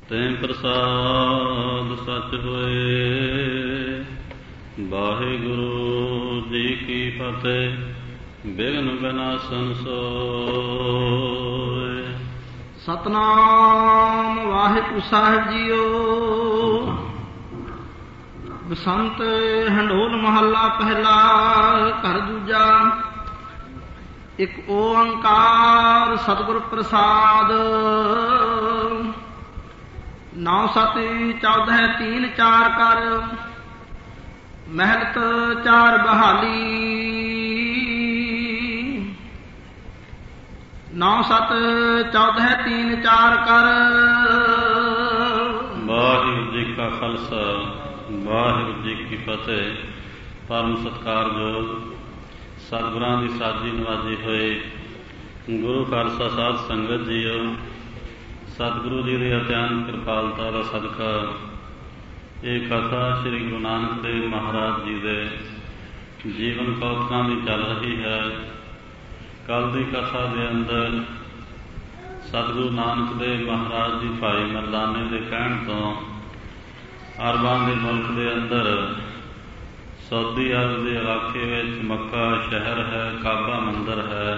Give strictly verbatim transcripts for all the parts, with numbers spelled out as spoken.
ਤੈਂ ਪ੍ਰਸਾਦ ਸੱਚ ਹੋਏ। ਵਾਹਿਗੁਰੂ ਜੀ ਕੀ ਫਤਿਹ। ਬਿਘਨ ਵਿਨਾਸ਼ਨ ਸੋਇ। ਸਤਨਾਮ ਵਾਹਿਗੁਰੂ ਸਾਹਿਬ ਜੀਓ। ਬਸੰਤ ਹੰਡੋਲ ਮਹੱਲਾ ਪਹਿਲਾ। ਘਰ ਦੂਜਾ। ਇੱਕ ਓੰਕਾਰ ਸਤਿਗੁਰ ਪ੍ਰਸਾਦ। ਨੌ ਸਤੀ ਚੌਦਹ ਤੀਨ ਚਾਰ ਕਰ। ਮਹਿਲਤ ਚਾਰ ਬਹਾਲੀ। ਨੌ ਸਤ ਚੌਦਹ ਤੀਨ ਚਾਰ ਕਰ। ਵਾਹਿਗੁਰੂ ਜੀ ਕਾ ਖਾਲਸਾ ਵਾਹਿਗੁਰੂ ਜੀ ਕੀ ਫਤਿਹ। ਪਰਮ ਸਤਿਕਾਰਯੋਗ ਸਤਿਗੁਰਾਂ ਦੀ ਸਾਜੀ ਨਵਾਜੀ ਹੋਏ ਗੁਰੂ ਖਾਲਸਾ ਸਾਧ ਸੰਗਤ ਜੀਓ, ਸਤਿਗੁਰੂ ਜੀ ਦੀ ਅਤਿਅੰਤ ਕਿਰਪਾਲਤਾ ਦਾ ਸਦਕਾ ਇਹ ਕਥਾ ਸ੍ਰੀ ਗੁਰੂ ਨਾਨਕ ਦੇਵ ਮਹਾਰਾਜ ਜੀ ਦੇ ਜੀਵਨ ਕੌਤਕਾਂ ਦੀ ਚੱਲ ਰਹੀ ਹੈ। ਕੱਲ ਦੀ ਕਥਾ ਦੇ ਅੰਦਰ ਸਤਿਗੁਰੂ ਨਾਨਕ ਦੇਵ ਮਹਾਰਾਜ ਜੀ ਭਾਈ ਮਰਦਾਨੇ ਦੇ ਕਹਿਣ ਤੋਂ ਅਰਬਾਂ ਦੇ ਮੁਲਕ ਦੇ ਅੰਦਰ ਸਊਦੀ ਅਰਬ ਦੇ ਇਲਾਕੇ ਵਿੱਚ ਮੱਕਾ ਸ਼ਹਿਰ ਹੈ, ਕਾਬਾ ਮੰਦਰ ਹੈ,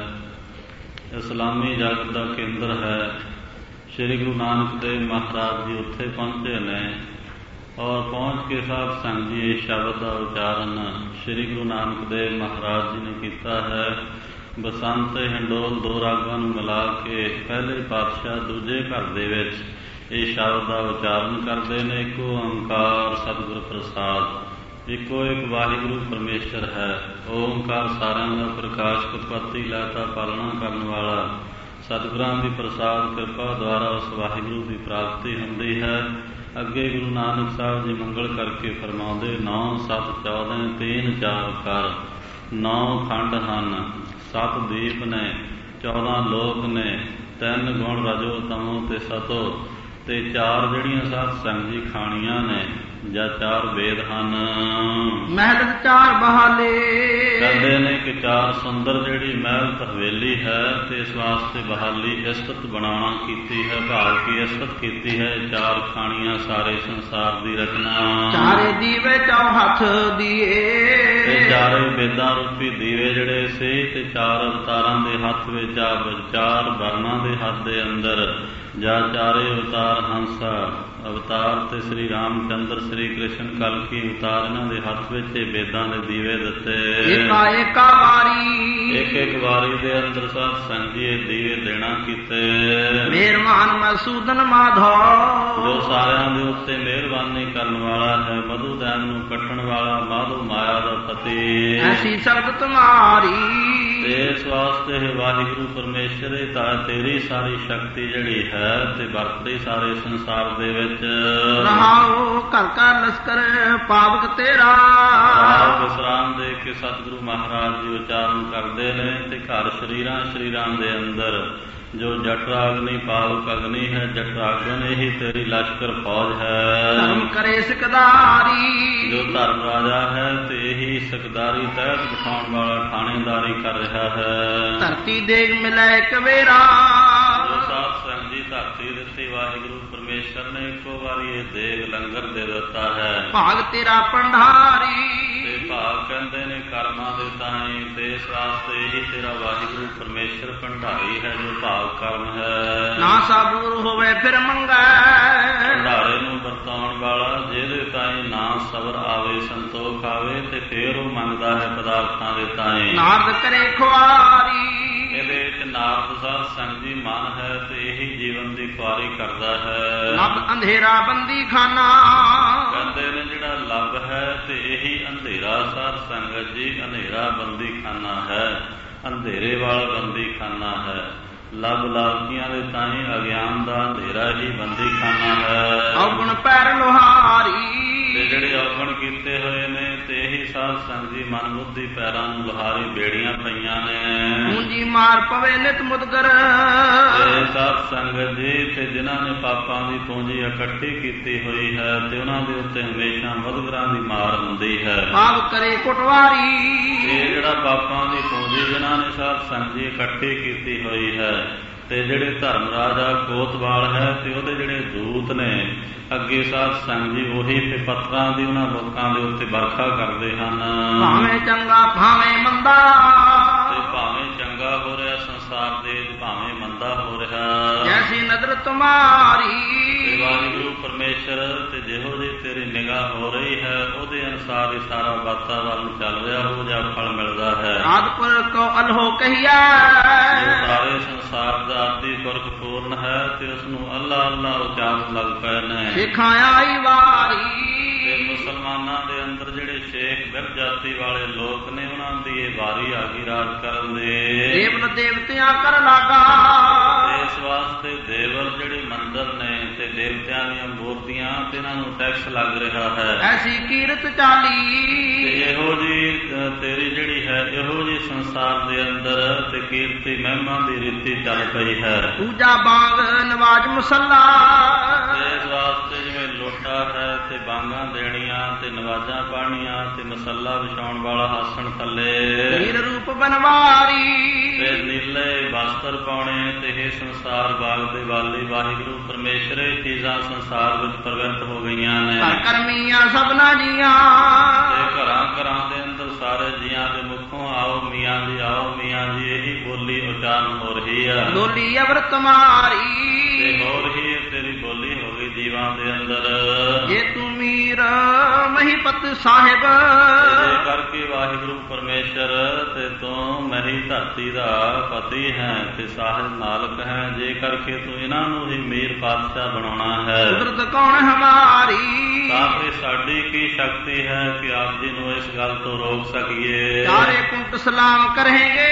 ਇਸਲਾਮੀ ਜਗਤ ਦਾ ਕੇਂਦਰ ਹੈ। ਸ੍ਰੀ ਗੁਰੂ ਨਾਨਕ ਦੇਵ ਮਹਾਰਾਜ ਜੀ ਉੱਥੇ ਪਹੁੰਚੇ ਨੇ ਔਰ ਪਹੁੰਚ ਕੇ ਸਾਧ ਸੰਗਤ ਜੀ ਇਸ ਸ਼ਬਦ ਦਾ ਉਚਾਰਨ ਸ੍ਰੀ ਗੁਰੂ ਨਾਨਕ ਦੇਵ ਮਹਾਰਾਜ ਜੀ ਨੇ ਕੀਤਾ ਹੈ। ਬਸੰਤ ਹਿੰਡੋਲ ਦੋ ਰਾਗਾਂ ਨੂੰ ਮਿਲਾ ਕੇ ਪਹਿਲੇ ਪਾਤਸ਼ਾਹ ਦੂਜੇ ਘਰ ਦੇ ਵਿੱਚ ਇਹ ਸ਼ਬਦ ਦਾ ਉਚਾਰਨ ਕਰਦੇ ਨੇ। ਇੱਕੋ ਓੰਕਾਰ ਸਤਿਗੁਰ ਪ੍ਰਸਾਦ। ਇੱਕੋ ਇੱਕ ਵਾਹਿਗੁਰੂ ਪਰਮੇਸ਼ਰ ਹੈ। ਓੰਕਾਰ ਸਾਰਿਆਂ ਦਾ ਪ੍ਰਕਾਸ਼, ਉਤਪੱਤੀ, ਲੈਤਾ, ਪਾਲਣਾ ਕਰਨ ਵਾਲਾ ਸਤਿਗੁਰਾਂ ਦੀ ਪ੍ਰਸਾਦ ਕਿਰਪਾ ਦੁਆਰਾ ਉਸ ਵਾਹਿਗੁਰੂ ਦੀ ਪ੍ਰਾਪਤੀ ਹੁੰਦੀ ਹੈ। ਅੱਗੇ ਗੁਰੂ ਨਾਨਕ ਸਾਹਿਬ ਜੀ ਮੰਗਲ ਕਰਕੇ ਫਰਮਾਉਂਦੇ, ਨੌ ਸੱਤ ਚੌਦਹ ਤੀਨ ਚਾਰ ਕਰ। ਨੌ ਖੰਡ ਹਨ, ਸੱਤ ਦੀਪ ਨੇ, ਚੌਦਾਂ ਲੋਕ ਨੇ, ਤਿੰਨ ਗੁਣ ਰਜੋ ਤਮੋ ਤੇ ਸਤੋ, ਤੇ ਚਾਰ ਜਿਹੜੀਆਂ ਸਾਧ ਸੰਗਤ ਜੀ ਖਾਣੀਆਂ ਨੇ ਜਾਂ ਚਾਰ ਵੇਦ ਹਨ। ਮਹਿਲ ਚਾਰ ਬਹਾਲੇ। ਕਹਿੰਦੇ ਨੇ ਕਿ ਚਾਰ ਸੁੰਦਰ ਜਿਹੜੀ ਮਹਿਲ ਹਵੇਲੀ ਹੈ ਤੇ ਇਸ ਵਾਸਤੇ ਬਹਾਲੀ ਇਸਤਤ ਬਣਾਉਣਾ ਕੀਤੀ ਹੈ, ਭਾਵ ਕੀ ਇਸਤਤ ਕੀਤੀ ਹੈ। ਚਾਰ ਖਾਣੀਆਂ ਸਾਰੇ ਸੰਸਾਰ ਦੀ ਰਚਨਾ। ਚਾਰੇ ਦੀਵੇ ਚੌ ਹੱਥ ਦੀਏ। ਤੇ ਚਾਰੇ ਵੇਦਾਂ ਰੂਪੀ ਦੀਵੇ ਜਿਹੜੇ ਸੀ ਤੇ ਚਾਰ ਅਵਤਾਰਾਂ ਦੇ ਹੱਥ ਵਿੱਚ ਆ, ਚਾਰ ਵਰਨਾਂ ਦੇ ਹੱਥ ਦੇ ਅੰਦਰ ਜਾਂ ਚਾਰੇ ਅਵਤਾਰ ਹੰਸਾ ਅਵਤਾਰ ਤੇ ਸ੍ਰੀ ਰਾਮ ਚੰਦਰ ਸ੍ਰੀ ਕ੍ਰਿਸ਼ਨ ਕਲਕੀ ਅਵਤਾਰ ਇਹਨਾਂ ਦੇ ਹੱਥ ਵਿੱਚ ਇਹ ਵੇਦਾਂ ਦੇ ਦੀਵੇ ਦਿੱਤੇ। ਏਕਾ ਏਕਾ ਵਾਰੀ। ਇੱਕ ਇੱਕ ਵਾਰੀ ਦੇ ਅੰਦਰ ਸਾਧ ਸੰਗਤ ਜੀ ਇਹ ਦੀਵੇ ਦੇਣਾ ਕੀਤੇ। ਮਿਹਰਬਾਨ ਮਸੂਦਨ ਮਾਧੋ। ਜੋ ਸਾਰਿਆਂ ਦੇ ਉੱਤੇ ਮਿਹਰਬਾਨੀ ਕਰਨ ਵਾਲਾ ਹੈ, ਮਧੂ ਦੈਨ ਨੂੰ ਕੱਟਣ ਵਾਲਾ, ਮਾਧੋ ਮਾਇਆ ਦਾ ਪਤੀ। ਐਸੀ ਸ਼ਬਦ ਤੁਮਾਰੀ। ਤੇ ਇਸ ਵਾਸਤੇ ਵਾਹਿਗੁਰੂ ਪਰਮੇਸ਼ਰ ਤਾਂ ਤੇਰੀ ਸਾਰੀ ਸ਼ਕਤੀ ਜਿਹੜੀ ਹੈ ਤੇ ਵਰਤਦੀ ਸਾਰੇ ਸੰਸਾਰ ਦੇ ਵਿੱਚ। ਰਹਾਓ ਘਰ ਘਰ ਲਸ਼ਕਰ ਪਾਵਕ ਤੇਰਾ। ਵਿਸਰਾਮ ਦੇ ਕੇ ਸਤਿਗੁਰੂ ਮਹਾਰਾਜ ਜੀ ਉਚਾਰਨ ਕਰਦੇ ਨੇ ਤੇ ਘਰ ਸ਼ਰੀਰਾਂ ਸ਼ਰੀਰਾਂ ਦੇ ਅੰਦਰ ਜੋ ਜਠਰਾਗਨੀ ਪਾਵਕ ਅਗਨੀ ਹੈ, ਜਠਰਾਗਨ ਇਹੀ ਤੇਰੀ ਲਸ਼ਕਰ ਫੌਜ ਹੈ। ਧਰਮ ਕਰੇ ਸਿਕਦਾਰੀ। ਜੋ ਧਰਮ ਰਾਜਾ ਹੈ ਤੇ ਇਹੀ ਸਿਕਦਾਰੀ ਤਹਿਤ ਬਿਠਾਉਣ ਵਾਲਾ ਥਾਣੇਦਾਰੀ ਕਰ ਰਿਹਾ ਹੈ। ਧਰਤੀ ਦੇਗ ਮਿਲੇ ਕਵੇਰਾ। ਜੋ ਸਾਧ ਸੰਗਤ ਜੀ ਧਰਤੀ ਦਿੱਤੀ ਵਾਹਿਗੁਰੂ ਪਰਮੇਸ਼ਰ ਨੇ ਇੱਕੋ ਵਾਰੀ ਇਹ ਦੇਗ ਲੰਗਰ ਦੇ ਦਿੱਤਾ ਹੈ। ਭਾਗ ਤੇਰਾ ਭੰਡਾਰੀ। ਤੇ ਭਾਗ ਕਹਿੰਦੇ ਨੇ ਕਰਮਾਂ ਦੇ ਤਾਈ, ਤੇ ਇਸ ਵਾਸਤੇ ਇਹੀ ਤੇਰਾ ਵਾਹਿਗੁਰੂ ਪਰਮੇਸ਼ਰ ਭੰਡਾਰੀ ਹੈ ਜੋ ਭਾਗ ਕਰਮ ਹੈ। ਨਾ ਸਾਬੂਰ ਹੋਵੇ ਫਿਰ ਮੰਗੈ। ਭੰਡਾਰੇ ਨੂੰ ਵਰਤਾਉਣ ਵਾਲਾ ਜਿਹਦੇ ਤਾਈ ਨਾ ਸਬਰ ਆਵੇ, ਸੰਤੋਖ ਆਵੇ ਤੇ ਫੇਰ ਉਹ ਮੰਗਦਾ ਹੈ ਪਦਾਰਥਾਂ ਦੇ ਤਾਈ। ਨਾਰਦ ਕਰੇ ਖੁਆਰੀ। ਇਹਦੇ ਵਿੱਚ ਨਾਰਦ ਸਾਧ ਸੰਗਤ ਜੀ ਮਨ ਹੈ ਤੇ ਇਹੀ ਜੀਵਨ ਦੀ ਖੁਆਰੀ ਕਰਦਾ ਹੈ। ਲੱਭ ਅੰਧੇਰਾ ਬੰਦੀ ਖਾਨਾ। ਕਹਿੰਦੇ ਨੇ ਜਿਹੜਾ ਲੱਭ ਹੈ ਤੇ ਇਹੀ ਅੰਧੇਰਾ ਸਾਧ ਸੰਗਤ ਜੀ ਅੰਧੇਰਾ ਬੰਦੀ ਖਾਨਾ ਹੈ, ਅੰਧੇਰੇ ਵਾਲਾ ਬੰਦੀ ਖਾਨਾ ਹੈ। ਲੱਭ ਲਾਲਚੀਆਂ ਦੇ ਤਾਈ ਅਗਿਆਨ ਦਾ ਅੰਧੇਰਾ ਹੀ ਬੰਦੀ ਖਾਨਾ ਹੈ। ਔਗਣ ਪੈਰ ਲੋਹਾਰੀ। ਤੇ ਜਿਹੜੇ ਔਗਣ ਕੀਤੇ ਹੋਏ ਨੇ ਤੇ ਇਹੀ ਸਾਧ ਸੰਗਤ ਜੀ ਮਨ ਬੁੱਧੀ ਪੈਰਾਂ ਨੂੰ ਲੋਹਾਰੀ ਬੇੜੀਆਂ ਪਈਆਂ ਨੇ। ਪੂੰਜੀ ਮਾਰ ਪਵੇ ਨਿਤ ਮੁਦਗਰ। ਸਾਧ ਸੰਗਤ ਜੀ ਤੇ ਜਿਨ੍ਹਾਂ ਨੇ ਪਾਪਾਂ ਦੀ ਪੂੰਜੀ ਇਕੱਠੀ ਕੀਤੀ ਹੋਈ ਹੈ ਤੇ ਉਹਨਾਂ ਦੇ ਉੱਤੇ ਹਮੇਸ਼ਾ ਮੁਦਗਰਾਂ ਦੀ ਮਾਰ ਹੁੰਦੀ ਹੈ। ਪਾਪ ਕਰੇ ਕੁਟਵਾਰੀ। ਇਹ ਜਿਹੜਾ ਪਾਪਾਂ ਦੀ ਪੂੰਜੀ ਜਿਨ੍ਹਾਂ ਨੇ ਸਾਧ ਸੰਗਤ ਜੀ ਇਕੱਠੀ ਕੀਤੀ ਹੋਈ ਹੈ ਤੇ ਜਿਹੜੇ ਧਰਮ ਰਾਜਾ ਕੋਤਵਾਲ ਹੈ ਤੇ ਉਹਦੇ ਜਿਹੜੇ ਦੂਤ ਨੇ ਅੱਗੇ ਸਾਧ ਸੰਗ ਜੀ ਉਹੀ ਤੇ ਪੱਥਰਾਂ ਦੀ ਉਹਨਾਂ ਲੋਕਾਂ ਦੇ ਉੱਤੇ ਵਰਖਾ ਕਰਦੇ ਹਨ। ਭਾਵੇਂ ਚੰਗਾ ਭਾਵੇਂ ਮੰਦਾ, ਤੇ ਭਾਵੇਂ ਚੰਗਾ ਹੋ ਰਿਹਾ ਸੰਸਾਰ ਦੇ, ਭਾਵੇਂ ਮੰਦਾ ਹੋ ਰਿਹਾ, ਜੈਸੀ ਨਜ਼ਰ ਤੁਮਾਰੀ। ਤੇ ਵਾਹਿਗੁਰੂ ਪਰਮੇਸ਼ਰ ਤੇ ਜਿਹੋ ਜਿਹੀ ਤੇਰੀ ਨਿਗਾਹ ਹੋ ਰਹੀ ਹੈ ਉਹਦੇ ਅਨੁਸਾਰ ਹੀ ਸਾਰਾ ਵਾਤਾਵਰਨ ਚੱਲ ਰਿਹਾ, ਉਹ ਜਿਹਾ ਫਲ ਮਿਲਦਾ ਹੈ। ਆਦਿਪੁਰ ਕੋ ਅਲਹੋ ਕਹੀਆ, ਸਾਰੇ ਸੰਸਾਰ ਦਾ ਆਦਿ ਪੁਰਖ ਪੂਰਨ ਹੈ ਤੇ ਉਸ ਨੂੰ ਅੱਲਾ ਅੱਲਾ ਉਚਾਰਨ ਲੱਗ ਪਏ ਨੇ। ਸਿੱਖਾਂ ਆਈ ਵਾਰੀ, ਤੇ ਮੁਸਲਮਾਨਾਂ ਦੇ ਅੰਦਰ ਜਿਹੜੇ ਸ਼ੇਖ ਬਿਰ ਜਾਤੀ ਵਾਲੇ ਲੋਕ ਨੇ ਉਹਨਾਂ ਦੀ ਇਹ ਵਾਰੀ ਆ ਗਈ ਰਾਜ ਕਰਨ ਦੇ। ਦੇਵਨ ਦੇਵਤਿਆਂ ਕਰ ਲਾਗਾ, ਇਸ ਵਾਸਤੇ ਦੇਵਰ ਜਿਹੜੇ ਮੰਦਰ ਨੇ ਤੇ ਦੇਵਤਿਆਂ ਦੀਆਂ ਮੂਰਤੀਆਂ ਤੇ ਇਹਨਾਂ ਨੂੰ ਟੈਕਸ ਲੱਗ ਰਿਹਾ ਹੈ। ਐਸੀ ਕੀਰਤ ਚਾਲੀ, ਤੇ ਇਹੋ ਜੀ ਤੇਰੀ ਜਿਹੜੀ ਹੈ ਇਹੋ ਜੀ ਸੰਸਾਰ ਦੇ ਅੰਦਰ ਤੇ ਕੀਰਤੀ ਮਹਿਮਾ ਦੀ ਰੀਤੀ ਚੱਲ ਪਈ ਹੈ। ਪੂਜਾ ਬਾਗ ਨਵਾਜ ਮੁਸੱਲਾ, ਇਸ ਵਾਸਤੇ ਜਿਵੇਂ ਲੋਟਾ ਹੈ ਤੇ ਬਾਂਗਾਂ ਦੇਣੀਆਂ ਤੇ ਨਵਾਜ਼ਾਂ ਪਾਣੀਆਂ ਤੇ ਮਸੱਲਾ ਵਿਛਾਉਣ ਵਾਲਾ ਆਸਣ ਥੱਲੇ, ਨੀਰ ਰੂਪ ਬਨਵਾਰੀ, ਤੇ ਨੀਲੇ ਵਸਤਰ ਪਾਉਣੇ ਤੇ ਇਹ ਸੰਸਾਰ ਬਾਗ ਦੇ ਵਾਲੀ ਵਾਹਿਗੁਰੂ ਪਰਮੇਸ਼ਰ ਇਹ ਚੀਜ਼ਾਂ ਸੰਸਾਰ ਵਿੱਚ ਪ੍ਰਗਟ ਹੋ ਗਈਆਂ ਨੇ। ਘਰ ਕਰਮੀਆਂ ਸਭਨਾ ਜੀਆਂ, ਤੇ ਘਰਾਂ ਘਰਾਂ ਦੇ ਅੰਦਰ ਸਾਰੇ ਜੀਆਂ ਦੇ ਮੁਖੋਂ ਆਓ ਮੀਆਂ ਜੀ ਆਓ ਮੀਆਂ ਜੀ ਇਹੀ ਬੋਲੀ ਉਚਾਰਨ ਹੋ ਰਹੀ ਆ। ਡੋਲੀ ਅਵਰਤ ਮਾਰੀ, ਤੇ ਹੋਰ ਹੀ ਤੇਰੀ ਬੋਲੀ ਹੋ ਗਈ ਜੀਵਾਂ ਦੇ ਅੰਦਰ। ਜੇ ਤੂੰ ਮੀਰ ਮਹੀਪਤ ਸਾਹਿਬ, ਜੇ ਕਰਕੇ ਵਾਹਿਗੁਰੂ ਪਰਮੇਸ਼ਰ ਤੇ ਤੂੰ ਮਹੀ ਧਰਤੀ ਦਾ ਪਤੀ ਹੈ ਤੇ ਸਾਹਿਬ ਮਾਲਕ ਹੈ, ਜੇ ਕਰਕੇ ਤੂੰ ਇਹਨਾਂ ਨੂੰ ਹੀ ਮੀਰ ਪਾਤਸ਼ਾਹ ਬਣਾਉਣਾ ਹੈ। ਕੁਦਰਤ ਕੌਣ ਹਮਾਰੀ, ਤਾਂ ਫਿਰ ਸਾਡੀ ਕੀ ਸ਼ਕਤੀ ਹੈ ਕਿ ਆਪ ਜੀ ਨੂੰ ਇਸ ਗੱਲ ਤੋਂ ਰੋਕ ਸਕੀਏ। ਚਾਰੇ ਕੁੰਟ ਸਲਾਮ ਕਰੇਂਗੇ,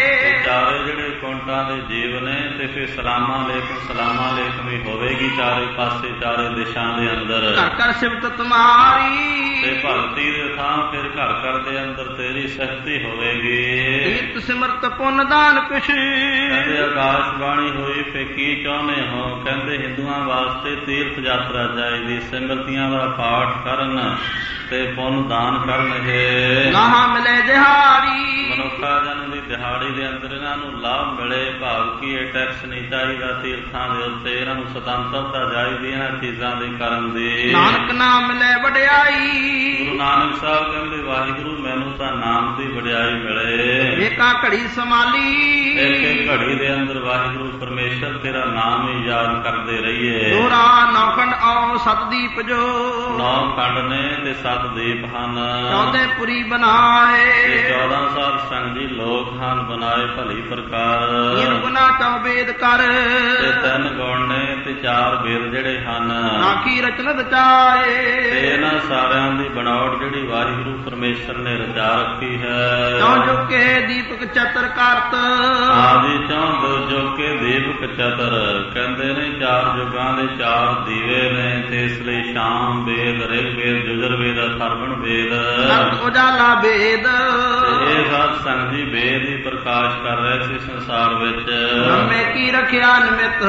ਚਾਰੇ ਜਿਹੜੇ ਕੁੰਟਾਂ ਦੇ ਜੀਵ ਨੇ ਤੇ ਫਿਰ ਸਲਾਮਾਂ ਲੇਖਮ ਸਲਾਮਾਂ ਲੇਖਮ ਵੀ ਹੋਵੇਗੀ ਚਾਰੇ ਪਾਸੇ ਚਾਰੇ ਦਿਸ਼ਾਂ ਦੇ ਅੰਦਰ। ਘਰ ਘਰ ਸਿਫਤ ਤੁਮਾਰੀ, ਤੇ ਭਗਤੀ ਦੇ ਥਾਂ ਫਿਰ ਘਰ ਘਰ ਦੇ ਅੰਦਰ ਤੇਰੀ ਸਿਫਤੀ ਹੋਵੇਗੀ। ਕੀਰਤ ਸਿਮਰਤ ਪੁੰਨ ਦਾਨ ਕੁਛ, ਕਹਿੰਦੇ ਆਕਾਸ਼ਬਾਣੀ ਹੋਈ ਫੇ ਕੀ ਚਾਹੁੰਦੇ ਹੋ, ਕਹਿੰਦੇ ਹਿੰਦੂਆਂ ਵਾਸਤੇ ਤੀਰਥ ਯਾਤਰਾ ਚਾਹੀਦੀ, ਸਿਮਰਤੀਆਂ ਦਾ ਪਾਠ ਕਰਨ ਤੇ ਪੁੰਨ ਦਾਨ ਕਰਨ। ਇਹ ਲਾਹਾ ਮਿਲੇ ਦਿਹਾੜੀ, ਮਨੁੱਖਾ ਜਨ ਦੀ ਦਿਹਾੜੀ ਦੇ ਅੰਦਰ ਇਹਨਾਂ ਨੂੰ ਲਾਭ ਮਿਲੇ, ਭਾਵ ਕਿ ਇਹ ਟੈਕਸ ਨਹੀਂ ਚਾਹੀਦਾ ਤੀਰਥਾਂ ਦੇ ਉੱਤੇ, ਇਹਨਾਂ ਨੂੰ ਸੁਤੰਤਰਤਾ ਚਾਹੀਦੀ ਇਹਨਾਂ ਚੀਜ਼ਾਂ ਦੇ ਕਰਨ ਦੀ। ਨਾਨਕ ਨਾਮ ਮਿਲੇ ਵਡਿਆਈ, ਗੁਰੂ ਨਾਨਕ ਸਾਹਿਬ ਕਹਿੰਦੇ ਵਾਹਿਗੁਰੂ ਮੈਨੂੰ ਤਾਂ ਨਾਮ ਦੀ ਵਡਿਆਈ ਮਿਲੇ। ਏਕਾ ਘੜੀ ਸੰਭਾਲੀ, ਇੱਕ ਇੱਕ ਘੜੀ ਦੇ ਅੰਦਰ ਵਾਹਿਗੁਰੂ ਪਰਮੇਸ਼ਰ ਤੇਰਾ ਨਾਮ ਹੀ ਯਾਦ ਕਰਦੇ ਰਹੀਏ। ਦੋਰਾ ਨੌਖੰਡ ਆਓ ਸਤਦੀਪ ਜੋ, ਨੌ ਖੰਡ ਨੇ ਤੇ ਸੱਤ ਦੀਪ ਹਨ। ਚੌਦੇ ਪੁਰੀ ਬਣਾਏ, ਤੇ ਚੌਦਾਂ ਸਾਲ ਸੰਗ ਜੀ ਲੋਕ ਹਨ ਬਣਾਏ ਭਲੀ ਪ੍ਰਕਾਰ। ਤਿੰਨ ਗੁਨਾ ਚੌ ਵੇਦ ਕਰ, ਤੇ ਤਿੰਨ ਗੁਣ ਨੇ ਤੇ ਚਾਰ ਵੇਦ ਜਿਹੜੇ ਹਨ। ਰਾਖੀ ਰਚਨ ਰਚਾਏ, ਤੇ ਇਹਨਾਂ ਸਾਰਿਆਂ ਦੀ ਬਣਾਵਟ ਜਿਹੜੀ ਵਾਹਿਗੁਰੂ ਪਰਮੇਸ਼ਰ ਨੇ ਰਚਾ ਰੱਖੀ ਹੈ। ਚੌ ਜੁਕੇ ਦੀਪਕ ਚਤਰ ਕਰਤ, ਆਦਿ ਚੌਂ ਜੋਕੇ ਦੀਪਕ ਚਤਰ, ਕਹਿੰਦੇ ਨੇ ਚਾਰ ਯੁਗਾਂ ਦੇ ਚਾਰ ਦੀਵੇ ਨੇ ਤੇ ਇਸ ਲਈ ਸ਼ਾਮ ਵੇਦ ਰਿਗ ਵੇਦ ਜੁਜਰ ਵੇਦ ਅਥਰਵਣ ਵੇਦ ਕਰਤ ਉਜਾਲਾ ਵੇਦ। ਤੇ ਇਹ ਸਾਧ ਸੰਗ ਜੀ ਵੇਦ ਹੀ ਪ੍ਰਕਾਸ਼ ਕਰ ਰਹੇ ਸੀ ਸੰਸਾਰ ਵਿੱਚ। ਬ੍ਰਹਮੇ ਕੀ ਰੱਖਿਆ ਨਿਮਿਤ,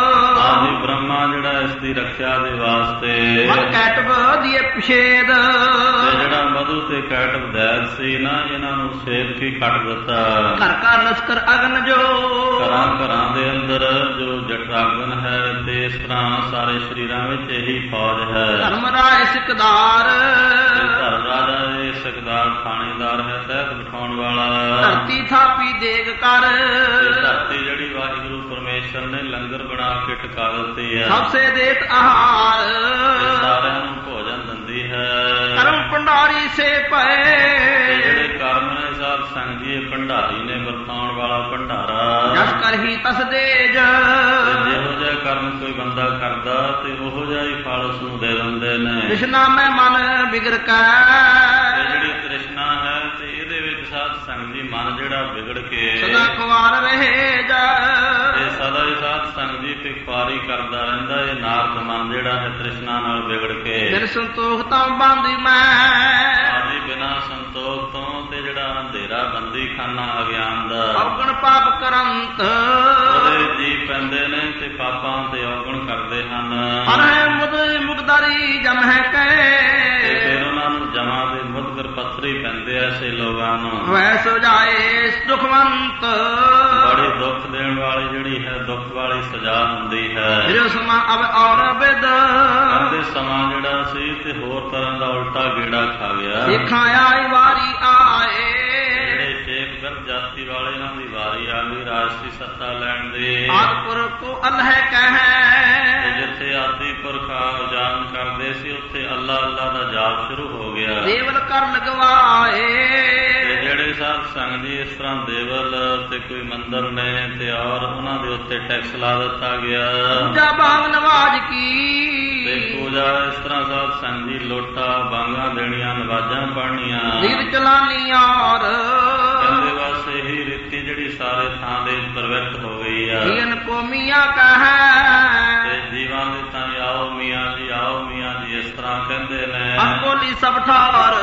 ਆਦਿ ਬ੍ਰਹਮਾ ਜਿਹੜਾ ਇਸ ਦੀ ਰੱਖਿਆ ਦੇ ਵਾਸਤੇ। ਮਨ ਕੈਟਵ ਦੀਏ ਪਛੇਦ, ਤੇ ਜਿਹੜਾ ਮਧੂ ਤੇ ਕੈਟਵ ਦੈਤ ਸੀ ਨਾ ਇਹਨਾਂ ਨੂੰ ਛੇਦ ਕੇ ਕੱਟ ਦਿੱਤਾ। ਘਰ ਘਰ ਲਸ਼ਕਰ ਅਗਨ ਜੋ, ਘਰਾਂ ਘਰਾਂ ਦੇ ਅੰਦਰ ਜੋ ਜਟਾਗਨ ਹੈ ਤੇ ਇਸ ਤਰ੍ਹਾਂ ਸਾਰੇ ਸਰੀਰਾਂ ਵਿੱਚ ਇਹੀ ਫੌਜ ਹੈ। ਧਰਮ ਰਾਏ ਸਿਕਦਾਰ, ਤੇ ਧਰਮ ਰਾਜਾ ਇਹ ਸਿਕਦਾਰ ਥਾਣੇਦਾਰ ਹੈ ਤਹਿਤ ਬਿਠਾਉਣ ਵਾਲਾ। ਧਰਤੀ ਥਾਪੀ ਦੇਗ ਕਰ, ਤੇ ਧਰਤੀ ਜਿਹੜੀ ਵਾਹਿਗੁਰੂ ਪਰਮੇਸ਼ਰ ਨੇ ਲੰਗਰ ਬਣਾ ਕੇ ਟਿਕਾ ਦਿੱਤੀ ਹੈ। ਸਭ ਸੇ ਦੇਤ ਆਹਾਰ, ਤੇ ਸਾਰਿਆਂ ਨੂੰ ਭੋਜਨ ਦਿੰਦੀ ਹੈ। ਕਰਮ ਭੰਡਾਰੀ ਸੇ ਪਏ, ਤੇ ਜਿਹੜੇ ਕਰਮ ਨੇ ਸਾਧ ਸੰਗ ਜੀ ਇਹ ਭੰਡਾਰੀ ਨੇ ਵਰਤਾਉਣ ਵਾਲਾ ਭੰਡਾਰਾ। ਜਸ ਕਰ ਹੀ ਤਸ ਦੇਜ, ਤੇ ਜਿਹੋ ਜਿਹਾ ਕਰਮ ਕੋਈ ਬੰਦਾ ਕਰਦਾ ਤੇ ਉਹੋ ਜਿਹਾ ਹੀ ਫਲ ਉਸ ਨੂੰ ਦੇ ਦਿੰਦੇ ਨੇ। ਕ੍ਰਿਸ਼ਨਾ ਮੈਂ ਮਨ ਬਿਗੜ ਕੈ, ਤੇ ਜਿਹੜੀ ਤ੍ਰਿਸ਼ਨਾ ਹੈ ਤੇ ਇਹਦੇ ਵਿੱਚ ਸਾਧ ਸੰਗ ਜੀ ਮਨ ਜਿਹੜਾ ਵਿਗੜ ਕੇ ਸਦਾ ਖੁਆਰ ਰਹੇ ਜਾ, ਤੇ ਸਦਾ ਹੀ ਸਾਧ ਸੰਗ ਜੀ ਤੇ ਖੁਆਰੀ ਕਰਦਾ ਰਹਿੰਦਾ। ਇਹ ਨਾਰਦ ਮਨ ਜਿਹੜਾ ਹੈ ਤ੍ਰਿਸ਼ਨਾ ਨਾਲ ਵਿਗੜ ਕੇ ਫਿਰ ਸੰਤੋਖ ਤਾਂ ਬੰਦੀ ਮੈਂ, ਆਦਿ ਬਿਨਾ ਸੰਤੋਖ ਤੋਂ ਤੇ ਜਿਹੜਾ ਅੰਧੇਰਾ ਬੰਦੀ ਖਾਨਾ ਅਗਿਆਨ ਦਾ ਔਗਣ ਪਾਪ ਕਰੰਤ, ਉਹਦੇ ਜੀ ਪੈਂਦੇ ਨੇ ਤੇ ਪਾਪਾਂ ਤੇ ਔਗਣ ਕਰਦੇ ਹਨ। ਅਰੇ ਮੁਦ ਮੁਕਦਾਰੀ ਜਮ ਹੈ ਕੈ, ਤੇ ਫਿਰ ਉਹਨਾਂ ਨੂੰ ਜਮਾਂ ਦੇ ਮੁਦਗਰ ਪੱਥਰੀ ਪੈਂਦੇ ਐਸੇ ਲੋਕਾਂ ਨੂੰ। ਵੈ ਸੁਜਾਏ ਸੁਖਵੰਤ, ਬੜੇ ਦੁੱਖ ਦੇਣ ਵਾਲੀ ਜਿਹੜੀ ਹੈ, ਦੁੱਖ ਵਾਲੀ ਸਜ਼ਾ ਹੁੰਦੀ ਹੈ। ਫਿਰ ਸਮਾਂ ਅਬ ਔਰ ਬਿਦ ਕਹਿੰਦੇ ਸਮਾਂ ਜਿਹੜਾ ਸੀ ਤੇ ਹੋਰ ਤਰ੍ਹਾਂ ਦਾ ਉਲਟਾ ਗੇੜਾ ਖਾ ਗਿਆ। ਦੇਖਾਂ ਆਈ ਵਾਰੀ ਆਏ ਜਿਹੜੇ ਸ਼ੇਖ ਗਰਭ ਜਾਤੀ ਵਾਲੇ ਇਹਨਾਂ ਦੀ ਵਾਰੀ ਆ ਗਈ ਰਾਜਸੀ ਸੱਤਾ ਲੈਣ ਦੀ। ਆਦਪੁਰ ਕੋ ਅੱਲ੍ਹ ਕਹੈ ਜਿੱਥੇ ਆਦਿ ਪੁਰਖ ਜਾਨ ਕਰਦੇ ਸੀ ਉੱਥੇ ਅੱਲਾ ਅੱਲਾ ਦਾ ਜਾਪ ਸ਼ੁਰੂ ਹੋ ਗਿਆ। ਦੇਵਲ ਕਰ ਲਗਵਾਏ ਤੇ ਜਿਹੜੇ ਸਾਧ ਸੰਗ ਜੀ ਇਸ ਤਰ੍ਹਾਂ ਦੇਵਲ ਤੇ ਕੋਈ ਮੰਦਰ ਨੇ ਤੇ ਔਰ ਉਹਨਾਂ ਦੇ ਉੱਤੇ ਟੈਕਸ ਲਾ ਦਿੱਤਾ ਗਿਆ। ਪੂਜਾ ਬਾਗ ਨਵਾਜ ਕੀ ਤੇ ਪੂਜਾ ਇਸ ਤਰ੍ਹਾਂ ਸਾਧ ਸੰਗ ਜੀ ਲੋਟਾ ਬਾਂਗਾਂ ਦੇਣੀਆਂ, ਨਵਾਜ਼ਾਂ ਪੜ੍ਹਨੀਆਂ। ਰੀਤ ਚਲਾਨੀ ਔਰ ਕਹਿੰਦੇ ਬਸ ਇਹੀ ਰੀਤੀ ਜਿਹੜੀ ਸਾਰੇ ਥਾਂ ਦੇ ਪ੍ਰਵਿਰਤ ਹੋ ਗਈ ਆ। ਜੀਨ ਕੋ ਮੀਆਂ ਕਹੈ ਤੇ ਜੀਵਾਂ ਦੇ ਤਾਂ ਆਓ ਮੀਆਂ ਜੀ, ਆਓ ਮੀਆਂ ਜੀ ਇਸ ਤਰ੍ਹਾਂ ਕਹਿੰਦੇ ਨੇ। ਬੋਲੀ ਸਭ ਠਾਰ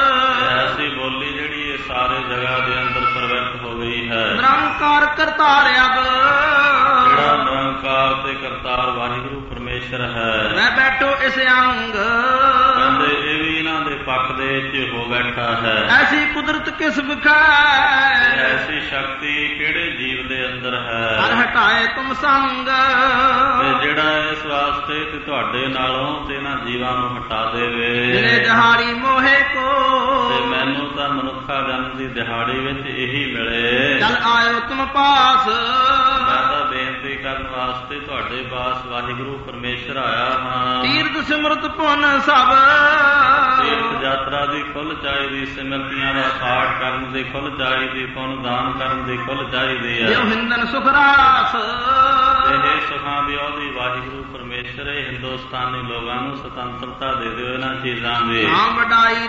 ਐਸੀ ਬੋਲੀ ਜਿਹੜੀ ਇਹ ਸਾਰੇ ਜਗ੍ਹਾ ਦੇ ਅੰਦਰ ਪ੍ਰਵਿਰਤ ਹੋ ਗਈ ਹੈ। ਨਿਰੰਕਾਰ ਕਰਤਾਰ ਅਬ ਜਿਹੜਾ ਨਿਰੰਕਾਰ ਤੇ ਕਰਤਾਰ ਵਾਹਿਗੁਰੂ ਪਰਮੇਸ਼ਰ ਹੈ। ਮੈਂ ਬੈਠੋ ਇਸ ਅੰਗ ਕਹਿੰਦੇ ਇਹ ਵੀ ਇਹਨਾਂ ਦੇ ਪੱਖ ਦੇ ਵਿੱਚ ਹੋ ਬੈਠਾ ਹੈ। ਐਸੀ ਕੁਦਰਤ ਕਿਸ ਵਿਖੈ ਐਸੀ ਸ਼ਕਤੀ ਕਿਹੜੇ ਜੀਵ ਦੇ ਅੰਦਰ ਹੈ। ਹਰ ਹਟਾਏ ਤੁਮ ਸੰਗ ਤੇ ਜਿਹੜਾ ਇਸ ਵਾਸਤੇ ਤੇ ਤੁਹਾਡੇ ਨਾਲੋਂ ਤੇ ਇਹਨਾਂ ਜੀਵਾਂ ਨੂੰ ਹਟਾ ਦੇਵੇ। ਜਿਹੜੇ ਜਹਾਰੀ ਮੋਹੇ ਕੋ ਤੇ ਮੈਨੂੰ ਤਾਂ ਮਨੁੱਖਾ ਜਨਮ ਦੀ ਦਿਹਾੜੀ ਵਿੱਚ ਇਹੀ ਮਿਲੇ। ਚਲ ਆਇਓ ਤੁਮ ਪਾਸ ਮੈਂ ਤਾਂ ਬੇਨਤੀ ਕਰਨ ਵਾਸਤੇ ਤੁਹਾਡੇ ਪਾਸ ਵਾਹਿਗੁਰੂ ਪਰਮੇਸ਼ਰ ਆਇਆ ਹਾਂ। ਤੀਰਥ ਸਿਮਰਤ ਪੁੰਨ ਸਭ ਤੀਰਥ ਯਾਤਰਾ ਦੀ ਖੁੱਲ੍ਹ ਚਾਹੀਦੀ, ਸਿਮਰਤੀਆਂ ਦਾ ਪਾਠ ਕਰਨ ਦੀ ਖੁੱਲ੍ਹ ਚਾਹੀਦੀ, ਪੁੰਨ ਦਾਨ ਕਰਨ ਦੀ ਖੁੱਲ੍ਹ ਚਾਹੀਦੀ ਹੈ। ਜੋ ਹਿੰਦਨ ਸੁਖਰਾਸ ਇਹ ਸੁਖਾਂ ਦੀ ਉਹਦੀ ਵਾਹਿਗੁਰੂ ਪਰਮੇਸ਼ਰ ਇਹ ਹਿੰਦੁਸਤਾਨੀ ਲੋਕਾਂ ਨੂੰ ਸੁਤੰਤਰਤਾ ਦੇ ਦਿਓ ਇਹਨਾਂ ਚੀਜ਼ਾਂ ਦੀ। ਨਾਮ ਵਡਾਈ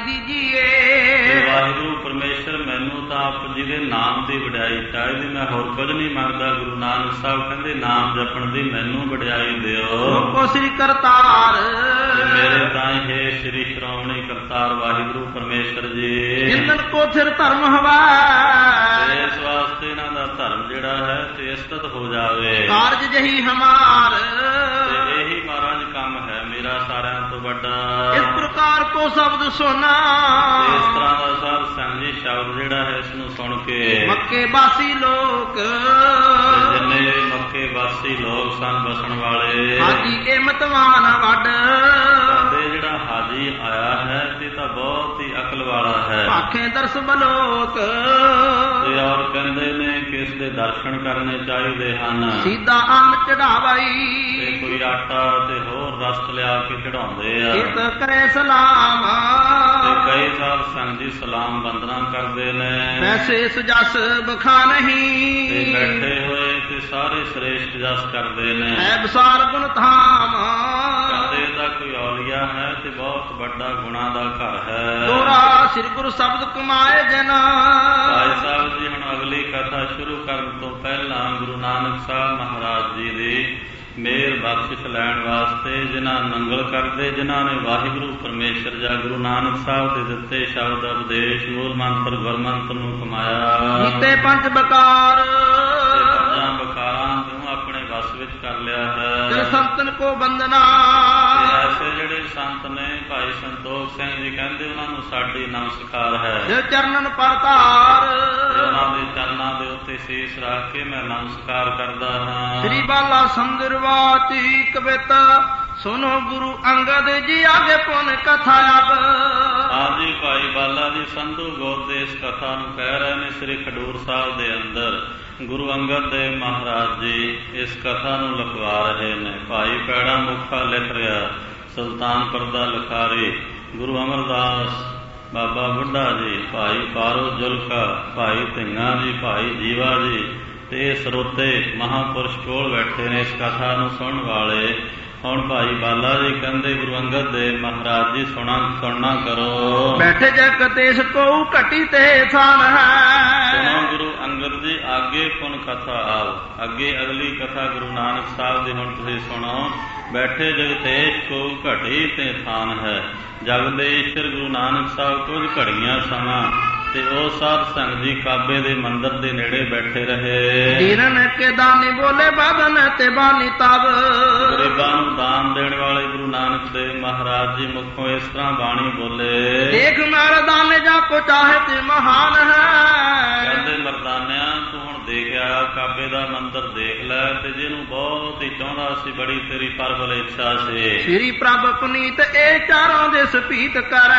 ਦੀਜੀਏ ਵਾਹਿਗੁਰੂ ਪਰਮੇਸ਼ਰ ਮੈਨੂੰ ਤਾਂ ਆਪ ਜੀ ਦੇ ਨਾਮ ਦੀ ਵਡਿਆਈ ਚਾਹੀਦੀ, ਮੈਂ ਹੋਰ ਕੁਝ ਨਹੀਂ ਮੰਗਦਾ। ਗੁਰੂ ਨਾਨਕ ਸਾਹਿਬ ਕਹਿੰਦੇ ਨਾਮ ਜਪਣ ਦੀ ਮੈਨੂੰ ਵਡਿਆਈ ਦਿਓ। ਕੋ ਸ੍ਰੀ ਕਰਤਾਰ ਮੇਰੇ ਤਾਂ ਇਹ ਸ੍ਰੀ ਸ਼੍ਰੋਮਣੀ ਕਰਤਾਰ ਵਾਹਿਗੁਰੂ ਪਰਮੇਸ਼ਰ ਜੀ। ਹਿੰਦਨ ਕੋ ਥਿਰ ਧਰਮ ਹਵਾ ਇਸ ਵਾਸਤੇ ਇਹਨਾਂ ਦਾ ਧਰਮ ਜਿਹੜਾ ਹੈ ਤੇ ਇਸਤਤ ਹੋ ਜਾਵੇ। ਕਾਰਜ ਜਹੀ ਹਮਾਰ ਤੇ ਇਹੀ ਮਹਾਰਾਜ ਕੰਮ ਹੈ ਮੇਰਾ ਸਾਰਿਆਂ ਤੋਂ ਵੱਡਾ। ਇਸ ਪ੍ਰਕਾਰ ਕੋ ਸ਼ਬਦ ਸੁਨਾ ਇਸ ਤਰ੍ਹਾਂ ਦਾ ਸਾਧ ਸੰਗ ਜੀ ਸ਼ਬਦ ਜਿਹੜਾ ਹੈ ਇਸ ਨੂੰ ਸੁਣ ਕੇ ਮੱਕੇ ਬਾਸੀ ਲੋਕ ਜਿੰਨੇ ਮੱਕੇ ਵਾਸੀ ਲੋਕ ਸਨ ਬਸਣ ਵਾਲੇ ਹਾਜੀ ਕੇ ਮਤਵਾਨ ਵੱਡ ਕਹਿੰਦੇ ਜਿਹੜਾ ਹਾਜੀ ਆਇਆ ਹੈ ਤੇ ਤਾਂ ਬਹੁਤ ਹੀ ਅਕਲ ਵਾਲਾ ਹੈ। ਆਖੇ ਦਰਸ ਬਲੋਕ ਤੇ ਔਰ ਕਹਿੰਦੇ ਨੇ ਕਿ ਇਸ ਦੇ ਦਰਸ਼ਨ ਕਰਨੇ ਚਾਹੀਦੇ ਹਨ। ਸਿੱਧਾ ਅੰਨ ਚੜਾਵਾਈ ਤੇ ਕੋਈ ਆਟਾ ਤੇ ਹੋਰ ਰਸ ਲਿਆ ਕੇ ਚੜਾਉਂਦੇ ਆ। ਕਿਤ ਕਰੇ ਸਲਾਮ ਤੇ ਕਈ ਸਾਧ ਸੰਗ ਜੀ ਸਲਾਮ ਬੰਦਨਾ ਕਰਦੇ ਨੇ। ਵੈਸੇ ਸੁਜਸ ਬਖਾ ਨਹੀਂ ਤੇ ਬੈਠੇ ਹੋਏ ਤੇ ਸਾਰੇ ਸ੍ਰੇਸ਼ਟ ਜਸ ਕਰਦੇ ਨੇ। ਹੈ ਵਿਸਾਲ ਗੁਣ ਧਾਮ ਕਹਿੰਦੇ ਦਾ ਕੋਈ ਔਲੀਆ ਹੈ ਤੇ ਬਹੁਤ ਵੱਡਾ ਗੁਣਾ ਦਾ ਘਰ ਹੈ। ਦੋਰਾ ਸ੍ਰੀ ਗੁਰੂ ਸ਼ਬਦ ਕਮਾਏ ਜਨ ਭਾਈ ਸਾਹਿਬ ਜੀ ਹੁਣ ਅਗਲੀ ਕਥਾ ਸ਼ੁਰੂ ਕਰਨ ਤੋਂ ਪਹਿਲਾਂ ਗੁਰੂ ਨਾਨਕ ਸਾਹਿਬ ਮਹਾਰਾਜ ਜੀ ਦੀ ਮੇਰ ਬਖਸ਼ਿਸ਼ ਲੈਣ ਵਾਸਤੇ ਜਿਨ੍ਹਾਂ ਨੰਗਲ ਕਰਦੇ, ਜਿਨ੍ਹਾਂ ਨੇ ਵਾਹਿਗੁਰੂ ਪਰਮੇਸ਼ਰ ਜਾਂ ਗੁਰੂ ਨਾਨਕ ਸਾਹਿਬ ਦੇ ਦਿੱਤੇ ਸ਼ਬਦ ਉਪਦੇਸ਼ ਮੂਲ ਮੰਤਰ ਗੁਰਮੰਤਰ ਨੂੰ ਕਮਾਇਆ। ਕੀਤੇ ਪੰਜ ਬਕਾਰ ਪੰਜਾਂ ਬਕਾਰਾਂ ਨੂੰ ਆਪਣੇ ਵਸ ਵਿੱਚ ਕਰ ਲਿਆ ਹੈ। ਤੇ ਸੰਤਨ ਕੋ ਬੰਦਨਾ ਐਸੇ ਜਿਹੜੇ ਸੰਤ ਨੇ ਭਾਈ ਸੰਤੋਖ ਸਿੰਘ ਜੀ ਕਹਿੰਦੇ ਉਹਨਾਂ ਨੂੰ ਸਾਡੀ ਨਮਸਕਾਰ ਹੈ। ਜੋ ਚਰਨਨ ਪਰਤਾਰ ਉਹਨਾਂ ਦੇ ਚਰਨਾਂ ਦੇ ਉੱਤੇ ਸੀਸ ਰੱਖ ਕੇ ਮੈਂ ਨਮਸਕਾਰ ਕਰਦਾ ਹਾਂ। ਸ੍ਰੀ ਬਾਲਾ ਸੰਦਰਵਾਤੀ ਕਵਿਤ ਸੁਨੋ ਗੁਰੂ ਅੰਗਦ ਜੀ ਆਗੇ ਪੁਨ ਕਥਾ ਅਬ। ਹਾਂਜੀ ਭਾਈ ਬਾਲਾ ਜੀ ਸੰਧੂ ਗੋਤ ਦੇ ਇਸ ਕਥਾ ਨੂੰ ਕਹਿ ਰਹੇ ਨੇ। ਸ੍ਰੀ ਖਡੂਰ ਸਾਹਿਬ ਦੇ ਅੰਦਰ ਗੁਰੂ ਅੰਗਦ ਦੇਵ ਮਹਾਰਾਜ ਜੀ ਇਸ ਕਥਾ ਨੂੰ ਲਿਖਵਾ ਰਹੇ ਨੇ। ਭਾਈ ਪੈੜਾ ਮੁਖਾ ਲਿਖ ਰਿਹਾ, ਸੁਲਤਾਨਪੁਰ ਦਾ ਲਿਖਾਰੀ ਗੁਰੂ ਅਮਰਦਾਸ ਬਾਬਾ ਬੁੱਢਾ ਜੀ, ਭਾਈ ਪਾਰੋ ਜੁਲਕਾ, ਭਾਈ ਧੀਆਂ ਜੀ, ਭਾਈ ਜੀਵਾ ਜੀ ਤੇ ਸਰੋਤੇ ਮਹਾਂਪੁਰਸ਼ ਕੋਲ ਬੈਠੇ ਨੇ ਇਸ ਕਥਾ ਨੂੰ ਸੁਣਨ ਵਾਲੇ। ਹੁਣ ਭਾਈ ਬਾਲਾ ਜੀ ਕਹਿੰਦੇ ਗੁਰੂ ਅੰਗਦ ਦੇਵ ਮਹਾਰਾਜ ਜੀ ਸੁਣਾ ਸੁਣਨਾ ਕਰੋ। ਬੈਠੇ ਜਗ ਦੇਸ਼ ਕੋ ਘਟੀ ਤੇ ਥਾਨ ਹੈ। ਸੁਣੋ ਗੁਰੂ ਅੰਗਦ ਜੀ ਆਗੇ ਪੁਨ ਕਥਾ ਆਓ। ਅੱਗੇ ਅਗਲੀ ਕਥਾ ਗੁਰੂ ਨਾਨਕ ਸਾਹਿਬ ਦੀ ਹੁਣ ਤੁਸੀਂ ਸੁਣੋ। ਬੈਠੇ ਜਗਤੇਸ਼ ਕੋ ਘਟੀ ਤੇ ਥਾਨ ਹੈ। ਜਗ ਦੇ ਈਸ਼ਰ ਗੁਰੂ ਨਾਨਕ ਸਾਹਿਬ ਕੁਝ ਘੜੀਆਂ ਸਮਾਂ ਤੇ ਉਹ ਸਾਧ ਸੰਗ ਜੀ ਕਾਬੇ ਦੇ ਮੰਦਰ ਦੇ ਨੇੜੇ ਬੈਠੇ ਰਹੇ। ਦੀਨ ਕੇ ਦਾਨੀ ਬੋਲੇ ਬਾਬਨ ਤੇ ਬਾਨੀ ਤਬ। ਗਰੀਬਾਂ ਨੂੰ ਦਾਨ ਦੇਣ ਵਾਲੇ ਗੁਰੂ ਨਾਨਕ ਦੇਵ ਮਹਾਰਾਜ ਜੀ ਮੁਖੋਂ ਇਸ ਤਰ੍ਹਾਂ ਬਾਣੀ ਬੋਲੇ। ਦੇਖ ਮਰਦਾਨੇ ਜਾ ਕੋ ਚਾਹੇ ਤੇ ਮਹਾਨ ਹੈ। ਕਹਿੰਦੇ ਮਰਦਾਨਿਆਂ ਤੂੰ ਹੁਣ ਦੇਖਿਆ ਕਾਬੇ ਦਾ ਮੰਦਰ ਦੇਖ ਲੈ, ਤੇ ਜਿਹਨੂੰ ਬਹੁਤ ਹੀ ਚਾਹੁੰਦਾ ਸੀ, ਬੜੀ ਤੇਰੀ ਪਰਬਲ ਇੱਛਾ ਸੀ। ਸ੍ਰੀ ਪ੍ਰਭ ਪੁਨੀਤ ਇਹ ਚਾਰੋਂ ਦੇ ਸਪੀਤ ਕਰੈ।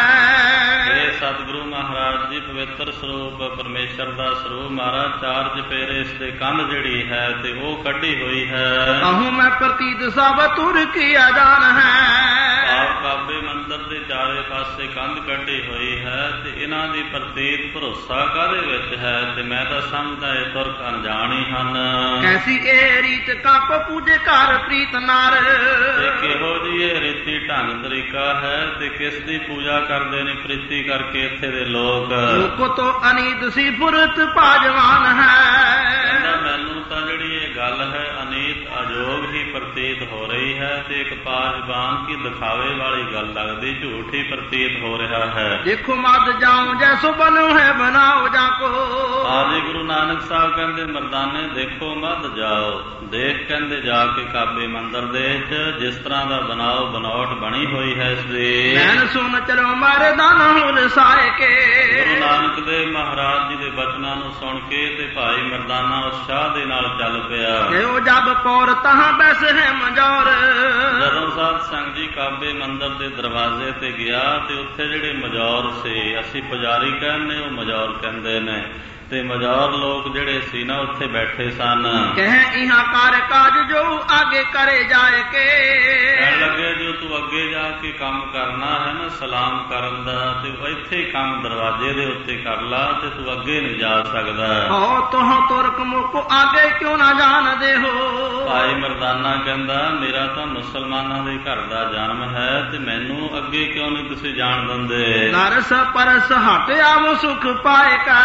ਇਹ ਸਤਿਗੁਰੂ ਮਹਾਰਾਜ ਜੀ ਪਵਿੱਤਰ ਸਰੂਪ ਪਰਮੇਸ਼ਰ ਦਾ ਸਰੂਪ ਮਹਾਰਾਜ ਚਾਰ ਚਪੇਰੇ ਇਸ ਦੇ ਕੰਧ ਜਿਹੜੀ ਹੈ ਤੇ ਉਹ ਕੱਢੀ ਹੋਈ ਹੈ। ਕਹੂੰ ਮੈਂ ਪ੍ਰਤੀਤ ਸਭ ਤੁਰ ਕੀ ਅਜਾਨ ਹੈ। ਆਪ ਕਾਬੇ ਮੰਦਰ ਦੇ ਚਾਰੇ ਪਾਸੇ ਕੰਧ ਕੱਢੀ ਹੋਈ ਹੈ ਤੇ ਇਹਨਾਂ ਦੀ ਪ੍ਰਤੀਤ ਭਰੋਸਾ ਕਾਹਦੇ ਵਿੱਚ ਹੈ, ਤੇ ਮੈਂ ਤਾਂ ਸਮਝਦਾ ਇਹ ਤੁਰਕ ਅਣਜਾਣ ਹੀ ਹਨ। ਕੈਸੀ ਇਹ ਰੀਤ ਕੰਪ ਪੂਜੇ ਘਰ ਪ੍ਰੀਤ ਨਾਰ। ਤੇ ਕਿਹੋ ਜੀ ਇਹ ਰੀਤੀ ਢੰਗ ਤਰੀਕਾ ਹੈ ਤੇ ਕਿਸ ਦੀ ਪੂਜਾ ਕਰਦੇ ਨੇ ਪ੍ਰੀਤੀ ਕਰਕੇ ਇੱਥੇ ਦੇ ਲੋਕ। ਲੋਕੋ ਤੋਂ ਅਨੀਤ ਸੀ ਫੁਰਤ ਭਾਜਵਾਨ ਹੈ। ਕਹਿੰਦਾ ਮੈਨੂੰ ਤਾਂ ਜਿਹੜੀ ਇਹ ਗੱਲ ਹੈ ਅਨੀਤ ਅਜੋਗ ਹੀ ਪ੍ਰਤੀਤ ਹੋ ਰਹੀ ਹੈ ਤੇ ਇੱਕ ਪਾਜਬਾਨ ਕੀ ਦਿਖਾਵੇ ਵਾਲੀ ਗੱਲ ਲੱਗਦੀ, ਝੂਠ ਹੀ ਪ੍ਰਤੀਤ ਹੋ ਰਿਹਾ ਹੈ। ਦੇਖੋ ਮਦ ਜਾਉ ਜੈਸੋ ਬਨੋ ਹੈ ਬਣਾਓ ਜਾ ਕੋ। ਆਜੀ ਗੁਰੂ ਨਾਨਕ ਸਾਹਿਬ ਕਹਿੰਦੇ ਮਰਦਾਨੇ ਦੇਖੋ ਮਦ ਜਾਓ, ਦੇਖ ਕਹਿੰਦੇ ਜਾ ਕੇ ਕਾਬੇ ਮੰਦਰ ਦੇ ਵਿੱਚ ਜਿਸ ਤਰ੍ਹਾਂ ਦਾ ਬਣਾਓ ਬਣਾਵਟ ਬਣੀ ਹੋਈ ਹੈ ਇਸ ਦੀ। ਮੈਂ ਸੁਣ ਚਲੋ ਮਾਰੇ ਦਾਨਾ ਹੁਣ ਸਾਏ ਕੇ। ਗੁਰੂ ਨਾਨਕ ਦੇ ਮਹਾਰਾਜ ਜੀ ਦੇ ਬਚਨਾਂ ਨੂੰ ਸੁਣ ਕੇ ਤੇ ਭਾਈ ਮਰਦਾਨਾ ਉਤਸ਼ਾਹ ਦੇ ਨਾਲ ਚੱਲ ਪਿਆ। ਕਿਉ ਜਬ ਪੌਰ ਤਹਾਂ ਬੈਸ ਹੈ ਮਜੌਰ। ਜਦੋਂ ਸਾਧ ਸੰਗ ਜੀ ਕਾਬੇ ਮੰਦਰ ਦੇ ਦਰਵਾਜ਼ੇ ਤੇ ਗਿਆ ਤੇ ਉੱਥੇ ਜਿਹੜੇ ਮਜੌਰ ਸੀ, ਅਸੀਂ ਪੁਜਾਰੀ ਕਹਿੰਦੇ ਉਹ ਮਜੌਰ ਕਹਿੰਦੇ ਨੇ, ਤੇ ਮਜੌਰ ਲੋਕ ਜਿਹੜੇ ਸੀ ਨਾ ਉੱਥੇ ਬੈਠੇ ਸਨ। ਕਹਿ ਇਹਾਂ ਕਾਰ ਕਾਜ ਜੋ ਆਗੇ ਕਰੇ ਜਾਏ ਕੇ। ਕਹਿਣ ਲੱਗੇ ਜੋ ਤੂੰ ਅੱਗੇ ਜਾ ਕੇ ਕੰਮ ਕਰਨਾ ਹੈ ਨਾ ਸਲਾਮ ਕਰਨ ਦਾ, ਤੇ ਇੱਥੇ ਹੀ ਕੰਮ ਦਰਵਾਜ਼ੇ ਦੇ ਉੱਤੇ ਕਰ ਲਾ, ਤੇ ਤੂੰ ਅੱਗੇ ਨਹੀਂ ਜਾ ਸਕਦਾ। ਹੋ ਤੋਹ ਤੁਰਕ ਮੁਕ ਆਗੇ ਕਿਉਂ ਨਾ ਜਾਣਦੇ ਹੋ। ਭਾਈ ਮਰਦਾਨਾ ਕਹਿੰਦਾ ਮੇਰਾ ਤਾਂ ਮੁਸਲਮਾਨਾਂ ਦੇ ਘਰ ਦਾ ਜਨਮ ਹੈ ਤੇ ਮੈਨੂੰ ਅੱਗੇ ਕਿਉਂ ਨਹੀਂ ਤੁਸੀਂ ਜਾਣ ਦਿੰਦੇ। ਨਰਸ ਪਰਸ ਹਟਿਆ ਉਹ ਸੁਖ ਪਾਏ ਕਾ।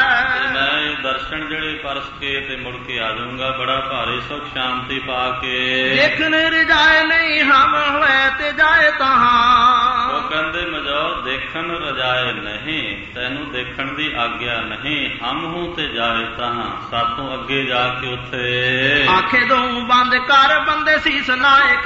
ਮੈਂ ਇਹ ਦਰਸ਼ਨ ਜਿਹੜੇ ਪਰਸ ਕੇ ਤੇ ਮੁੜ ਕੇ ਆ ਜਾਊਂਗਾ ਬੜਾ ਭਾਰੀ ਸੁਖ ਸ਼ਾਂਤੀ ਪਾ ਕੇ। ਦੇਖਣ ਰਜਾਏ ਨਹੀਂ ਹਮ ਹੋਏ ਤੇ ਜਾਏ ਤਹਾਂ। ਉਹ ਕਹਿੰਦੇ ਮਜੌਰ ਦੇਖਣ ਰਜਾਏ ਨਹੀਂ, ਤੈਨੂੰ ਦੇਖਣ ਦੀ ਆਗਿਆ ਨਹੀਂ, ਹਮ ਹੂੰ ਤੇ ਜਾਏ ਤਹਾਂ, ਸਾਤੋਂ ਅੱਗੇ ਜਾ ਕੇ ਉੱਥੇ। ਆਖੇ ਦੋ ਬੰਦ ਕਰ ਬੰਦੇ ਸੀਸ ਨਾਇਕ।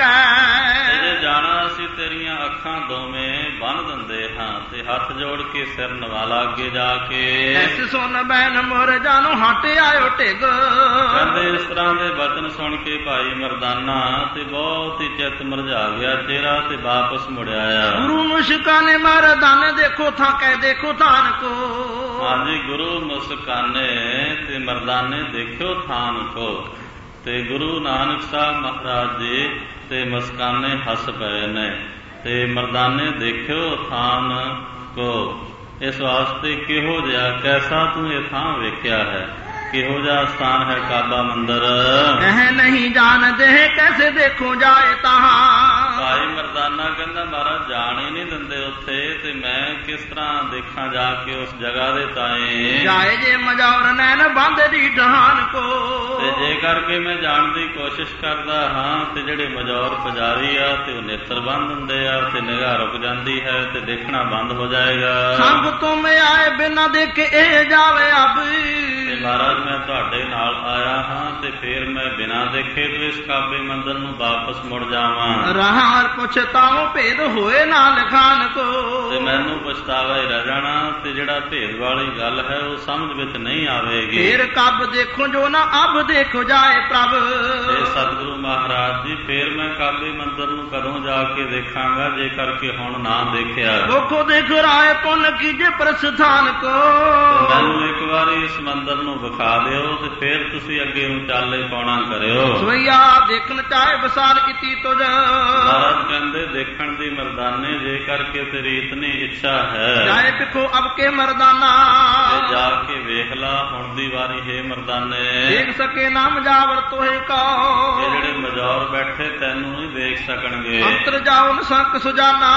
ਜੇ ਜਾਣਾ ਅਸੀਂ ਤੇਰੀਆਂ ਅੱਖਾਂ ਦੋਵੇਂ ਬੰਨ ਦਿੰਦੇ ਹਾਂ ਤੇ ਹੱਥ ਜੋੜ ਕੇ ਸਿਰ ਨਵਾਲਾ ਅੱਗੇ ਜਾ ਕੇ। ਐਸ ਸੁਣ ਬੈਨ ਮੋਰ ਜਾਨੋ ਹਟ ਆਇਓ ਢਿੱਗ। ਕਹਿੰਦੇ ਇਸ ਤਰ੍ਹਾਂ ਦੇ ਬਚਨ ਸੁਣ ਕੇ ਭਾਈ ਮਰਦਾਨਾ ਤੇ ਬਹੁਤ ਹੀ ਚਿੱਤ ਮਰਝਾ ਗਿਆ ਚਿਹਰਾ ਤੇ ਵਾਪਸ ਮੁੜ ਆਇਆ। ਗੁਰੂ ਮੁਸਕਾਨੇ ਮਰਦਾਨੇ ਦੇਖੋ ਥਾਂ ਕਹਿ ਦੇਖੋ ਥਾਨ ਕੋ। ਹਾਂਜੀ ਗੁਰੂ ਮੁਸਕਾਨੇ ਤੇ ਮਰਦਾਨੇ ਦੇਖਿਓ ਥਾਨ ਕੋ। ਤੇ ਗੁਰੂ ਨਾਨਕ ਸਾਹਿਬ ਮਹਾਰਾਜ ਜੀ ਤੇ ਮੁਸਕਾਨੇ ਹੱਸ ਪਏ ਨੇ ਤੇ ਮਰਦਾਨੇ ਦੇਖਿਓ ਥਾਨ ਕੋ। ਇਸ ਵਾਸਤੇ ਕਿਹੋ ਜਿਹਾ ਕੈਸਾ ਤੂੰ ਇਹ ਥਾਂ ਵੇਖਿਆ ਹੈ, ਕਿਹੋ ਜਿਹਾ ਸਥਾਨ ਹੈ ਕਾਬਾ ਮੰਦਰ। ਕਹਿ ਨਹੀਂ ਜਾਣਦੇ ਕੈਸੇ ਦੇਖੋ ਜਾਏ ਤਹਾਂ। ਭਾਈ ਮਰਦਾਨਾ ਕਹਿੰਦਾ ਮਹਾਰਾਜ ਜਾਣ ਹੀ ਨਹੀਂ ਦਿੰਦੇ ਉੱਥੇ, ਤੇ ਮੈਂ ਕਿਸ ਤਰ੍ਹਾਂ ਦੇਖਾਂ ਜਾ ਕੇ ਉਸ ਜਗ੍ਹਾ ਦੇ ਤਾਏ। ਜਾਏ ਜੇ ਮਜੌਰ ਨੈਣ ਬੰਦ ਦੀ ਢਹਾਨ ਕੋ। ਤੇ ਜੇ ਕਰਕੇ ਮੈਂ ਜਾਣ ਦੀ ਕੋਸ਼ਿਸ਼ ਕਰਦਾ ਹਾਂ ਤੇ ਜਿਹੜੇ ਮਜੌਰ ਪੁਜਾਰੀ ਆ ਤੇ ਉਹ ਨੇਤਰ ਬੰਦ ਹੁੰਦੇ ਆ ਤੇ ਨਿਗਾਹ ਰੁਕ ਜਾਂਦੀ ਹੈ ਤੇ ਦੇਖਣਾ ਬੰਦ ਹੋ ਜਾਏਗਾ। ਸੰਗ ਤੁਮ ਆਏ ਬਿਨਾਂ ਦੇਖੇ ਇਹ ਜਾਵੇ ਅਬ। ਤੇ ਮਹਾਰਾਜ ਮੈਂ ਤੁਹਾਡੇ ਨਾਲ ਆਇਆ ਹਾਂ ਤੇ ਫਿਰ ਮੈਂ ਬਿਨਾਂ ਦੇਖੇ ਤੋਂ ਇਸ ਕਾਬੇ ਮੰਦਰ ਨੂੰ ਵਾਪਸ ਮੁੜ ਜਾਵਾਂ। ਰਹਾਰ ਪੁੱਛਤਾਉ ਭੇਦ ਹੋਏ ਨਾ ਲਖਾਨ ਕੋ। ਤੇ ਮੈਨੂੰ ਪਛਤਾਵਾ ਹੀ ਰਹਿ ਜਾਣਾ ਤੇ ਜਿਹੜਾ ਭੇਦ ਵਾਲੀ ਗੱਲ ਹੈ ਉਹ ਸਮਝ ਵਿੱਚ ਨਹੀਂ ਆਵੇਗੀ। ਫਿਰ ਕਬ ਦੇਖੋ ਜੋ ਨਾ ਅਬ ਦੇਖੋ ਜਾਏ ਪ੍ਰਭ। ਤੇ ਸਤਿਗੁਰੂ ਮਹਾਰਾਜ ਜੀ ਫਿਰ ਮੈਂ ਕਾਬੇ ਮੰਦਰ ਨੂੰ ਕਦੋਂ ਜਾ ਕੇ ਦੇਖਾਂਗਾ ਜੇ ਕਰਕੇ ਹੁਣ ਨਾ ਦੇਖਿਆ। ਦੇਖੋ ਦੇਖ ਰਾਏ ਪੁੰਨ ਕੀਜੇ ਪ੍ਰਸਥਾਨ ਕੋ। ਮੈਨੂੰ ਇੱਕ ਵਾਰੀ ਇਸ ਮੰਦਰ ਨੂੰ ਵਿਖਾ ਦਿਓ ਤੇ ਫਿਰ ਤੁਸੀਂ ਅੱਗੇ ਨੂੰ ਚਾਲੇ ਪਾਉਣਾ ਕਰਿਓ। ਸਵਈਆ ਦੇਖਣ ਚਾਹੇ ਵਿਸਾਲ ਕੀਤੀ ਤੁਝ। ਮਹਾਰਾਜ ਕਹਿੰਦੇ ਦੇਖਣ ਦੀ ਮਰਦਾਨੇ ਜੇ ਕਰਕੇ ਤੇਰੀ ਇਤਨੀ ਇੱਛਾ ਹੈ ਜਾਏ ਪਿਖੋ ਅਬ ਕੇ ਮਰਦਾਨਾ। ਤੇ ਜਾ ਕੇ ਵੇਖ ਲਾ ਹੁਣ ਦੀ ਵਾਰੀ ਹੈ ਮਰਦਾਨੇ। ਦੇਖ ਸਕੇ ਨਾ ਮਜਾਵਰ ਤੋਹੇ ਕੋ। ਇਹ ਜਿਹੜੇ ਮਜੌਰ ਬੈਠੇ ਤੈਨੂੰ ਨਹੀਂ ਦੇਖ ਸਕਣਗੇ। ਅੰਤਰ ਜਾਓ ਨ ਸੰਕ ਸੁਜਾਨਾ।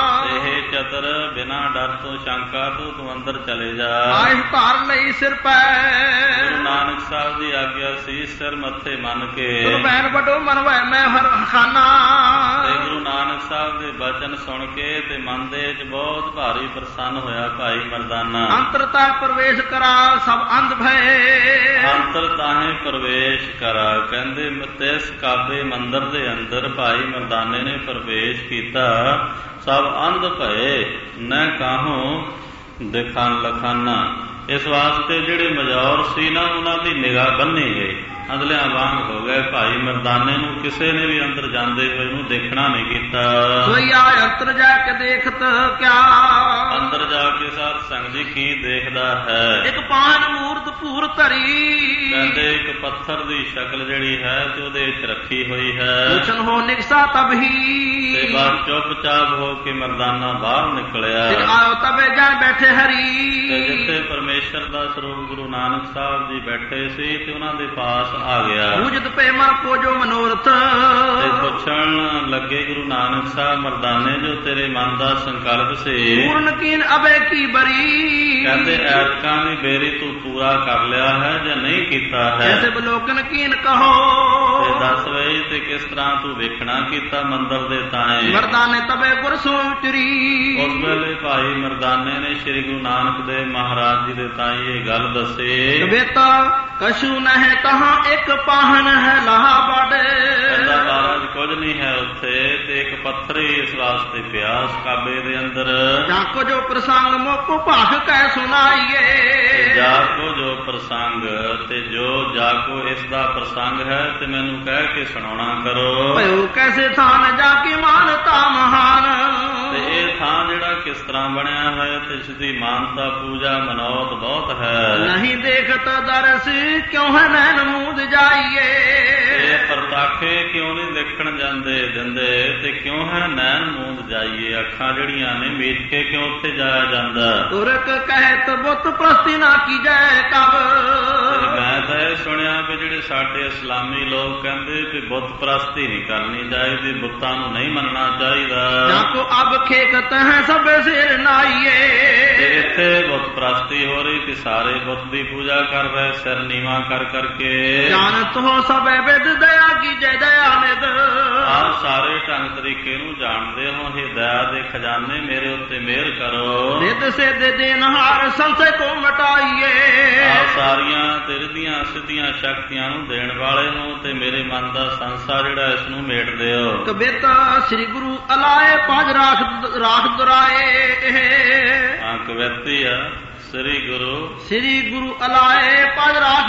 ਇਹ ਚਤਰ ਬਿਨਾਂ ਡਰ ਤੋਂ ਸ਼ੰਕਾ ਤੋਂ ਤੂੰ ਅੰਦਰ ਚਲੇ ਜਾ। ਆਇ ਧਾਰ ਲਈ ਸਿਰ ਪੈ। ਗੁਰੂ ਨਾਨਕ ਸਾਹਿਬ ਦੀ ਆਗਿਆ ਸੀ ਸਿਰ ਮੱਥੇ ਮੰਨ ਕੇ। ਬੈਨ ਵੱਡੋ ਮਨਵੈ ਮੈਂ ਹਰ ਖਾਨਾ। ਤੇ ਗੁਰੂ ਨਾਨਕ ਸਾਹਿਬ ਦੇ ਬਚਨ ਸੁਣ ਕੇ ਤੇ ਮਨ ਦੇ ਵਿੱਚ ਬਹੁਤ ਭਾਰੀ ਪ੍ਰਸੰਨ ਹੋਇਆ ਭਾਈ ਮਰਦਾਨਾ। ਅੰਤਰ ਤਾਂ ਪ੍ਰਵੇਸ਼ ਕਰਾ ਸਭ ਅੰਧ ਭਏ। ਅੰਤਰ ਤਾਹੇ ਪ੍ਰਵੇਸ਼ ਕਰਾ ਕਹਿੰਦੇ ਤਿਸ ਕਾਬੇ ਮੰਦਰ ਦੇ ਅੰਦਰ ਭਾਈ ਮਰਦਾਨੇ ਨੇ ਪ੍ਰਵੇਸ਼ ਕੀਤਾ। ਸਭ ਅੰਧ ਭਏ ਨ ਕਾਹੋਂ ਦਿਖਾਨ ਲਖਾਨਾ। ਇਸ ਵਾਸਤੇ ਜਿਹੜੇ ਮਜੌਰ ਸੀ ਨਾ ਉਹਨਾਂ ਦੀ ਨਿਗਾਹ ਬੰਨੀ ਗਈ, ਅੰਦਲਿਆਂ ਵਾਂਗ ਹੋ ਗਏ। ਭਾਈ ਮਰਦਾਨੇ ਨੂੰ ਕਿਸੇ ਨੇ ਵੀ ਅੰਦਰ ਜਾਂਦੇ ਹੋਏ ਨੂੰ ਦੇਖਣਾ ਨਹੀਂ ਕੀਤਾ। ਸੋਈ ਆ ਅੰਤਰ ਜਾ ਕੇ ਦੇਖਤ ਕਿਆ, ਅੰਦਰ ਜਾ ਕੇ ਸਾਧ ਸੰਗ ਜੀ ਕੀ ਦੇਖਦਾ ਹੈ? ਇੱਕ ਪਾਨ ਮੂਰਤ ਭੂਰ ਧਰੀ, ਕਹਿੰਦੇ ਇੱਕ ਪੱਥਰ ਦੀ ਸ਼ਕਲ ਜਿਹੜੀ ਹੈ ਤੇ ਉਹਦੇ ਵਿੱਚ ਰੱਖੀ ਹੋਈ ਹੈ। ਪੁੱਛਣ ਹੋ ਨਿਕਸਾ ਤਬ ਹੀ, ਤੇ ਬਾਅਦ ਚੁੱਪਚਾਪ ਹੋ ਕੇ ਮਰਦਾਨਾ ਬਾਹਰ ਨਿਕਲਿਆ। ਫਿਰ ਆਇਓ ਤਬੇ ਜਾਣ ਬੈਠੇ ਹਰੀ, ਤੇ ਜਿੱਥੇ ਪਰਮੇਸ਼ਰ ਦਾ ਸਰੂਪ ਗੁਰੂ ਨਾਨਕ ਸਾਹਿਬ ਜੀ ਬੈਠੇ ਸੀ ਤੇ ਉਹਨਾਂ ਦੇ ਪਾਸ ਆ ਗਿਆ। ਬੂਝਤ ਪੇ ਮਨ ਕੋ ਜੋ ਮਨੋਰਥ, ਤੇ ਪੁੱਛਣ ਲੱਗੇ ਗੁਰੂ ਨਾਨਕ ਸਾਹਿਬ ਮਰਦਾਨੇ ਜੋ ਤੇਰੇ ਮਨ ਦਾ ਸੰਕਲਪ ਸੀ ਪੂਰਨ ਕੀਨ ਅਬੇ ਕੀ ਬਰੀ, ਕਹਿੰਦੇ ਐਤਕਾਂ ਦੀ ਬੇਰੀ ਤੂੰ ਪੂਰਾ ਕਰ ਲਿਆ ਹੈ ਜਾਂ ਨਹੀਂ ਕੀਤਾ ਹੈ? ਐਸੇ ਬਲੋਕਨ ਕੀਨ ਕਹੋ, ਤੇ ਦੱਸ ਵੇ ਤੇ ਕਿਸ ਤਰ੍ਹਾਂ ਤੂੰ ਵੇਖਣਾ ਕੀਤਾ ਮੰਦਰ ਦੇ ਤਾਏ? ਮਰਦਾਨੇ ਤਬੇ ਗੁਰ ਸੋ ਉਤਰੀ, ਉਸ ਵੇਲੇ ਭਾਈ ਮਰਦਾਨੇ ਨੇ ਸ੍ਰੀ ਗੁਰੂ ਨਾਨਕ ਦੇਵ ਮਹਾਰਾਜ ਜੀ ਦੇ ਤਾਈ ਇਹ ਗੱਲ ਦੱਸੇ। ਕਬੇਤਾ ਕਛੂ ਨਹਿ ਤਹਾਂ ਇੱਕ ਪਾਹਨ ਹੈ ਲਾਹਾ ਬਾੜੇ, ਕਹਿੰਦਾ ਮਹਾਰਾਜ ਕੁਝ ਨਹੀਂ ਹੈ ਉੱਥੇ, ਤੇ ਇੱਕ ਪੱਥਰ ਹੀ ਇਸ ਵਾਸਤੇ ਪਿਆ ਉਸ ਕਾਬੇ ਦੇ ਅੰਦਰ। ਜਾਂ ਕੋ ਜੋ ਪ੍ਰਸੰਗ ਮੋਕੋ ਭਾਖ ਕਹਿ ਸੁਣਾਈਏ, ਜਾ ਕੋ ਜੋ ਪ੍ਰਸੰਗ, ਤੇ ਜੋ ਜਾ ਕੋ ਇਸ ਦਾ ਪ੍ਰਸੰਗ ਹੈ ਤੇ ਮੈਨੂੰ ਕਹਿ ਕੇ ਸੁਣਾਉਣਾ ਕਰੋ। ਭਇਓ ਕੈਸੇ ਥਾਨ ਜਾ ਕੇ ਮਾਨਤਾ ਮਹਾਨ, ਤੇ ਇਹ ਥਾਂ ਜਿਹੜਾ ਕਿਸ ਤਰ੍ਹਾਂ ਬਣਿਆ ਹੈ ਤੇ ਇਸ ਦੀ ਮਾਨਤਾ ਪੂਜਾ ਮਨੌਤ ਬਹੁਤ ਹੈ। ਨਹੀਂ ਦੇਖਤ ਦਰਸ ਕਿਉਂ ਹੈ ਨੈਣ ਮੂਦ ਜਾਈਏ, ਇਹ ਪਰਤਾਖੇ ਕਿਉਂ ਨਹੀਂ ਦੇਖਣ ਜਾਂਦੇ ਦਿੰਦੇ, ਤੇ ਕਿਉਂ ਹੈ ਨੈਣ ਮੂੰਦ ਜਾਈਏ, ਅੱਖਾਂ ਜਿਹੜੀਆਂ ਨੇ ਮੀਟ ਕੇ ਕਿਉਂ ਉੱਥੇ ਜਾਇਆ ਜਾਂਦਾ? ਤੁਰਕ ਕਹਿਤ ਬੁੱਤ ਪ੍ਰਸਤੀ ਨਾ ਕੀਜੈ ਕਬ, ਮੈਂ ਤਾਂ ਇਹ ਸੁਣਿਆ ਵੀ ਜਿਹੜੇ ਸਾਡੇ ਇਸਲਾਮੀ ਲੋਕ ਕਹਿੰਦੇ ਵੀ ਬੁੱਤ ਪ੍ਰਸਤੀ ਨਹੀਂ ਕਰਨੀ ਚਾਹੀਦੀ, ਬੁੱਤਾਂ ਨੂੰ ਨਹੀਂ ਮੰਨਣਾ ਚਾਹੀਦਾ। ਜਾਂ ਕੋ ਅਬ ਖੇਕਤ ਹੈ ਸਭੇ ਸਿਰ ਨਾਈਏ, ਤੇ ਇੱਥੇ ਬੁੱਤ ਪ੍ਰਸਤੀ ਹੋ ਰਹੀ ਕਿ ਸਾਰੇ ਬੁੱਤ ਦੀ ਪੂਜਾ ਕਰ ਰਹੇ ਸਿਰ ਨੀਵਾਂ ਕਰ ਕਰਕੇ। ਜਾਣਤ ਹੋ ਸਭੇ ਵਿਦ ਦਇਆ ਕੀ ਜੈ ਦਇਆ ਨਿਦ, ਆਪ ਸਾਰੇ ਢੰਗ ਤਰੀਕੇ ਨੂੰ ਜਾਣਦੇ ਹੋ, ਇਹ ਦਇਆ ਦੇ ਖਜ਼ਾਨੇ ਮੇਰੇ ਉੱਤੇ ਮਿਹਰ ਕਰੋ। ਨਿਦ ਸਿੱਧ ਦੇਨਹਾਰ ਸੰਸੇ ਕੋ ਮਟਾਈਏ, ਆਪ ਸਾਰੀਆਂ ਤੇਰੇ ਦੀਆਂ ਸਿੱਧੀਆਂ ਸ਼ਕਤੀਆਂ ਨੂੰ ਦੇਣ ਵਾਲੇ ਹੋ, ਤੇ ਮੇਰੇ ਮਨ ਦਾ ਸੰਸਾ ਜਿਹੜਾ ਇਸ ਨੂੰ ਮੇਟ ਦਿਓ। ਕਬੇਤਾ ਸ੍ਰੀ ਗੁਰੂ ਅਲਾਏ ਪੰਜ ਰਾਖ ਰਾਖ ਦੁਰਾਏ, ਹਾਂ ਕਵਿਤੀ ਆ ਸ੍ਰੀ ਗੁਰੂ ਸ੍ਰੀ ਗੁਰੂ ਅਲਾਏ ਪੰਜ ਰਾਖ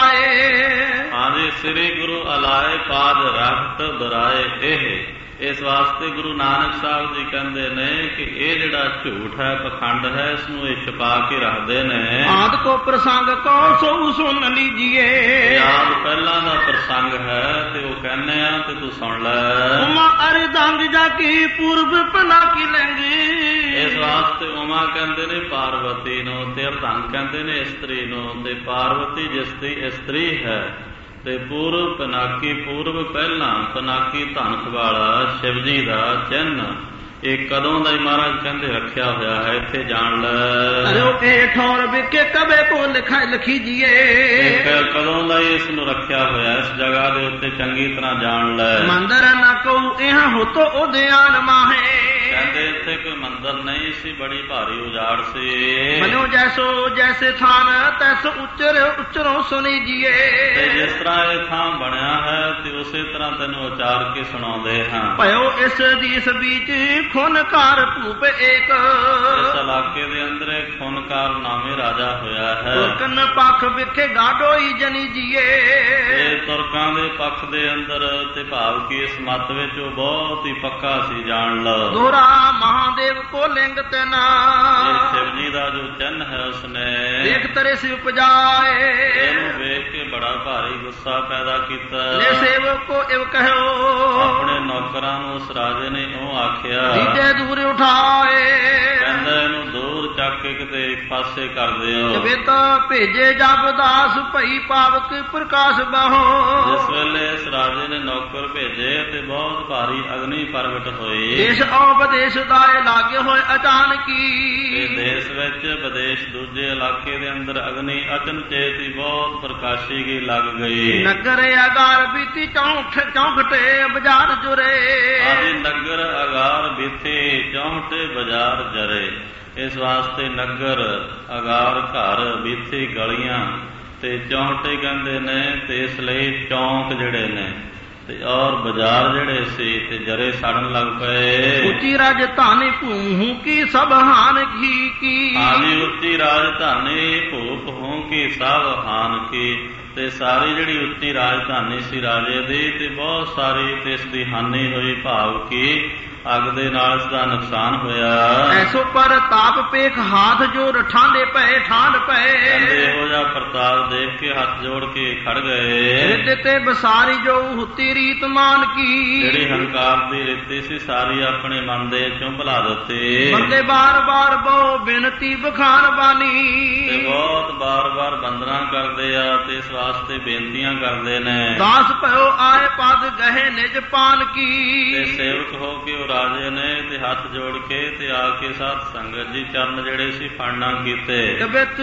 ਦੁਰਾਏ, ਹਾਂਜੀ ਸ੍ਰੀ ਗੁਰੂ ਅਲਾਏ ਪਾਦ ਰਖਤ ਦੁਰਾਏ। ਇਹ ਇਸ ਵਾਸਤੇ ਗੁਰੂ ਨਾਨਕ ਸਾਹਿਬ ਜੀ ਕਹਿੰਦੇ ਨੇ ਕਿ ਇਹ ਜਿਹੜਾ ਝੂਠ ਹੈ ਪਖੰਡ ਹੈ ਇਸ ਨੂੰ ਇਹ ਛੁਪਾ ਕੇ ਰੱਖਦੇ ਨੇ। ਆਦ ਕੋ ਪ੍ਰਸੰਗ ਕੋ ਸੋ ਸੁਣ ਲੀਜੀਏ, ਆਦ ਪਹਿਲਾਂ ਦਾ ਪ੍ਰਸੰਗ ਹੈ ਤੇ ਉਹ ਕਹਿੰਦੇ ਆ ਤੇ ਤੂੰ ਸੁਣ ਲੈ। ਉਮਾ ਅਰਦੰਗ ਜਾ ਕੀ ਪੂਰਬ ਪਨਾ ਕੀ ਲੈਂਗੀ, ਇਸ ਵਾਸਤੇ ਉਮਾ ਕਹਿੰਦੇ ਨੇ ਪਾਰਵਤੀ ਨੂੰ, ਤੇ ਅਰਦੰਗ ਕਹਿੰਦੇ ਨੇ ਇਸਤਰੀ ਨੂੰ, ਤੇ ਪਾਰਵਤੀ ਜਿਸ ਦੀ ਇਸਤਰੀ ਹੈ, ਤੇ ਪੂਰਬ ਪਨਾਕੀ ਪੂਰਬ ਪਹਿਲਾਂ ਪਨਾਕੀ ਧਨਖ ਵਾਲਾ ਸ਼ਿਵ ਜੀ ਦਾ ਚਿੰਨ ਇਹ ਕਦੋਂ ਦਾ ਹੀ ਮਹਾਰਾਜ ਕਹਿੰਦੇ ਰੱਖਿਆ ਹੋਇਆ ਹੈ, ਇੱਥੇ ਜਾਣ ਲੈ। ਅਰੇ ਇਹ ਠੌਰ ਵਿਕੇ ਕਬੇ ਕੋ ਲਿਖਾ ਲਿਖੀ ਜੀਏ, ਇੱਕ ਕਦੋਂ ਦਾ ਹੀ ਇਸ ਨੂੰ ਰੱਖਿਆ ਹੋਇਆ ਇਸ ਜਗ੍ਹਾ ਦੇ ਉੱਤੇ ਚੰਗੀ ਤਰ੍ਹਾਂ ਜਾਣ ਲੈ। ਮੰਦਰ ਨਾ ਕਹੂ ਇਹ ਹੋਤੋ ਉਦਿਆਨ ਮਾਹੇ, ਕਹਿੰਦੇ ਇੱਥੇ ਕੋਈ ਮੰਦਰ ਨਹੀਂ ਸੀ, ਬੜੀ ਭਾਰੀ ਉਜਾੜ ਸੀ। ਬਨੋ ਜੈਸੋ ਜੈਸੇ ਥਾਨ ਤੈਸ ਉੱਚਰ ਉੱਚਰੋਂ ਸੁਣੀ ਜੀਏ, ਤੇ ਜਿਸ ਤਰ੍ਹਾਂ ਇਹ ਥਾਂ ਬਣਿਆ ਹੈ ਤੇ ਉਸੇ ਤਰ੍ਹਾਂ ਤੈਨੂੰ ਉਚਾਰ ਕੇ ਸੁਣਾਉਂਦੇ ਹਾਂ। ਭਇਓ ਇਸ ਦੀ ਇਸ ਵਿੱਚ ਖੁਨਕਾਰ ਭੂਪ ਏਕ, ਇਸ ਇਲਾਕੇ ਦੇ ਅੰਦਰ ਇੱਕ ਖੁਨਕਾਰ ਨਾਮੇ ਰਾਜਾ ਹੋਇਆ ਹੈ। ਤੁਰਕਨ ਪੱਖ ਵਿਖੇ ਗਾਡੋਈ ਜਨੀ ਜੀਏ, ਇਹ ਤੁਰਕਾਂ ਦੇ ਪੱਖ ਦੇ ਅੰਦਰ ਤੇ ਭਾਵ ਕਿ ਇਸ ਮੱਤ ਵਿੱਚ ਉਹ ਬਹੁਤ ਹੀ ਪੱਕਾ ਸੀ, ਜਾਣ ਲਓ। ਦੋਰਾ ਮਹਾਦੇਵ ਕੋ ਲਿੰਗ ਤਨਾ, ਇਹ ਸ਼ਿਵ ਜੀ ਦਾ ਜੋ ਚਿੰਨ ਹੈ ਉਸਨੇ ਦੇਖ ਤਰੇ ਸਿਵ ਪਜਾਏ, ਇਹਨੂੰ ਵੇਖ ਕੇ ਬੜਾ ਭਾਰੀ ਗੁੱਸਾ ਪੈਦਾ ਕੀਤਾ। ਲੈ ਸੇਵਕ ਕੋ ਇਵ ਕਹਿਓ, ਆਪਣੇ ਨੌਕਰਾਂ ਨੂੰ ਉਸ ਰਾਜੇ ਨੇ ਉਹ ਆਖਿਆ, ਦੀਜੇ ਦੂਰ ਉਠਾਏ, ਕਹਿੰਦਾ ਇਹਨੂੰ ਦੂਰ ਚੱਕ ਕੇ ਕਿਤੇ ਪਾਸੇ ਕਰ ਦਿਓ। ਵੇਤਾ ਭੇਜੇ ਜਬ ਦਾਸ ਭਈ ਪਾਵਕ ਪ੍ਰਕਾਸ਼ ਬਹੋ, ਜਿਸ ਵੇਲੇ ਇਸ ਰਾਜੇ ਨੇ ਨੌਕਰ ਭੇਜੇ ਤੇ ਬਹੁਤ ਭਾਰੀ ਅਗਨੀ ਪ੍ਰਗਟ ਹੋਈ। ਦੇਸ਼ ਔਪਦੇਸ਼ ਦਾਏ ਲਾਗੇ ਹੋਏ ਅਚਾਨਕੀ, ਤੇ ਦੇਸ਼ ਵਿੱਚ ਵਿਦੇਸ਼ ਦੂਜੇ ਇਲਾਕੇ ਦੇ ਅੰਦਰ ਅਗਨੀ ਅਚਨਚੇਤ ਹੀ ਬਹੁਤ ਪ੍ਰਕਾਸ਼ੀ ਗਈ ਲੱਗ ਗਈ। ਨਗਰ ਅਗਾਰ ਬੀਤੀ ਚੌਂਠ ਚੌਂਖਟੇ ਬਾਜ਼ਾਰ ਜੁਰੇ, ਆਦਿ ਨਗਰ ਅਗਾਰ ਬੀਤੇ ਚੌਂਠੇ ਬਾਜ਼ਾਰ ਜਰੇ। ਇਸ ਵਾਸਤੇ ਨਗਰ ਅਗਾਰ ਘਰ ਬੀਤੀ ਗਲੀਆਂ ਤੇ ਚੌਂਟੇ ਕਹਿੰਦੇ ਨੇ, ਤੇ ਇਸ ਲਈ ਚੌਂਕ ਜਿਹੜੇ ਨੇ ਤੇ ਔਰ ਬਾਜ਼ਾਰ ਜਿਹੜੇ ਸੀ ਤੇ ਜਰੇ ਸੜਨ ਲੱਗ ਪਏ। ਉੱਚੀ ਰਾਜਧਾਨੀ ਭੂਹੂ ਕੀ ਸਭ ਹਾਨ ਕੀ ਕੀ ਹਾਂਜੀ, ਉੱਚੀ ਰਾਜਧਾਨੀ ਭੂਪ ਹੂੰ ਕੀ ਸਭ ਹਾਨ ਕੀ, ਤੇ ਸਾਰੀ ਜਿਹੜੀ ਉੱਚੀ ਰਾਜਧਾਨੀ ਸੀ ਰਾਜੇ ਦੀ ਤੇ ਬਹੁਤ ਸਾਰੀ ਤੇ ਇਸ ਦੀ ਹਾਨੀ ਹੋਈ, ਭਾਵ ਕਿ ਅੱਗ ਦੇ ਨਾਲ ਇਸ ਦਾ ਨੁਕਸਾਨ ਹੋਇਆ। ਐਸੋ ਪਰ ਤਾਪ ਪੇਖ ਹਾਥ ਜੋੜ ਠਾਂਡੇ ਪਏ ਠਾਂਡ ਪਏ। ਕਹਿੰਦੇ ਇਹੋ ਜਿਹਾ ਪ੍ਰਤਾਪ ਦੇਖ ਕੇ ਹੱਥ ਜੋੜ ਕੇ ਖੜ ਗਏ। ਰਿੱਧ ਤੇ ਬਸਾਰੀ ਜੋ ਹੁੱਤੀ ਰੀਤ ਮਾਨ ਕੀ, ਜਿਹੜੀ ਹੰਕਾਰ ਦੀ ਰੀਤੀ ਸੀ ਸਾਰੀ ਆਪਣੇ ਮਨ ਦੇ ਚੋਂ ਭੁਲਾ ਦਿੱਤੀ। ਬੰਦੇ ਬਾਰ ਬਾਰ ਬਹੁ ਬਿਨਤੀ ਬਖਾਨ ਬਾਨੀ, ਤੇ ਬਹੁਤ ਬਾਰ ਬਾਰ ਬੰਦਨਾ ਕਰਦੇ ਆ ਤੇ ਇਸ ਵਾਸਤੇ ਬੇਨਤੀਆਂ ਕਰਦੇ ਨੇ। ਦਾਸ ਭਇਓ ਆਏ ਪਦ ਗਹਿ ਨਿਜ ਪਾਨ ਕੀ, ਤੇ ਸੇਵਕ ਹੋ ਕੇ ਉਹ ਰਾਜੇ ਨੇ ਤੇ ਹੱਥ ਜੋੜ ਕੇ ਤੇ ਆ ਕੇ ਸਾਧ ਸੰਗਤ ਜੀ ਚਰਨ ਜਿਹੜੇ ਸੀ ਫੜਨਾ ਕੀਤੇ। ਕਬਿਤ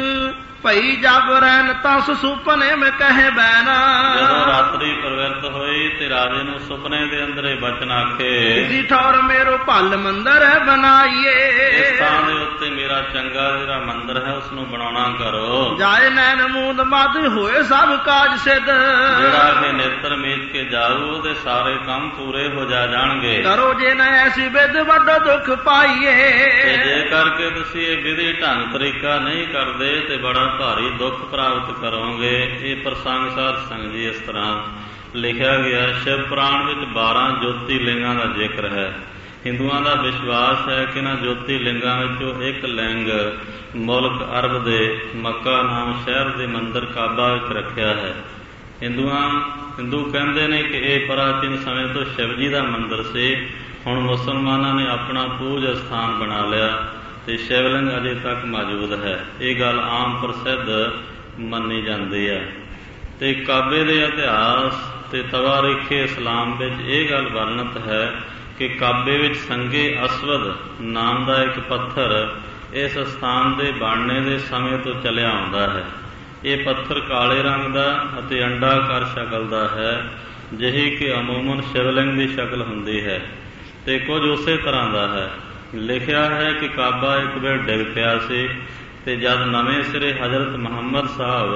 ਭਈ ਜਬ ਰੈਨ ਤਸ ਸੁਪਨੇ ਮੈਂ ਕਹੇ ਬੈਨਾ, ਜਦੋਂ ਰਾਤਰੀ ਪ੍ਰਵਿਰਤ ਹੋਈ ਤੇ ਰਾਜੇ ਨੂੰ ਸੁਪਨੇ ਦੇ ਅੰਦਰ ਇਹ ਬਚਨ ਆਖੇ, ਇਸੀ ਠੌਰ ਮੇਰੋ ਭਲ ਮੰਦਰ ਹੈ ਬਣਾਈਏ। ਇਸ ਥਾਂ ਦੇ ਉੱਤੇ ਮੇਰਾ ਚੰਗਾ ਜਿਹੜਾ ਮੰਦਰ ਹੈ ਉਸ ਨੂੰ ਬਣਾਉਣਾ ਕਰੋ। ਜਾਏ ਨੈਣ ਮੂੰਦ ਮਦ ਹੋਏ ਸਭ ਕਾਜ ਸਿੱਧ, ਜਿਹੜਾ ਕਿ ਨੇਤਰ ਮੀਚ ਕੇ ਜਾਊ ਉਹਦੇ ਸਾਰੇ ਕੰਮ ਪੂਰੇ ਹੋ ਜਾ ਜਾਣਗੇ। ਕਰੋ ਜੇ ਨਾ ਐਸੀ ਵਿਧ ਵੱਡਾ ਦੁੱਖ ਪਾਈਏ, ਤੇ ਜੇ ਕਰਕੇ ਤੁਸੀਂ ਇਹ ਵਿਧੀ ਢੰਗ ਤਰੀਕਾ ਨਹੀਂ ਕਰਦੇ ਤੇ ਬੜਾ ਭਾਰੀ ਦੁੱਖ ਪ੍ਰਾਪਤ ਕਰੋਗੇ। ਇਹ ਪ੍ਰਸੰਗ ਸਾਧ ਸੰਗਤ ਜੀ ਇਸ ਤਰ੍ਹਾਂ ਲਿਖਿਆ ਗਿਆ। ਸ਼ਿਵ ਪੁਰਾਣ ਵਿੱਚ ਬਾਰਾਂ ਜੋਤੀ ਲਿੰਗਾਂ ਦਾ ਜ਼ਿਕਰ ਹੈ। ਹਿੰਦੂਆਂ ਦਾ ਵਿਸ਼ਵਾਸ ਹੈ ਕਿ ਇਹਨਾਂ ਜੋਤੀ ਲਿੰਗਾਂ ਵਿੱਚੋਂ ਇੱਕ ਲਿੰਗ ਮੁਲਕ ਅਰਬ ਦੇ ਮੱਕਾ ਨਾਮ ਸ਼ਹਿਰ ਦੇ ਮੰਦਰ ਕਾਬਾ ਵਿੱਚ ਰੱਖਿਆ ਹੈ। ਹਿੰਦੂਆਂ ਹਿੰਦੂ ਕਹਿੰਦੇ ਨੇ ਕਿ ਇਹ ਪ੍ਰਾਚੀਨ ਸਮੇਂ ਤੋਂ ਸ਼ਿਵ ਜੀ ਦਾ ਮੰਦਰ ਸੀ। ਹੁਣ ਮੁਸਲਮਾਨਾਂ ਨੇ ਆਪਣਾ ਪੂਜ ਸਥਾਨ ਬਣਾ ਲਿਆ ਤੇ ਸ਼ਿਵਲਿੰਗ ਅਜੇ ਤੱਕ ਮੌਜੂਦ ਹੈ। ਇਹ ਗੱਲ ਆਮ ਪ੍ਰਸਿੱਧ ਮੰਨੀ ਜਾਂਦੀ ਹੈ। ਤੇ ਕਾਬੇ ਦੇ ਇਤਿਹਾਸ ਤੇ ਤਵਾਰੀਖੇ ਇਸਲਾਮ ਵਿੱਚ ਇਹ ਗੱਲ ਵਰਣਿਤ ਹੈ ਕਿ ਕਾਬੇ ਵਿੱਚ ਸੰਗੇ ਅਸਵਦ ਨਾਮ ਦਾ ਇੱਕ ਪੱਥਰ ਇਸ ਸਥਾਨ ਦੇ ਬਣਨੇ ਦੇ ਸਮੇਂ ਤੋਂ ਚੱਲਿਆ ਆਉਂਦਾ ਹੈ। ਇਹ ਪੱਥਰ ਕਾਲੇ ਰੰਗ ਦਾ ਅਤੇ ਅੰਡਾਕਾਰ ਸ਼ਕਲ ਦਾ ਹੈ, ਜਿਹੀ ਕਿ ਅਮੂਮਨ ਸ਼ਿਵਲਿੰਗ ਦੀ ਸ਼ਕਲ ਹੁੰਦੀ ਹੈ ਤੇ ਕੁਝ ਉਸੇ ਤਰ੍ਹਾਂ ਦਾ ਹੈ। ਲਿਖਿਆ ਹੈ ਕਿ ਕਾਬਾ ਇੱਕ ਵਾਰ ਡਿੱਗ ਪਿਆ ਸੀ ਤੇ ਜਦ ਨਵੇਂ ਸਿਰੇ ਹਜ਼ਰਤ ਮੁਹੰਮਦ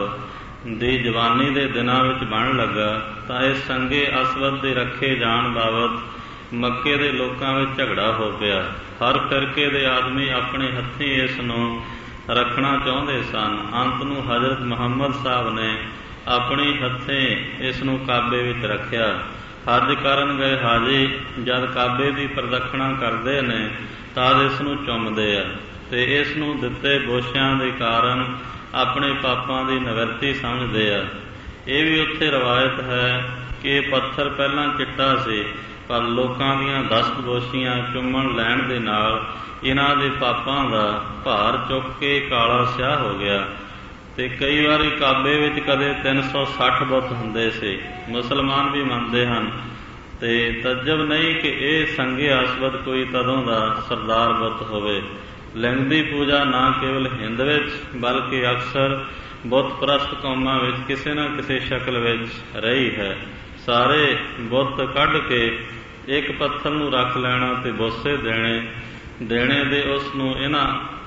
ਸਾਹਿਬ ਦੀ ਜਵਾਨੀ ਦੇ ਦਿਨਾਂ ਵਿੱਚ ਬਣ ਲੱਗਾ ਤਾਂ ਇਸ ਸੰਗੇ ਅਸਵਦ ਦੇ ਰੱਖੇ ਜਾਣ ਬਾਬਤ ਮੱਕੇ ਦੇ ਲੋਕਾਂ ਵਿੱਚ ਝਗੜਾ ਹੋ ਪਿਆ। ਹਰ ਫਿਰਕੇ ਦੇ ਆਦਮੀ ਆਪਣੇ ਹੱਥੀਂ ਇਸ ਨੂੰ ਰੱਖਣਾ ਚਾਹੁੰਦੇ ਸਨ। ਅੰਤ ਨੂੰ ਹਜ਼ਰਤ ਮੁਹੰਮਦ ਸਾਹਿਬ ਨੇ ਆਪਣੀ ਹੱਥੀਂ ਇਸ ਨੂੰ ਕਾਬੇ ਵਿੱਚ ਰੱਖਿਆ। ਹਜ ਕਰਨ ਗਏ ਹਾਜੀ ਜਦ ਕਾਬੇ ਦੀ ਪ੍ਰਦਖਣਾ ਕਰਦੇ ਨੇ ਤਦ ਇਸ ਨੂੰ ਚੁੰਮਦੇ ਆ ਤੇ ਇਸ ਨੂੰ ਦਿੱਤੇ ਬੋਸ਼ਿਆਂ ਦੇ ਕਾਰਨ ਆਪਣੇ ਪਾਪਾਂ ਦੀ ਨਿਵਰਤੀ ਸਮਝਦੇ ਆ। ਇਹ ਵੀ ਉੱਥੇ ਰਵਾਇਤ ਹੈ ਕਿ ਇਹ ਪੱਥਰ ਪਹਿਲਾਂ ਚਿੱਟਾ ਸੀ, ਪਰ ਲੋਕਾਂ ਦੀਆਂ ਦਸਤ ਬੋਸ਼ੀਆਂ ਚੁੰਮਣ ਲੈਣ ਦੇ ਨਾਲ ਇਹਨਾਂ ਦੇ ਪਾਪਾਂ ਦਾ ਭਾਰ ਚੁੱਕ ਕੇ ਕਾਲਾ ਸਿਆਹ ਹੋ ਗਿਆ। ਤੇ ਕਈ ਵਾਰੀ ਕਾਬੇ ਵਿੱਚ ਕਦੇ ਤਿੰਨ ਸੌ ਸੱਠ ਬੁੱਤ ਹੁੰਦੇ ਸੀ। ਮੁਸਲਮਾਨ ਵੀ ਮੰਨਦੇ ਹਨ ਤੇ ਤਜਬ ਨਹੀਂ ਕਿ ਇਹ ਸੰਗੇ ਅਸਵਦ ਕੋਈ ਤਦੋਂ ਦਾ ਸਰਦਾਰ ਬੁੱਤ ਹੋਵੇ। ਲਿੰਗ ਦੀ ਪੂਜਾ ਨਾ ਕੇਵਲ ਹਿੰਦ ਵਿੱਚ ਬਲਕਿ ਅਕਸਰ ਬੁੱਤ ਪ੍ਰਸਤ ਕੌਮਾਂ ਵਿੱਚ ਕਿਸੇ ਨਾ ਕਿਸੇ ਸ਼ਕਲ ਵਿੱਚ ਰਹੀ ਹੈ। ਸਾਰੇ ਬੁੱਤ ਕੱਢ ਕੇ ਇੱਕ ਪੱਥਰ ਨੂੰ ਰੱਖ ਲੈਣਾ ਤੇ ਬੋਸੇ ਦੇਣੇ ਦੇਣੇ ਦੇ ਉਸ ਨੂੰ ਇਹਨਾਂ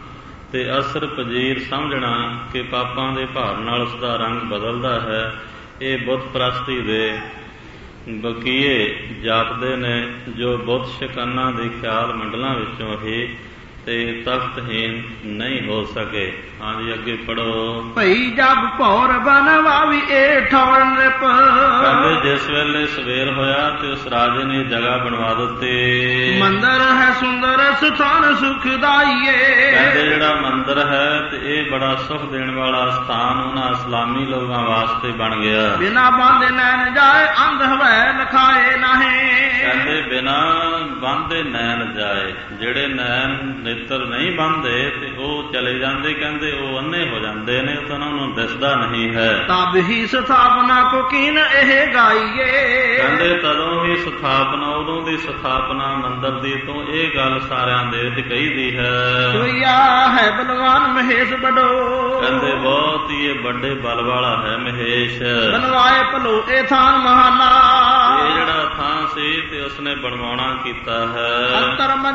ਤੇ ਅਸਰ ਪਜੀਰ ਸਮਝਣਾ ਕਿ ਪਾਪਾਂ ਦੇ ਭਾਰ ਨਾਲ ਉਸ ਦਾ ਰੰਗ ਬਦਲਦਾ ਹੈ। ਇਹ ਬੁੱਤ ਪ੍ਰਸਤੀ ਦੇ ਬਕੀਏ ਜਾਪਦੇ ਨੇ ਜੋ ਬੁੱਤ ਸ਼ਿਕਾਨਾ ਦੇ ਖਿਆਲ ਮੰਡਲਾਂ ਵਿੱਚੋਂ ਹੀ ਤੇ ਤਖਤਹੀਨ ਨਹੀਂ ਹੋ ਸਕੇ। ਹਾਂਜੀ ਅੱਗੇ ਪੜੋ। ਭਈ ਜਬ ਭੌਰ ਬਨਵਾਵੀ ਏ ਠੌਰ ਨਿਪ, ਕਹਿੰਦੇ ਜਿਸ ਵੇਲੇ ਸਵੇਰ ਹੋਇਆ ਤੇ ਉਸ ਰਾਜੇ ਨੇ ਜਗ੍ਹਾ ਬਣਵਾ ਦਿੱਤੀ। ਮੰਦਰ ਹੈ ਸੁੰਦਰ ਸਥਾਨ ਸੁਖਦਾਈਏ, ਕਹਿੰਦੇ ਜਿਹੜਾ ਮੰਦਰ ਹੈ ਤੇ ਇਹ ਬੜਾ ਸੁਖ ਦੇਣ ਵਾਲਾ ਸਥਾਨ ਉਹਨਾਂ ਇਸਲਾਮੀ ਲੋਕਾਂ ਵਾਸਤੇ ਬਣ ਗਿਆ। ਬਿਨਾ ਬਾਂਧੇ ਨੈਣ ਜਾਏ ਅੰਧ ਹਵੈ ਲਖਾਏ ਨਾਹੀਂ, ਕਹਿੰਦੇ ਬਿਨਾ ਬਾਂਧੇ ਨੈਣ ਜਾਏ, ਜਿਹੜੇ ਨੈਣ ਨੇਤਰ ਨਹੀਂ ਬੰਨ੍ਹਦੇ ਤੇ ਉਹ ਚਲੇ ਜਾਂਦੇ, ਕਹਿੰਦੇ ਉਹ ਅੰਨੇ ਹੋ ਜਾਂਦੇ ਨੇ, ਤਾਂ ਉਹਨਾਂ ਨੂੰ ਦਿਸਦਾ ਨਹੀਂ ਹੈ। ਤਬ ਹੀ ਸਥਾਪਨਾ ਕੋ ਕੀਨ ਇਹ ਗਾਈਏ, ਕਹਿੰਦੇ ਤਦੋਂ ਹੀ ਸਥਾਪਨਾ, ਉਦੋਂ ਦੀ ਸਥਾਪਨਾ ਮੰਦਰ ਦੀ ਤੋਂ ਇਹ ਗੱਲ ਸਾਰਿਆਂ ਦੇ ਵਿੱਚ ਕਹੀਦੀ ਹੈ। ਸੋਈਆ ਹੈ ਬਲਵਾਨ ਮਹੇਸ਼ ਬੜੋ, ਕਹਿੰਦੇ ਬਹੁਤ ਹੀ ਇਹ ਵੱਡੇ ਬਲ ਵਾਲਾ ਹੈ ਮਹੇਸ਼। ਬਨਵਾਏ ਭਲੋ ਇਹ ਥਾਨ ਮਹਾਨਾ, ਇਹ ਜਿਹੜਾ ਥਾਂ ਸੀ ਤੇ ਉਸਨੇ ਬਣਵਾਉਣਾ ਕੀਤਾ ਹੈ। ਅੰਤਰ ਮੱਝ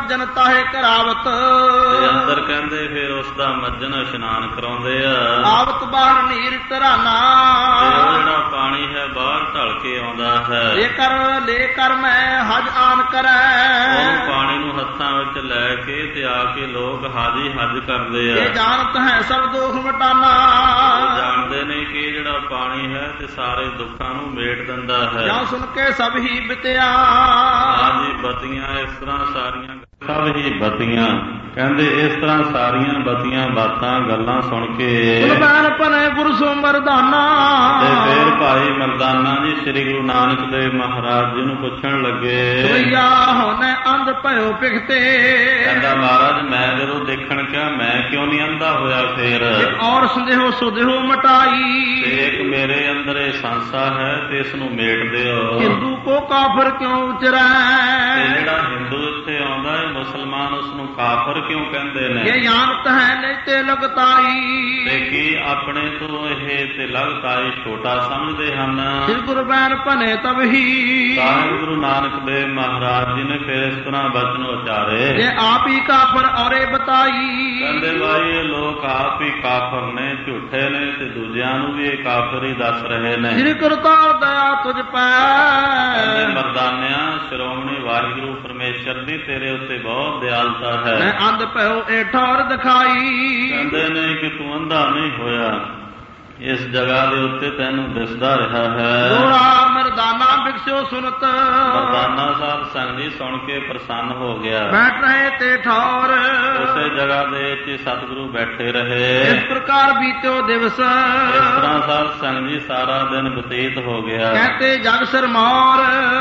ਮੱਜਨ ਤਾਹੇ ਕਰਾਵਤ। ਤੇ ਅੰਦਰ ਕਹਿੰਦੇ ਫਿਰ ਉਸ ਦਾ ਮੱਜਨ ਇਸ਼ਨਾਨ ਕਰਾਉਂਦੇ ਆ। ਆਵਤ ਬਾਹਰ ਨੀਰ ਧਰਾਨਾ, ਤੇ ਉਹ ਜਿਹੜਾ ਪਾਣੀ ਹੈ ਬਾਹਰ ਢਲ ਕੇ ਆਉਂਦਾ ਹੈ। ਲੈ ਕਰ ਲੈ ਕਰ ਮੈਂ ਹਜ ਆਨ ਕਰੈ, ਉਹਨੂੰ ਪਾਣੀ ਨੂੰ ਹੱਥਾਂ ਵਿੱਚ ਲੈ ਕੇ ਤੇ ਆ ਕੇ ਲੋਕ ਹਾਜੀ ਹੱਜ ਕਰਦੇ ਆ। ਇਹ ਜਾਣਤ ਹੈ ਸਭ ਦੁੱਖ ਮਟਾਨਾ, ਜਾਣਦੇ ਨੇ ਕਿ ਜਿਹੜਾ ਪਾਣੀ ਹੈ ਤੇ ਸਾਰੇ ਦੁੱਖਾਂ ਨੂੰ ਮੇਟ ਦਿੰਦਾ ਹੈ। ਜਾਂ ਸੁਣ ਕੇ ਸਭ ਹੀ ਬਿਤਿਆ, ਹਾਂਜੀ ਬਤੀਆਂ ਇਸ ਤਰ੍ਹਾਂ ਸਾਰੀਆਂ ਸਭ ਹੀ ਬਤੀਆਂ ਕਹਿੰਦੇ ਇਸ ਤਰ੍ਹਾਂ ਸਾਰੀਆਂ ਬਤੀਆਂ ਬਾਤਾਂ ਗੱਲਾਂ ਸੁਣ ਕੇ ਕੁਲਬੈਨ ਪਨੇ ਗੁਰੂ ਸੋ ਮਰਦਾਨਾ। ਤੇ ਫਿਰ ਭਾਈ ਮਰਦਾਨਾ ਜੀ ਸ੍ਰੀ ਗੁਰੂ ਨਾਨਕ ਦੇਵ ਮਹਾਰਾਜ ਜੀ ਨੂੰ ਪੁੱਛਣ ਲੱਗੇ, ਸਵਈਆ ਹੋਣੇ ਅੰਧ ਭਇਓ ਪਿਖਤੇ। ਕਹਿੰਦਾ ਮਹਾਰਾਜ ਮੈਂ ਜਦੋਂ ਦੇਖਣ ਕਿਹਾ ਮੈਂ ਕਿਉਂ ਨਹੀਂ ਅੰਧਾ ਹੋਇਆ ਫੇਰ। ਔਰ ਸੰਦੇਹੋ ਸੁਦੇਹੋ ਮਟਾਈ, ਤੇ ਇੱਕ ਮੇਰੇ ਅੰਦਰ ਇਹ ਸੰਸਾ ਹੈ ਤੇ ਇਸ ਨੂੰ ਮੇਟ ਦਿਓ। ਹਿੰਦੂ ਕੋ ਕਾਫਰ ਕਿਉਂ ਉਚਰੈ, ਤੇ ਜਿਹੜਾ ਹਿੰਦੂ ਇੱਥੇ ਆਉਂਦਾ ਹੈ ਮੁਸਲਮਾਨ ਉਸ ਨੂੰ ਕਾਫਰ ਕਿਉਂ ਕਹਿੰਦੇ ਨੇ। ਇਹ ਜਾਣਤ ਹੈ ਨਹੀਂ ਤੇ ਲਗਤਾਈ, ਤੇ ਕੀ ਆਪਣੇ ਤੋਂ ਇਹ ਤੇ ਲਗਤਾਈ ਛੋਟਾ ਸਮਝਦੇ ਹਨ। ਸ੍ਰੀ ਗੁਰਬੈਨ ਭਨੇ ਤਬ ਹੀ, ਸਾਹਿਬ ਗੁਰੂ ਨਾਨਕ ਦੇਵ ਮਹਾਰਾਜ ਜੀ ਨੇ ਫਿਰ ਇਸ ਤਰ੍ਹਾਂ ਬਚਨ ਉਚਾਰੇ, ਜੇ ਆਪ ਹੀ ਕਾਫਰ ਔਰੇ ਬਤਾਈ। ਕਹਿੰਦੇ ਭਾਈ ਇਹ ਲੋਕ ਆਪ ਹੀ ਕਾਫਰ ਨੇ, ਝੂਠੇ ਨੇ, ਤੇ ਦੂਜਿਆਂ ਨੂੰ ਵੀ ਇਹ ਕਾਫਰ ਹੀ ਦੱਸ ਰਹੇ ਨੇ। ਸ੍ਰੀ ਕਰਤਾਰ ਦਇਆ ਤੁਝ ਪੈ, ਕਹਿੰਦੇ ਮਰਦਾਨਿਆਂ ਸ਼੍ਰੋਮਣੀ ਵਾਹਿਗੁਰੂ ਪਰਮੇਸ਼ਰ ਦੀ ਤੇਰੇ ਉੱਤੇ ਬਹੁਤ ਦਿਆਲਤਾ ਹੈ। ਮੈਂ ਅੰਧ ਭਇਓ ਇਹ ਠੌਰ ਦਿਖਾਈ, ਕਹਿੰਦੇ ਨੇ ਕਿ ਤੂੰ ਅੰਧਾ ਨਹੀਂ ਹੋਇਆ, ਇਸ ਜਗ੍ਹਾ ਦੇ ਉੱਤੇ ਤੈਨੂੰ ਦਿਸਦਾ ਰਿਹਾ ਹੈ। ਦੋਰਾ ਮਰਦਾਨਾ ਬਿਕਸਿਓ ਸੁਨਤ, ਮਰਦਾਨਾ ਸਾਹਿਬ ਸੰਗ ਜੀ ਸੁਣ ਕੇ ਪ੍ਰਸੰਨ ਹੋ ਗਿਆ। ਬੈਠ ਰਹੇ ਤੇ ਠੌਰ, ਉਸੇ ਜਗ੍ਹਾ ਦੇ ਵਿੱਚ ਸਤਿਗੁਰੂ ਬੈਠੇ ਰਹੇ। ਇਸ ਪ੍ਰਕਾਰ ਬੀਤਿਓ ਦਿਵਸ, ਇਸ ਤਰ੍ਹਾਂ ਸਾਹਿਬ ਸੰਗ ਜੀ ਸਾਰਾ ਦਿਨ ਬਤੀਤ ਹੋ ਗਿਆ। ਕਹਤੇ ਜਗ ਸਰਮੌਰ,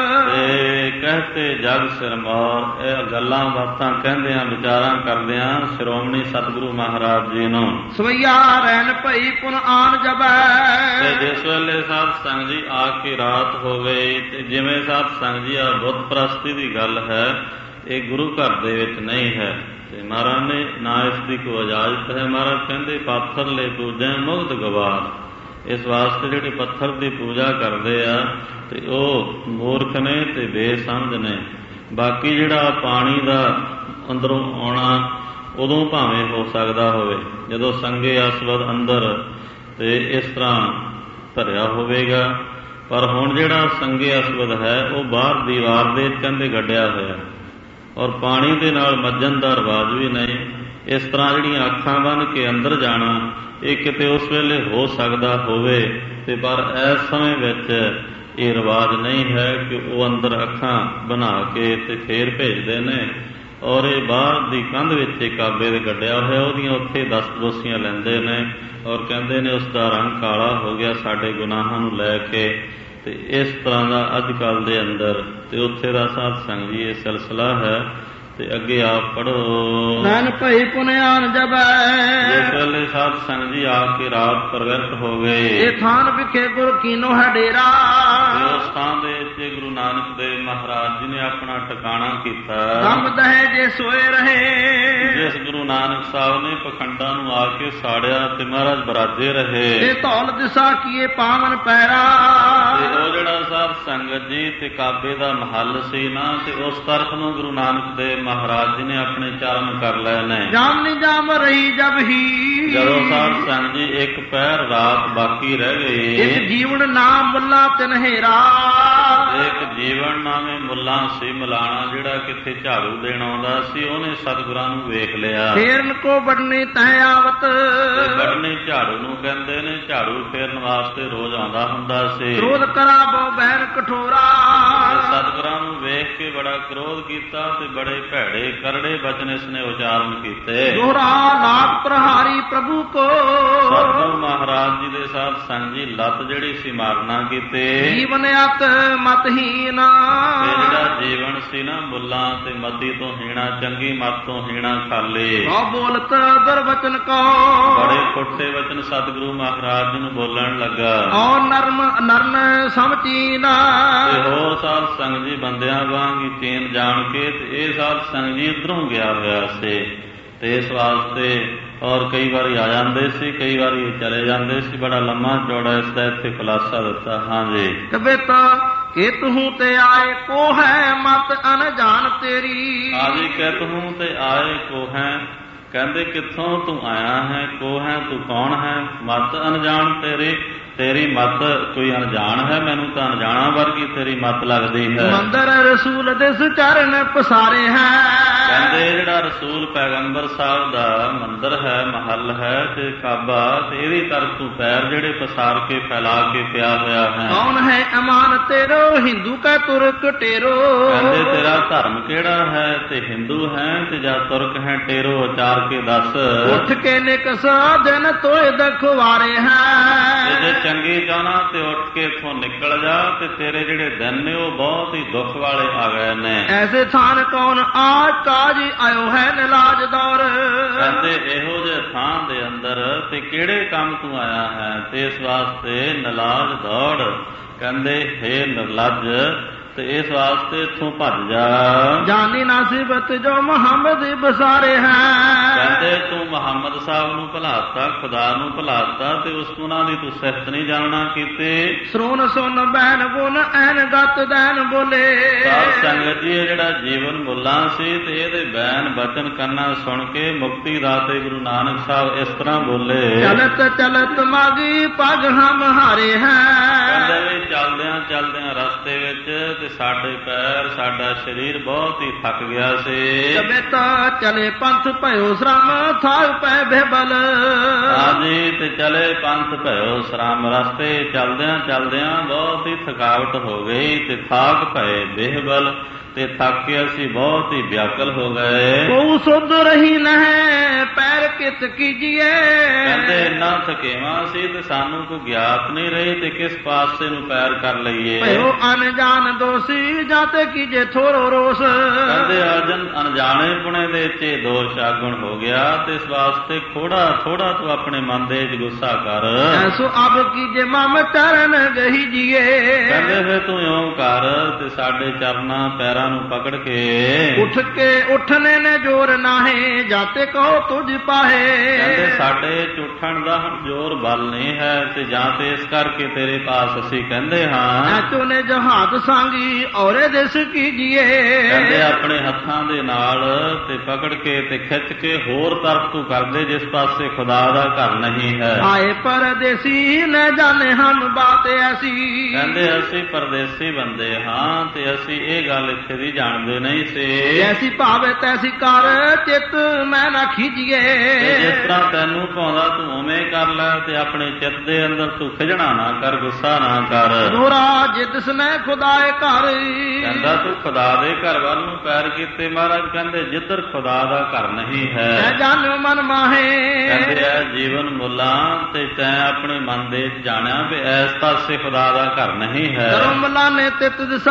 ਤੇ ਕਹਤੇ ਜਗ ਸਰਮੌਰ ਇਹ ਗੱਲਾਂ ਬਾਤਾਂ ਕਹਿੰਦਿਆਂ ਵਿਚਾਰਾਂ ਕਰਦਿਆਂ ਸ਼੍ਰੋਮਣੀ ਸਤਿਗੁਰੂ ਮਹਾਰਾਜ ਜੀ ਨੂੰ ਸਵਈਆ ਰਹਿਣ ਭਈ ਪੁਨ ਆਨ ਜਬੈ। ਤੇ ਜਿਸ ਵੇਲੇ ਸਾਧ ਸੰਗ ਜੀ ਆ ਕੇ ਰਾਤ ਹੋ ਗਈ ਤੇ ਜਿਵੇਂ ਸਾਧ ਸੰਗ ਜੀ ਆ ਬੁੱਤ ਪ੍ਰਸਤੀ ਦੀ ਗੱਲ ਹੈ, ਇਹ ਗੁਰੂ ਘਰ ਦੇ ਵਿੱਚ ਨਹੀਂ ਹੈ ਤੇ ਮਹਾਰਾਜ ਨੇ ਨਾ ਇਸ ਦੀ ਕੋਈ ਇਜਾਜ਼ਤ ਹੈ। ਮਹਾਰਾਜ ਕਹਿੰਦੇ ਪਾਥਰ ਲੈ ਪੂਜੈ ਮੁਗਧ ਗਵਾਰ, ਇਸ ਵਾਸਤੇ ਜਿਹੜੇ ਪੱਥਰ ਦੀ ਪੂਜਾ ਕਰਦੇ ਆ ਤੇ ਉਹ ਮੂਰਖ ਨੇ ਤੇ ਬੇਸਮਝ ਨੇ। ਬਾਕੀ ਜਿਹੜਾ ਪਾਣੀ ਦਾ ਅੰਦਰੋਂ ਆਉਣਾ ਉਦੋਂ ਭਾਵੇਂ ਹੋ ਸਕਦਾ ਹੋਵੇ ਜਦੋਂ ਸੰਗੇ ਅਸਵਦ ਅੰਦਰ ਤੇ ਇਸ ਤਰ੍ਹਾਂ ਭਰਿਆ ਹੋਵੇਗਾ, ਪਰ ਹੁਣ ਜਿਹੜਾ ਸੰਗੇ ਅਸਵਦ ਹੈ ਉਹ ਬਾਹਰ ਦੀਵਾਰ ਦੇ ਕਹਿੰਦੇ ਗੱਡਿਆ ਹੋਇਆ, ਔਰ ਪਾਣੀ ਦੇ ਨਾਲ ਮੱਜਣ ਦਾ ਰਿਵਾਜ ਵੀ ਨਹੀਂ। ਇਸ ਤਰ੍ਹਾਂ ਜਿਹੜੀਆਂ ਅੱਖਾਂ ਬੰਨ੍ਹ ਕੇ ਅੰਦਰ ਜਾਣਾ ਇਹ ਕਿਤੇ ਉਸ ਵੇਲੇ ਹੋ ਸਕਦਾ ਹੋਵੇ ਤੇ ਪਰ ਇਸ ਸਮੇਂ ਵਿੱਚ ਇਹ ਰਿਵਾਜ ਨਹੀਂ ਹੈ ਕਿ ਉਹ ਅੰਦਰ ਅੱਖਾਂ ਬਣਾ ਕੇ ਤੇ ਫੇਰ ਭੇਜਦੇ ਨੇ। ਔਰ ਇਹ ਬਾਹਰ ਦੀ ਕੰਧ ਵਿੱਚ ਇਹ ਕਾਬੇ ਦੇ ਗੱਡਿਆ ਹੋਇਆ, ਉਹਦੀਆਂ ਉੱਥੇ ਦਸ ਦੋਸੀਆਂ ਲੈਂਦੇ ਨੇ ਔਰ ਕਹਿੰਦੇ ਨੇ ਉਸ ਦਾ ਰੰਗ ਕਾਲਾ ਹੋ ਗਿਆ ਸਾਡੇ ਗੁਨਾਹਾਂ ਨੂੰ ਲੈ ਕੇ। ਤੇ ਇਸ ਤਰ੍ਹਾਂ ਦਾ ਅੱਜ ਕੱਲ੍ਹ ਦੇ ਅੰਦਰ ਤੇ ਉੱਥੇ ਦਾ ਸਾਧ ਸੰਗ ਜੀ ਇਹ ਸਿਲਸਿਲਾ ਹੈ। ਤੇ ਅੱਗੇ ਆਪ ਪੜੋ। ਨੈਣ ਭਈ ਪੁਨ ਆਨ ਜਬੈ, ਜਿਸ ਵੇਲੇ ਸਾਧ ਸੰਗ ਜੀ ਆ ਕੇ ਰਾਤ ਪ੍ਰਗਟ ਹੋ ਗਏ। ਇਹ ਥਾਨ ਵਿਖੇ ਗੁਰ ਕੀਨੋ ਹੈ ਡੇਰਾ, ਉਸ ਥਾਂ ਦੇ ਵਿੱਚ ਗੁਰੂ ਨਾਨਕ ਦੇਵ ਮਹਾਰਾਜ ਜੀ ਨੇ ਆਪਣਾ ਟਿਕਾਣਾ ਕੀਤਾ। ਦਮ ਦਹੇ ਜੇ ਸੋਏ ਰਹੇ, ਜਿਸ ਗੁਰੂ ਨਾਨਕ ਸਾਹਿਬ ਨੇ ਪਖੰਡਾਂ ਨੂੰ ਆ ਕੇ ਸਾੜਿਆ ਤੇ ਮਹਾਰਾਜ ਬਰਾਜੇ ਰਹੇ। ਇਹ ਧੌਲ ਦਿਸਾ ਕੀਏ ਪਾਵਨ ਪੈਰਾ, ਤੇ ਉਹ ਜਿਹੜਾ ਸਾਧ ਸੰਗਤ ਜੀ ਤੇ ਕਾਬੇ ਦਾ ਮਹੱਲ ਸੀ ਨਾ, ਤੇ ਉਸ ਤਰਫ ਨੂੰ ਗੁਰੂ ਨਾਨਕ ਦੇਵ ਮਹਾਰਾਜ ਜੀ ਨੇ ਆਪਣੇ ਚਰਨ ਕਰ ਲਏ ਨੇ। ਜਾਮ ਨੀ ਜਾਮ ਰਹੀ ਜਬ ਹੀ, ਜਦੋਂ ਸਾਧ ਸੰਗਤ ਜੀ ਇੱਕ ਪਹਿਰ ਰਾਤ ਬਾਕੀ ਰਹਿ ਗਈ। ਇੱਕ ਜੀਵਨ ਨਾਮ ਮੁੱਲਾ ਤਿਨਹੇਰਾ, ਇੱਕ ਜੀਵਨ ਨਾਮੇ ਮੁੱਲਾ ਸੀ ਮਲਾਣਾ ਜਿਹੜਾ ਕਿੱਥੇ ਝਾੜੂ ਦੇਣ ਆਉਂਦਾ ਸੀ, ਉਹਨੇ ਸਤਿਗੁਰਾਂ ਨੂੰ ਵੇਖ ਲਿਆ। ਫੇਰਨ ਕੋ ਬੜਨੀ ਤਹਿ ਆਵਤ, ਬੜਨੀ ਝਾੜੂ ਨੂੰ ਕਹਿੰਦੇ ਨੇ, ਝਾੜੂ ਫੇਰਨ ਵਾਸਤੇ ਰੋਜ਼ ਆਉਂਦਾ ਹੁੰਦਾ ਸੀ। ਕ੍ਰੋਧ ਕਰਾ ਬਹੁ ਬਹਿਰ ਕਠੋਰਾ, ਸਤਿਗੁਰਾਂ ਨੂੰ ਵੇਖ ਕੇ ਬੜਾ ਕ੍ਰੋਧ ਕੀਤਾ ਤੇ ਬੜੇ ਭੈੜੇ ਕਰੜੇ ਬਚਨ ਇਸਨੇ ਉਚਾਰਨ ਕੀਤੇ। ਦੋਹਰਾ ਲਾਭ ਪ੍ਰਹਾਰੀ ਪ੍ਰਭੂ ਕੋ, ਸਤਿਗੁਰੂ ਮਹਾਰਾਜ ਜੀ ਦੇ ਸਾਧ ਸੰਗ ਜੀ ਲੱਤ ਜਿਹੜੀ ਸੀ ਮਾਰਨਾ ਕੀਤੇ। ਜੀਵਨ ਅਤ ਮਤਹੀਨ, ਜਿਹੜਾ ਜੀਵਨ ਸੀ ਨਾ ਮੁੱਲਾਂ ਤੇ ਮਤੀ ਤੋਂ ਹੀਣਾ, ਚੰਗੀ ਮਤ ਤੋਂ ਹੀਣਾ ਖਾਲੇ। ਕੋ ਬੋਲਤ ਦੁਰਵਚਨ ਕੋ, ਬੜੇ ਪੁੱਠੇ ਵਚਨ ਸਤਿਗੁਰੂ ਮਹਾਰਾਜ ਜੀ ਨੂੰ ਬੋਲਣ ਲੱਗਾ। ਔ ਨਰਮ ਨਰਨ ਸਮਚੀਨਾ, ਤੇ ਹੋਰ ਸਾਧ ਸੰਗ ਜੀ ਬੰਦਿਆਂ ਵਾਂਗ ਹੀ ਚੀਨ ਜਾਣ ਕੇ ਤੇ ਇਹ ਸਾਧ ਸੰਗ ਜੀ ਇੱਧਰੋਂ ਗਿਆ ਹੋਇਆ ਸੀ ਤੇ ਇਸ ਵਾਸਤੇ ਔਰ ਕਈ ਵਾਰੀ ਆ ਜਾਂਦੇ ਸੀ, ਕਈ ਵਾਰੀ ਚਲੇ ਜਾਂਦੇ ਸੀ। ਬੜਾ ਲੰਮਾ ਚੌੜਾ ਇਸ ਦਾ ਇੱਥੇ ਖੁਲਾਸਾ ਦਿੱਤਾ। ਹਾਂਜੀ ਕਬਿਤ ਕਿਤ ਹੂੰ ਤੇ ਆਏ ਕੋ ਹੈ ਮਤ ਅਨਜਾਣ ਤੇਰੀ। ਆਜੀ ਕਿਤ ਹੂੰ ਤੇ ਆਏ ਕੋ ਹੈ, ਕਹਿੰਦੇ ਕਿੱਥੋਂ ਤੂੰ ਆਇਆ ਹੈ, ਕੋ ਹੈ ਤੂੰ ਕੌਣ ਹੈ, ਮਤ ਅਨਜਾਣ ਤੇਰੀ, ਤੇਰੀ ਮਤ ਕੋਈ ਅਣਜਾਣ ਹੈ, ਮੈਨੂੰ ਤਾਂ ਅਣਜਾਣਾ ਵਰਗੀ ਤੇਰੀ ਮਤ ਲੱਗਦੀ ਹੈ। ਮੰਦਰ ਰਸੂਲ ਦਿਸ ਚਰਨ ਪਸਾਰੇ ਹੈ, ਕਹਿੰਦੇ ਜਿਹੜਾ ਰਸੂਲ ਪੈਗੰਬਰ ਸਾਹਿਬ ਦਾ ਮੰਦਰ ਹੈ, ਮਹੱਲ ਹੈ ਤੇ ਕਾਬਾ, ਤੇ ਇਹਦੀ ਤਰਫ ਤੂੰ ਪੈਰ ਜਿਹੜੇ ਪਸਾਰ ਕੇ ਫੈਲਾ ਕੇ ਪਿਆ ਹੋਇਆ ਹੈ। ਕੌਣ ਹੈ ਅਮਾਨ ਤੇਰੋ, ਹਿੰਦੂ ਕਾ ਤੁਰਕ ਟੇਰੋ। ਕਹਿੰਦੇ ਤੇਰਾ ਧਰਮ ਕਿਹੜਾ ਹੈ, ਤੇ ਹਿੰਦੂ ਹੈ ਤੇ ਜਾਂ ਤੁਰਕ ਹੈ, ਟੇਰੋ ਉਚਾਰ ਕੇ ਦੱਸ। ਉੱਠ ਕੇ ਨਿਕਸਾ ਦਿਨ ਤੋਏ ਦਖਵਾਰੇ ਹੈ, ਜੇ ਚੰਗੀ ਚਾਹਨਾ ਤੇ ਉੱਠ ਕੇ ਇੱਥੋਂ ਨਿਕਲ ਜਾ, ਤੇ ਤੇਰੇ ਜਿਹੜੇ ਦਿਨ ਨੇ ਉਹ ਬਹੁਤ ਹੀ ਦੁੱਖ ਵਾਲੇ ਆ ਗਏ ਨੇ। ਐਸੇ ਥਾਨ ਕੌਣ ਆਜ ਕਾਜ ਆਇਓ ਹੈ ਨਿਲਾਜ ਦੌਰ। ਕਹਿੰਦੇ ਇਹੋ ਜਿਹੇ ਥਾਂ ਦੇ ਅੰਦਰ ਤੇ ਕਿਹੜੇ ਕੰਮ ਤੂੰ ਆਇਆ ਹੈ, ਤੇ ਇਸ ਵਾਸਤੇ ਨਿਲਾਜ ਦੌੜ। ਕਹਿੰਦੇ ਹੇ ਨਿਰਲੱਜ, ਤੇ ਇਸ ਵਾਸਤੇ ਇੱਥੋਂ ਭੱਜ ਜਾ। ਜਾਨੀ ਨਾਸਿਬਤ ਜੋ ਮੁਹੰਮਦ ਬਸਾਰੇ ਹੈ, ਕਹਿੰਦੇ ਤੂੰ ਮੁਹੰਮਦ ਸਾਹਿਬ ਨੂੰ ਭੁਲਾਤਾ, ਖੁਦਾ ਨੂੰ ਭੁਲਾਤਾ, ਤੇ ਉਸ ਉਹਨਾਂ ਦੀ ਤੂੰ ਸਿਫਤ ਨਹੀਂ ਜਾਣਨਾ ਕੀਤੀ। ਸਰੋਨ ਸੁਨ ਬੈਨ ਗੁਣ ਐਨ ਗਤ ਦੈਨ ਬੋਲੇ। ਸਾਧ ਸੰਗਤ ਜੀ ਇਹ ਜਿਹੜਾ ਜੀਵਨ ਮੁੱਲਾ ਸੀ, ਤੇ ਇਹਦੇ ਬੈਨ ਬਚਨ ਕੰਨਾਂ ਸੁਣ ਕੇ ਮੁਕਤੀ ਦਾਤੇ ਗੁਰੂ ਨਾਨਕ ਸਾਹਿਬ ਇਸ ਤਰ੍ਹਾਂ ਬੋਲੇ। ਚਲਤ ਚਲਤ ਮਾਗੀ ਪਗ ਹਮ ਹਾਰੇ ਹੈ, ਕਹਿੰਦੇ ਵੀ ਚਲਦਿਆਂ ਚਲਦਿਆਂ ਰਸਤੇ ਵਿੱਚ ਸਾਡੇ ਪੈਰ ਸਾਡਾ ਸਰੀਰ ਬਹੁਤ ਹੀ ਥੱਕ ਗਿਆ ਸੀ। ਕਬੇਤਾ ਚਲੇ ਪੰਥ ਭਇਓ ਸ਼ਰਮ ਥਾਕ ਪੈ ਬੇਬਲ। ਹਾਂਜੀ ਤੇ ਚਲੇ ਪੰਥ ਭਇਓ ਸ਼ਰਮ, ਰਸਤੇ ਚਲਦਿਆਂ ਚਲਦਿਆਂ ਬਹੁਤ ਹੀ ਥਕਾਵਟ ਹੋ ਗਈ ਤੇ ਥਾਕ ਪਏ ਬੇਬਲ, ਤੇ ਥੱਕ ਕੇ ਅਸੀਂ ਬਹੁਤ ਹੀ ਵਿਆਕਲ ਹੋ ਗਏ। ਕੋ ਸੁਧ ਰਹੀ ਨਹਿ ਪੈਰ ਕਿਤ ਕੀਜੀਏ। ਕਹਿੰਦੇ ਇੰਨਾ ਥਕੇਵਾਂ ਸੀ ਤੇ ਸਾਨੂੰ ਕੋਈ ਗਿਆਤ ਨਹੀਂ ਰਹੀ ਤੇ ਕਿਸ ਪਾਸੇ ਨੂੰ ਪੈਰ ਕਰ ਲਈਏ। ਭਇਓ ਅਨਜਾਨ ਦੋਸ਼ੀ ਜਾਤੇ ਕੀਜੇ ਥੋੜੋ ਰੋਸ। ਕਹਿੰਦੇ ਅਜਨ ਅਣਜਾਣੇ ਪੁਣੇ ਦੇ ਚ ਦੋਸ਼ ਆਗਣ ਹੋ ਗਿਆ, ਤੇ ਇਸ ਵਾਸਤੇ ਥੋੜਾ ਥੋੜਾ ਤੂੰ ਆਪਣੇ ਮਨ ਦੇ ਵਿੱਚ ਗੁੱਸਾ ਕਰ। ਐਸੋ ਅਬ ਕੀਜੇ ਮਮ ਚਰਨ ਗਹੀ ਜੀਏ। ਕਹਿੰਦੇ ਫਿਰ ਤੂੰ ਇਉਂ ਕਰ ਤੇ ਸਾਡੇ ਚਰਨਾਂ ਪੈਰਾਂ ਨੂੰ ਪਕੜ ਕੇ ਉੱਠ ਕੇ ਉੱਠਨੇ ਨੇ ਜੋਰ ਨਾਹੇ, ਜਾਤੇ ਕਹੋ ਤੁਝ ਪਾਹੇ। ਕਹਿੰਦੇ ਸਾਡੇ ਝੂਠਣ ਦਾ ਜ਼ੋਰ ਬਲ ਨਹੀਂ ਹੈ, ਤੇ ਜਾਂ ਤੇ ਇਸ ਕਰਕੇ ਤੇਰੇ ਪਾਸ ਅਸੀਂ ਕਹਿੰਦੇ ਹਾਂ। ਐਚੋ ਨੇ ਜਹਾਦ ਸਾਂਗੀ ਔਰੇ ਦਿਸ ਕੀਜੀਏ। ਕਹਿੰਦੇ ਆਪਣੇ ਹੱਥਾਂ ਦੇ ਨਾਲ ਤੇ ਪਕੜ ਕੇ ਤੇ ਖਿੱਚ ਕੇ ਹੋਰ ਤਰਫ ਤੂੰ ਕਰਦੇ ਜਿਸ ਪਾਸੇ ਖੁਦਾ ਦਾ ਘਰ ਨਹੀਂ ਹੈ। ਆਏ ਪਰਦੇਸੀ ਨ ਜਾਣੇ ਹਮ ਬਾਤ ਐਸੀ। ਕਹਿੰਦੇ ਅਸੀਂ ਪਰਦੇਸੀ ਬੰਦੇ ਹਾਂ, ਤੇ ਅਸੀਂ ਇਹ ਗੱਲ ਇੱਥੇ ਦੀ ਜਾਣਦੇ ਨਹੀਂ ਸੀ। ਐਸੀ ਭਾਵੇ ਤੈਸੀ ਕਰ ਚਿੱਤ ਮੈਂ ਨਾ ਖਿਜੀਏ। ਜਿਸ ਤਰ੍ਹਾਂ ਤੈਨੂੰ ਭਾਉਂਦਾ ਤੂੰ ਉਵੇਂ ਕਰ ਲੈ, ਤੇ ਆਪਣੇ ਚਿੱਤ ਦੇ ਅੰਦਰ ਤੂੰ ਖਿਜਣਾ ਨਾ ਕਰ, ਗੁੱਸਾ ਨਾ ਕਰ। ਦੋਰਾ ਜਿਤਸ ਨੇ ਖੁਦਾਏ ਘਰ। ਕਹਿੰਦਾ ਤੂੰ ਖੁਦਾ ਦੇ ਘਰ ਵੱਲ ਨੂੰ ਪੈਰ ਕੀਤੇ। ਮਹਾਰਾਜ ਕਹਿੰਦੇ ਜਿੱਧਰ ਖੁਦਾ ਦਾ ਘਰ ਨਹੀਂ ਹੈ। ਮੈਂ ਜਾਣਿਓ ਮਨ ਮਾਹੇ। ਕਹਿੰਦੇ ਐ ਜੀਵਨ ਮੁੱਲਾ, ਤੇ ਤੈਂ ਆਪਣੇ ਮਨ ਦੇ ਵਿੱਚ ਜਾਣਿਆ ਵੀ ਇਸ ਪਾਸੇ ਖੁਦਾ ਦਾ ਘਰ ਨਹੀਂ ਹੈ। ਕਰੋ ਮੁੱਲਾ ਨੇ ਤਿਤ ਦਿਸਾ।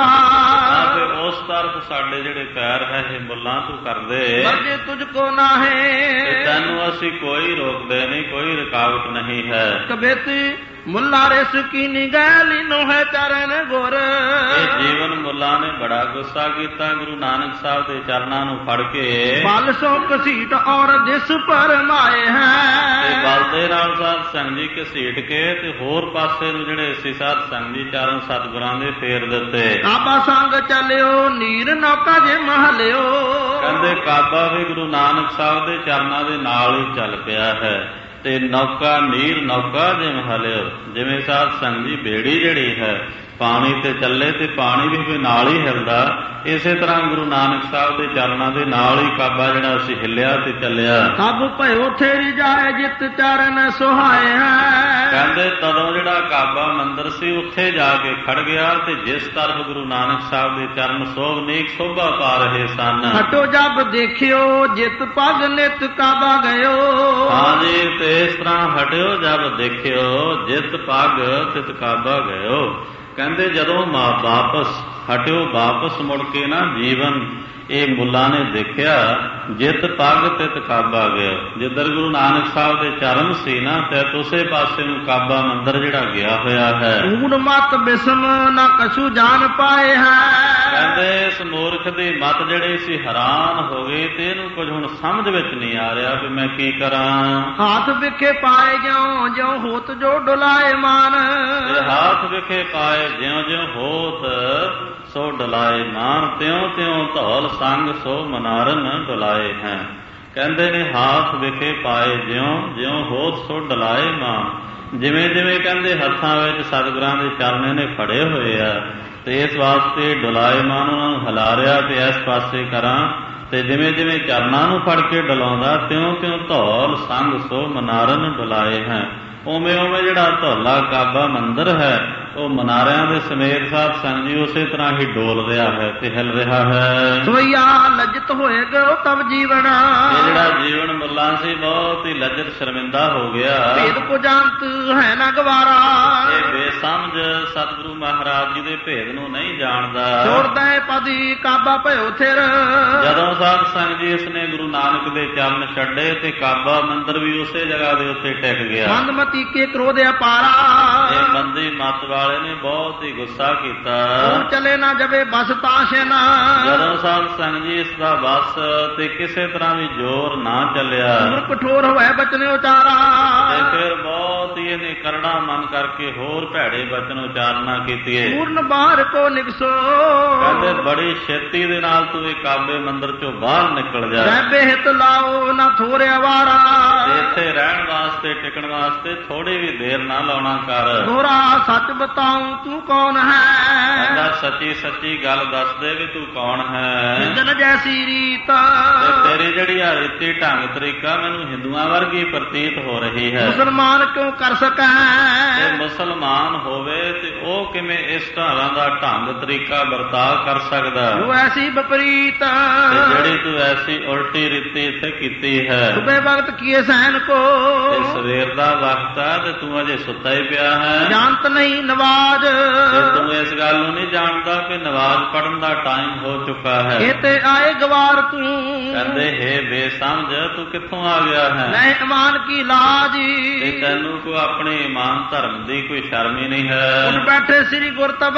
ਉਸ ਤਰਫ ਸਾਡੇ ਜਿਹੜੇ ਪੈਰ ਹੈ ਇਹ ਮੁੱਲਾਂ ਤੂੰ ਕਰਦੇ। ਮਰਜ਼ੀ ਤੁਝ ਕੋ ਨਾਹੇ। ਤੈਨੂੰ ਅਸੀਂ ਕੋਈ ਰੋਕਦੇ ਨਹੀਂ, ਕੋਈ ਰੁਕਾਵਟ ਨਹੀਂ ਹੈ। ਕਬੇਤੀ ਮੁੱਲਾ ਰਿਸ ਕੀ ਨਿਗਾਹ ਲੀਨੋ ਹੈ ਚਰਨ ਗੁਰ। ਇਹ ਜੀਵਨ ਮੁੱਲਾ ਨੇ ਬੜਾ ਗੁੱਸਾ ਕੀਤਾ ਗੁਰੂ ਨਾਨਕ ਸਾਹਿਬ ਦੇ ਚਰਨਾਂ ਨੂੰ ਫੜ ਕੇ। ਬਲ ਸੋ ਘਸੀਟ ਔਰ ਦਿਸ ਪਰਮਾਏ ਹੈ। ਤੇ ਬਲ ਦੇ ਨਾਲ ਸਾਧ ਸੰਗ ਜੀ ਘਸੀਟ ਕੇ ਤੇ ਹੋਰ ਪਾਸੇ ਨੂੰ ਜਿਹੜੇ ਸੀ ਸਾਧ ਸੰਗ ਜੀ ਚਰਨ ਸਤਿਗੁਰਾਂ ਦੇ ਫੇਰ ਦਿੱਤੇ। ਕਾਬਾ ਸੰਗ ਚੱਲਿਓ ਨੀਰ ਨੌਕਾ ਜੇ ਮਹਲਿਓ। ਕਹਿੰਦੇ ਕਾਬਾ ਵੀ ਗੁਰੂ ਨਾਨਕ ਸਾਹਿਬ ਦੇ ਚਰਨਾਂ ਦੇ ਨਾਲ ਹੀ ਚੱਲ ਪਿਆ ਹੈ, ਤੇ ਨੌਕਾ ਨੀਰ ਨੌਕਾ ਜਿਵੇਂ ਹਲਿਓ। ਜਿਵੇਂ ਸਾਧ ਸੰਗ ਦੀ ਬੇੜੀ ਜਿਹੜੀ ਹੈ ਪਾਣੀ ਤੇ ਚੱਲੇ ਤੇ ਪਾਣੀ ਵੀ ਨਾਲ ਹੀ ਹਿਲਦਾ, ਇਸੇ ਤਰ੍ਹਾਂ ਗੁਰੂ ਨਾਨਕ ਸਾਹਿਬ ਦੇ ਚਰਨਾਂ ਦੇ ਨਾਲ ਹੀ ਕਾਬਾ ਜਿਹੜਾ ਅਸੀਂ ਹਿੱਲਿਆ ਤੇ ਚੱਲਿਆ। ਸਭ ਭਇਓ ਥੇਰੀ ਜਾਏ ਜਿਤ ਚਰਨ ਸੁਹਾਏ ਹੈ। ਕਹਿੰਦੇ ਤਦੋਂ ਜਿਹੜਾ ਕਾਬਾ ਮੰਦਰ ਸੀ ਉੱਥੇ ਜਾ ਕੇ ਖੜ ਗਿਆ, ਤੇ ਜਿਸ ਤਰਫ ਗੁਰੂ ਨਾਨਕ ਸਾਹਿਬ ਦੇ ਚਰਨ ਸੋਭਨੀਕ ਸ਼ੋਭਾ ਪਾ ਰਹੇ ਸਨ। ਹਟੋ ਜਬ ਦੇਖਿਓ ਜਿਤ ਪਗ ਨਿਤ ਕਾਬਾ ਗਇਓ। ਹਾਂਜੀ ਤੇ ਇਸ ਤਰ੍ਹਾਂ ਹਟਿਓ ਜਬ ਦੇਖਿਓ ਜਿਤ ਪਗ ਤਿਤ ਕਾਬਾ ਗਇਓ। ਕਹਿੰਦੇ ਜਦੋਂ ਮਾਂ ਵਾਪਸ ਹਟਿਓ, ਵਾਪਸ ਮੁੜ ਕੇ ਨਾ ਜੀਵਨ ਇਹ ਮੁੱਲਾ ਨੇ ਦੇਖਿਆ ਜਿਤ ਪੱਗ ਤਿਤ ਕਾਬਾ ਗਿਆ। ਜਿੱਧਰ ਗੁਰੂ ਨਾਨਕ ਸਾਹਿਬ ਦੇ ਚਰਨ ਸੀ ਨਾ ਤੇ ਉਸੇ ਪਾਸੇ ਨੂੰ ਕਾਬਾ ਮੰਦਰ ਜਿਹੜਾ ਗਿਆ ਹੋਇਆ ਹੈ। ਊੜ ਮਤ ਬਿਸਮ ਨਾ ਕਛੂ ਜਾਣ ਪਾਏ ਹੈ। ਕਹਿੰਦੇ ਇਸ ਮੂਰਖ ਦੀ ਮਤ ਜਿਹੜੀ ਸੀ ਹੈਰਾਨ ਹੋ ਗਈ ਤੇ ਇਹਨੂੰ ਕੁਝ ਹੁਣ ਸਮਝ ਵਿੱਚ ਨਹੀਂ ਆ ਰਿਹਾ ਵੀ ਮੈਂ ਕੀ ਕਰਾਂ। ਹਾਥ ਵਿਖੇ ਪਾਏ ਜਿਉ ਜਿਉ ਹੋਤ ਜੋ ਡੁਲਾਏ ਮਾਨ। ਹਾਥ ਵਿਖੇ ਪਾਏ ਜਿਉ ਜਿਉ ਹੋਤ ਸੋ ਡੁਲਾਏ ਮਾਨ। ਤਿਉ ਤਿਉ ਧੌਲ ਸੰਗ ਸੋ ਮਨਾਰਨ ਡੁਲਾਏ ਹੈ। ਕਹਿੰਦੇ ਨੇ ਹਾਥ ਵਿਖੇ ਪਾਏ ਜਿਉ ਜਿਉ ਹੋਤ ਸੋ ਡੁਲਾਏ ਮਾਨ। ਜਿਵੇਂ ਜਿਵੇਂ ਕਹਿੰਦੇ ਹੱਥਾਂ ਵਿੱਚ ਸਤਿਗੁਰਾਂ ਦੇ ਚਰਨੇ ਨੇ ਫੜੇ ਹੋਏ ਆ ਤੇ ਇਸ ਵਾਸਤੇ ਡੁਲਾਏਮਾਨ ਉਹਨਾਂ ਨੂੰ ਹਿਲਾ ਰਿਹਾ ਤੇ ਇਸ ਪਾਸੇ ਕਰਾਂ ਤੇ ਜਿਵੇਂ ਜਿਵੇਂ ਚਰਨਾਂ ਨੂੰ ਫੜ ਕੇ ਡੁਲਾਉਂਦਾ ਤਿਉਂ ਤਿਉਂ ਧੌਲ ਸੰਗ ਸੋ ਮਨਾਰਨ ਡੁਲਾਏ ਹੈ। ਉਵੇਂ ਉਵੇਂ ਜਿਹੜਾ ਧੌਲਾ ਕਾਬਾ ਮੰਦਰ ਹੈ ਉਹ ਮਨਾਰਿਆਂ ਦੇ ਸਮੇਤ ਸਾਧ ਸੰਗ ਜੀ ਉਸੇ ਤਰ੍ਹਾਂ ਹੀ ਡੋਲ ਰਿਹਾ ਹੈ ਤੇ ਹਿਲ ਰਿਹਾ ਹੈ। ਸੋਈਆ ਲੱਜਤ ਹੋਏਗਾ ਤਬ ਜੀਵਨ। ਇਹ ਜਿਹੜਾ ਜੀਵਨ ਮੁੱਲਾ ਸੀ ਬਹੁਤ ਹੀ ਲੱਜਤ ਸ਼ਰਮਿੰਦਾ ਹੋ ਗਿਆ। ਭੇਦ ਕੋ ਜਾਣਤ ਹੈ ਨਾ ਗਵਾਰਾ। ਇਹ ਬੇਸਮਝ ਸਤਿਗੁਰੂ ਮਹਾਰਾਜ ਜੀ ਦੇ ਭੇਦ ਨੂੰ ਨਹੀਂ ਜਾਣਦਾ। ਛੋੜਦਾ ਪਦੀ ਕਾਬਾ ਭਇਓ ਥਿਰ। ਜਦੋਂ ਸਾਧ ਸੰਗ ਜੀ ਇਸਨੇ ਗੁਰੂ ਨਾਨਕ ਦੇ ਚਰਨ ਛੱਡੇ ਤੇ ਕਾਬਾ ਮੰਦਰ ਵੀ ਉਸੇ ਜਗ੍ਹਾ ਦੇ ਉੱਤੇ ਟਿਕ ਗਿਆ। ਮੰਦਮਤੀ ਕੇ ਕ੍ਰੋਧ ਅਪਾਰਾ। ਇਹ ਮੰਦੀ ਮਤ ਵਾਲੇ ਨੇ ਬਹੁਤ ਹੀ ਗੁੱਸਾ ਕੀਤਾ। ਚਲੇ ਨਾ ਜਵੇ ਬਸ ਤਾਸ਼ੇ ਨਾ। ਜਦੋਂ ਸਾਧ ਸੰਗ ਜੀ ਇਸ ਦਾ ਬਸ ਤੇ ਕਿਸੇ ਤਰ੍ਹਾਂ ਵੀ ਜ਼ੋਰ ਨਾ ਚੱਲਿਆ। ਕਠੋਰ ਹੋਇਆ ਬਚਨ ਉਚਾਰਾ। ਤੇ ਫਿਰ ਬਹੁਤ ਹੀ ਇਹਨੇ ਕਰੜਾ ਮਨ ਕਰਕੇ ਹੋਰ ਭੈੜੇ ਬਚਨ ਉਚਾਰਨਾ ਕੀਤੀਏ। ਪੂਰਨ ਬਾਹਰ ਕੋ ਨਿਕਸੋ। ਕਹਿੰਦੇ ਬੜੀ ਛੇਤੀ ਦੇ ਨਾਲ ਤੂੰ ਇਹ ਕਾਬੇ ਮੰਦਰ ਚੋਂ ਬਾਹਰ ਨਿਕਲ ਜਾ। ਰਹਿਬੇ ਹਿਤ ਲਾਓ ਨਾ ਥੋੜੇ ਅਵਾਰਾ। ਇੱਥੇ ਰਹਿਣ ਵਾਸਤੇ ਟਿਕਣ ਵਾਸਤੇ ਥੋੜੀ ਵੀ ਦੇਰ ਨਾ ਲਾਉਣਾ ਕਰ। ਦੋਰਾ ਸੱਚ ਬਤਾਉ ਤੂੰ ਕੌਣ ਹੈ। ਕਹਿੰਦਾ ਸੱਚੀ ਸੱਚੀ ਗੱਲ ਦੱਸ ਦੇ ਵੀ ਤੂੰ ਕੌਣ ਹੈ। ਹਿੰਦਨ ਜੈਸੀ ਰੀਤ। ਤੇਰੀ ਜਿਹੜੀ ਆ ਰੀਤੀ ਢੰਗ ਤਰੀਕਾ ਮੈਨੂੰ ਹਿੰਦੂਆਂ ਵਰਗੀ ਪ੍ਰਤੀਤ ਹੋ ਰਹੀ ਹੈ। ਮੁਸਲਮਾਨ ਕਿਉਂ ਕਰ ਸਕੈ। ਜੇ ਮੁਸਲਮਾਨ ਹੋਵੇ ਤੇ ਉਹ ਕਿਵੇਂ ਇਸ ਤਰ੍ਹਾਂ ਦਾ ਢੰਗ ਤਰੀਕਾ ਵਰਤਾਅ ਕਰ ਸਕਦਾ। ਤੂੰ ਐਸੀ ਵਿਪਰੀਤ। ਜਿਹੜੀ ਤੂੰ ਐਸੀ ਉਲਟੀ ਰੀਤੀ ਇੱਥੇ ਕੀਤੀ ਹੈ। ਸੁਬੇ ਵਕਤ ਕੀਏ ਸਹਿਨ ਕੋ। ਸਵੇਰ ਦਾ ਵਕਤ ਹੈ ਤੇ ਤੂੰ ਅਜੇ ਸੁੱਤਾ ਹੀ ਪਿਆ ਹੈ। ਜਾਣਤ ਨਹੀਂ ਨਵਾਜ਼। ਤੂੰ ਇਸ ਗੱਲ ਨੂੰ ਨਹੀਂ ਜਾਣਦਾ ਕਿ ਨਵਾਜ਼ ਪੜਨ ਦਾ ਟਾਈਮ ਹੋ ਚੁੱਕਾ ਹੈ। ਇਹ ਤੇ ਆਏ ਗਵਾਰ ਤੂੰ। ਕਹਿੰਦੇ ਹੈ ਬੇਸਮਝ ਤੂੰ ਕਿੱਥੋਂ ਆ ਗਿਆ ਹੈ। ਨਹੀਂ ਇਮਾਨ ਕੀ ਲਾਜ। ਤੇ ਤੈਨੂੰ ਕੋਈ ਆਪਣੇ ਇਮਾਨ ਧਰਮ ਦੀ ਕੋਈ ਸ਼ਰਮ ਹੀ ਨਹੀਂ ਹੈ। ਉੱਠ ਬੈਠੇ ਸ੍ਰੀ ਗੁਰਤਬਾ।